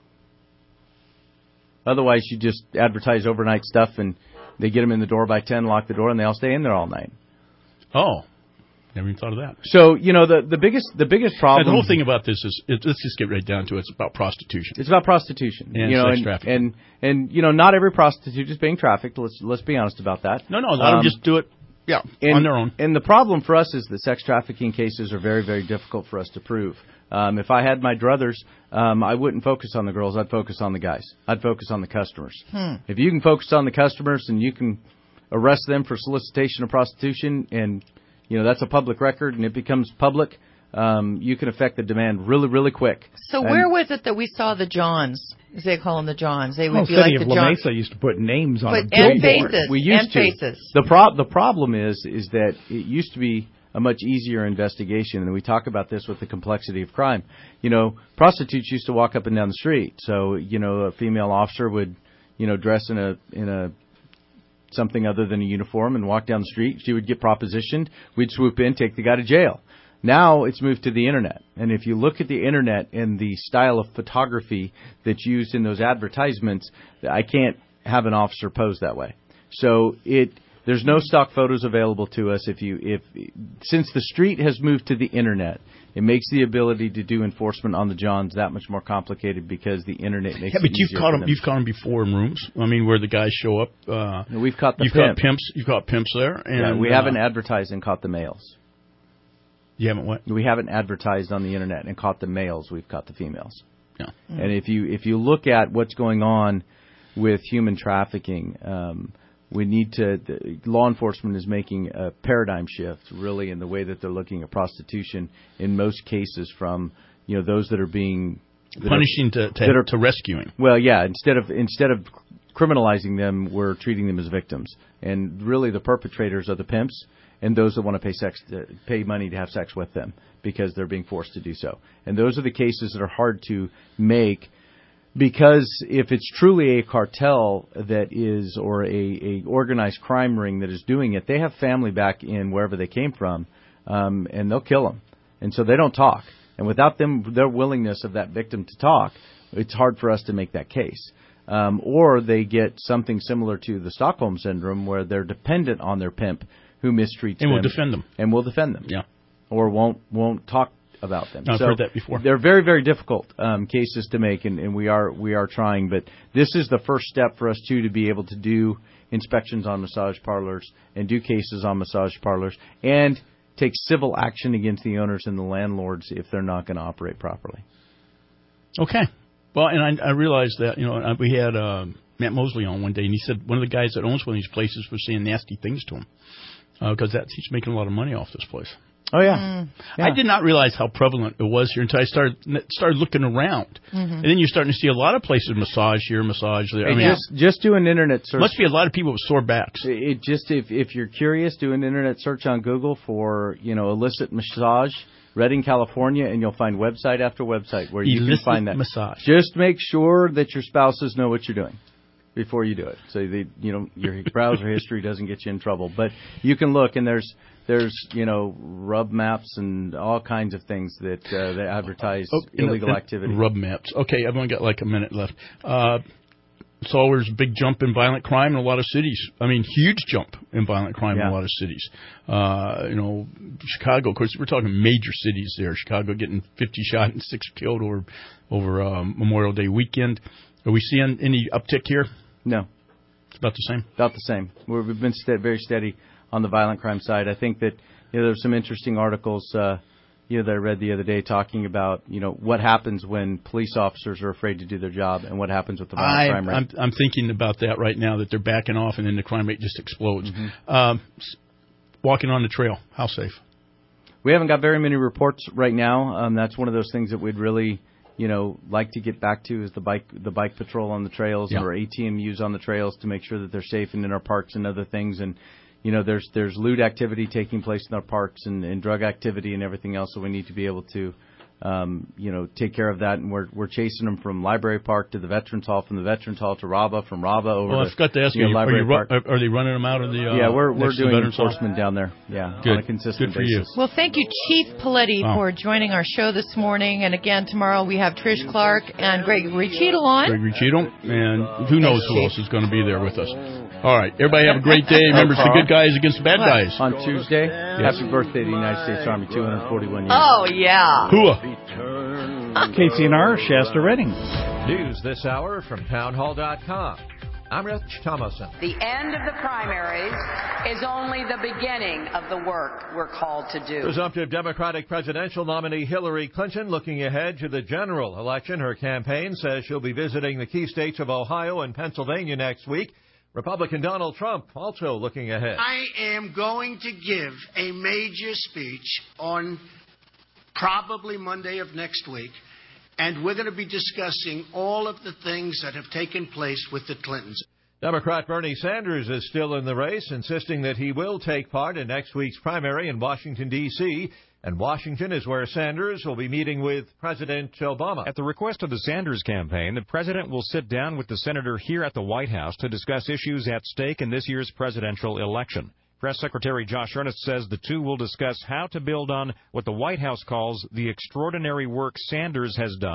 Otherwise, you just advertise overnight stuff, and they get them in the door by ten, lock the door, and they all stay in there all night. Oh. Never even thought of that. So, you know, the, the biggest the biggest problem... Now, the whole thing about this is, it, let's just get right down to it, it's about prostitution. It's about prostitution. And you know, sex and, trafficking. And, and, you know, not every prostitute is being trafficked. Let's let's be honest about that. No, no, a lot um, of them just do it, yeah, and, on their own. And the problem for us is that sex trafficking cases are very, very difficult for us to prove. Um, if I had my druthers, um, I wouldn't focus on the girls. I'd focus on the guys. I'd focus on the customers. Hmm. If you can focus on the customers and you can arrest them for solicitation of prostitution and... You know, that's a public record, and it becomes public. Um, you can affect the demand really, really quick. So and where was it that we saw the Johns? As they call them the Johns. They would well, be City like of the La Johns. Mesa used to put names on but, them. and faces. We used and to. faces. The, pro- the problem is is that it used to be a much easier investigation, and we talk about this with the complexity of crime. You know, prostitutes used to walk up and down the street. So, you know, a female officer would, you know, dress in a in a something other than a uniform and walk down the street. She would get propositioned. We'd swoop in, take the guy to jail. Now it's moved to the Internet. And if you look at the Internet and the style of photography that's used in those advertisements, I can't have an officer pose that way. So it there's no stock photos available to us. If you if since the street has moved to the Internet, it makes the ability to do enforcement on the Johns that much more complicated because the Internet makes yeah, it but easier you've caught them. them. You've caught them before in rooms. I mean, where the guys show up. Uh, no, we've caught the you've pimp. caught pimps. You've caught pimps there. And, yeah, we uh, haven't advertised and caught the males. You haven't what? We haven't advertised on the Internet and caught the males. We've caught the females. Yeah. Mm-hmm. And if you if you look at what's going on with human trafficking. Um, We need to, the, law enforcement is making a paradigm shift really in the way that they're looking at prostitution in most cases from, you know, those that are being that punishing are, to, to, that are, to rescuing. Well, yeah, instead of, instead of criminalizing them, we're treating them as victims. And really the perpetrators are the pimps and those that want to pay sex, uh, pay money to have sex with them because they're being forced to do so. And those are the cases that are hard to make. Because if it's truly a cartel that is, or a, a organized crime ring that is doing it, they have family back in wherever they came from, um, and they'll kill them. And so they don't talk. And without them, their willingness of that victim to talk, it's hard for us to make that case. Um, or they get something similar to the Stockholm Syndrome, where they're dependent on their pimp who mistreats and them. And will defend them. And will defend them. Yeah. Or won't won't talk about them. I've so heard that before. They're very, very difficult um, cases to make, and, and we are we are trying. But this is the first step for us, too, to be able to do inspections on massage parlors and do cases on massage parlors and take civil action against the owners and the landlords if they're not going to operate properly. Okay. Well, and I, I realized that, you know, we had uh, Matt Mosley on one day, and he said one of the guys that owns one of these places was saying nasty things to him because uh, he's making a lot of money off this place. Oh, yeah. Mm. yeah. I did not realize how prevalent it was here until I started started looking around. Mm-hmm. And then you're starting to see a lot of places, massage here, massage there. I mean, just, just do an internet search. Must be a lot of people with sore backs. It just if if you're curious, do an internet search on Google for, you know, illicit massage Redding, California, and you'll find website after website where you Illicit can find that. massage. Just make sure that your spouses know what you're doing before you do it, so they, you know, your browser history doesn't get you in trouble. But you can look, and there's there's you know rub maps and all kinds of things that uh, that advertise oh, illegal and, and activity. Rub maps. Okay, I've only got like a minute left. Uh, saw there's a big jump in violent crime in a lot of cities. I mean, huge jump in violent crime Yeah. in a lot of cities. Uh, you know, Chicago, of course, we're talking major cities there. Chicago getting fifty shot and six killed over over um, Memorial Day weekend. Are we seeing any uptick here? No. It's about the same? About the same. We're, we've been st- very steady on the violent crime side. I think that you know, there's some interesting articles uh, you know, that I read the other day talking about you know what happens when police officers are afraid to do their job and what happens with the violent I, crime rate. I'm, I'm thinking about that right now, that they're backing off and then the crime rate just explodes. Mm-hmm. Um, walking on the trail, how safe? We haven't got very many reports right now. Um, that's one of those things that we'd really, you know, like to get back to is the bike the bike patrol on the trails Yeah. or A T M Us on the trails to make sure that they're safe and in our parks and other things. And you know, there's there's loot activity taking place in our parks and, and drug activity and everything else. So we need to be able to, um, you know, take care of that. And we're we're chasing them from Library Park to the Veterans Hall, from the Veterans Hall to Raba, from Raba over Well, to I forgot to ask you know, you, are, Library you ru- Park. are they running them out of the uh, yeah, we're we're next to the doing Veterans Hall? enforcement down there. Yeah, Good. on a consistent Good for you. basis. Well, thank you, Chief Paletti, Wow. for joining our show this morning. And again, tomorrow we have Trish Clark and Gregory Cheadle on. Gregory Cheadle, and who knows who else is going to be there with us. All right, everybody have a great day. Remember, it's the good guys against the bad guys. On Tuesday, happy birthday to the United States Army, two hundred forty-one years. Oh, yeah. Hooah. K C N R, Shasta Redding. News this hour from townhall dot com. I'm Rich Thomason. The end of the primaries is only the beginning of the work we're called to do. Presumptive Democratic presidential nominee Hillary Clinton looking ahead to the general election. Her campaign says she'll be visiting the key states of Ohio and Pennsylvania next week. Republican Donald Trump also looking ahead. I am going to give a major speech on probably Monday of next week, and we're going to be discussing all of the things that have taken place with the Clintons. Democrat Bernie Sanders is still in the race, insisting that he will take part in next week's primary in Washington, D C, and Washington is where Sanders will be meeting with President Obama. At the request of the Sanders campaign, the president will sit down with the senator here at the White House to discuss issues at stake in this year's presidential election. Press Secretary Josh Earnest says the two will discuss how to build on what the White House calls the extraordinary work Sanders has done.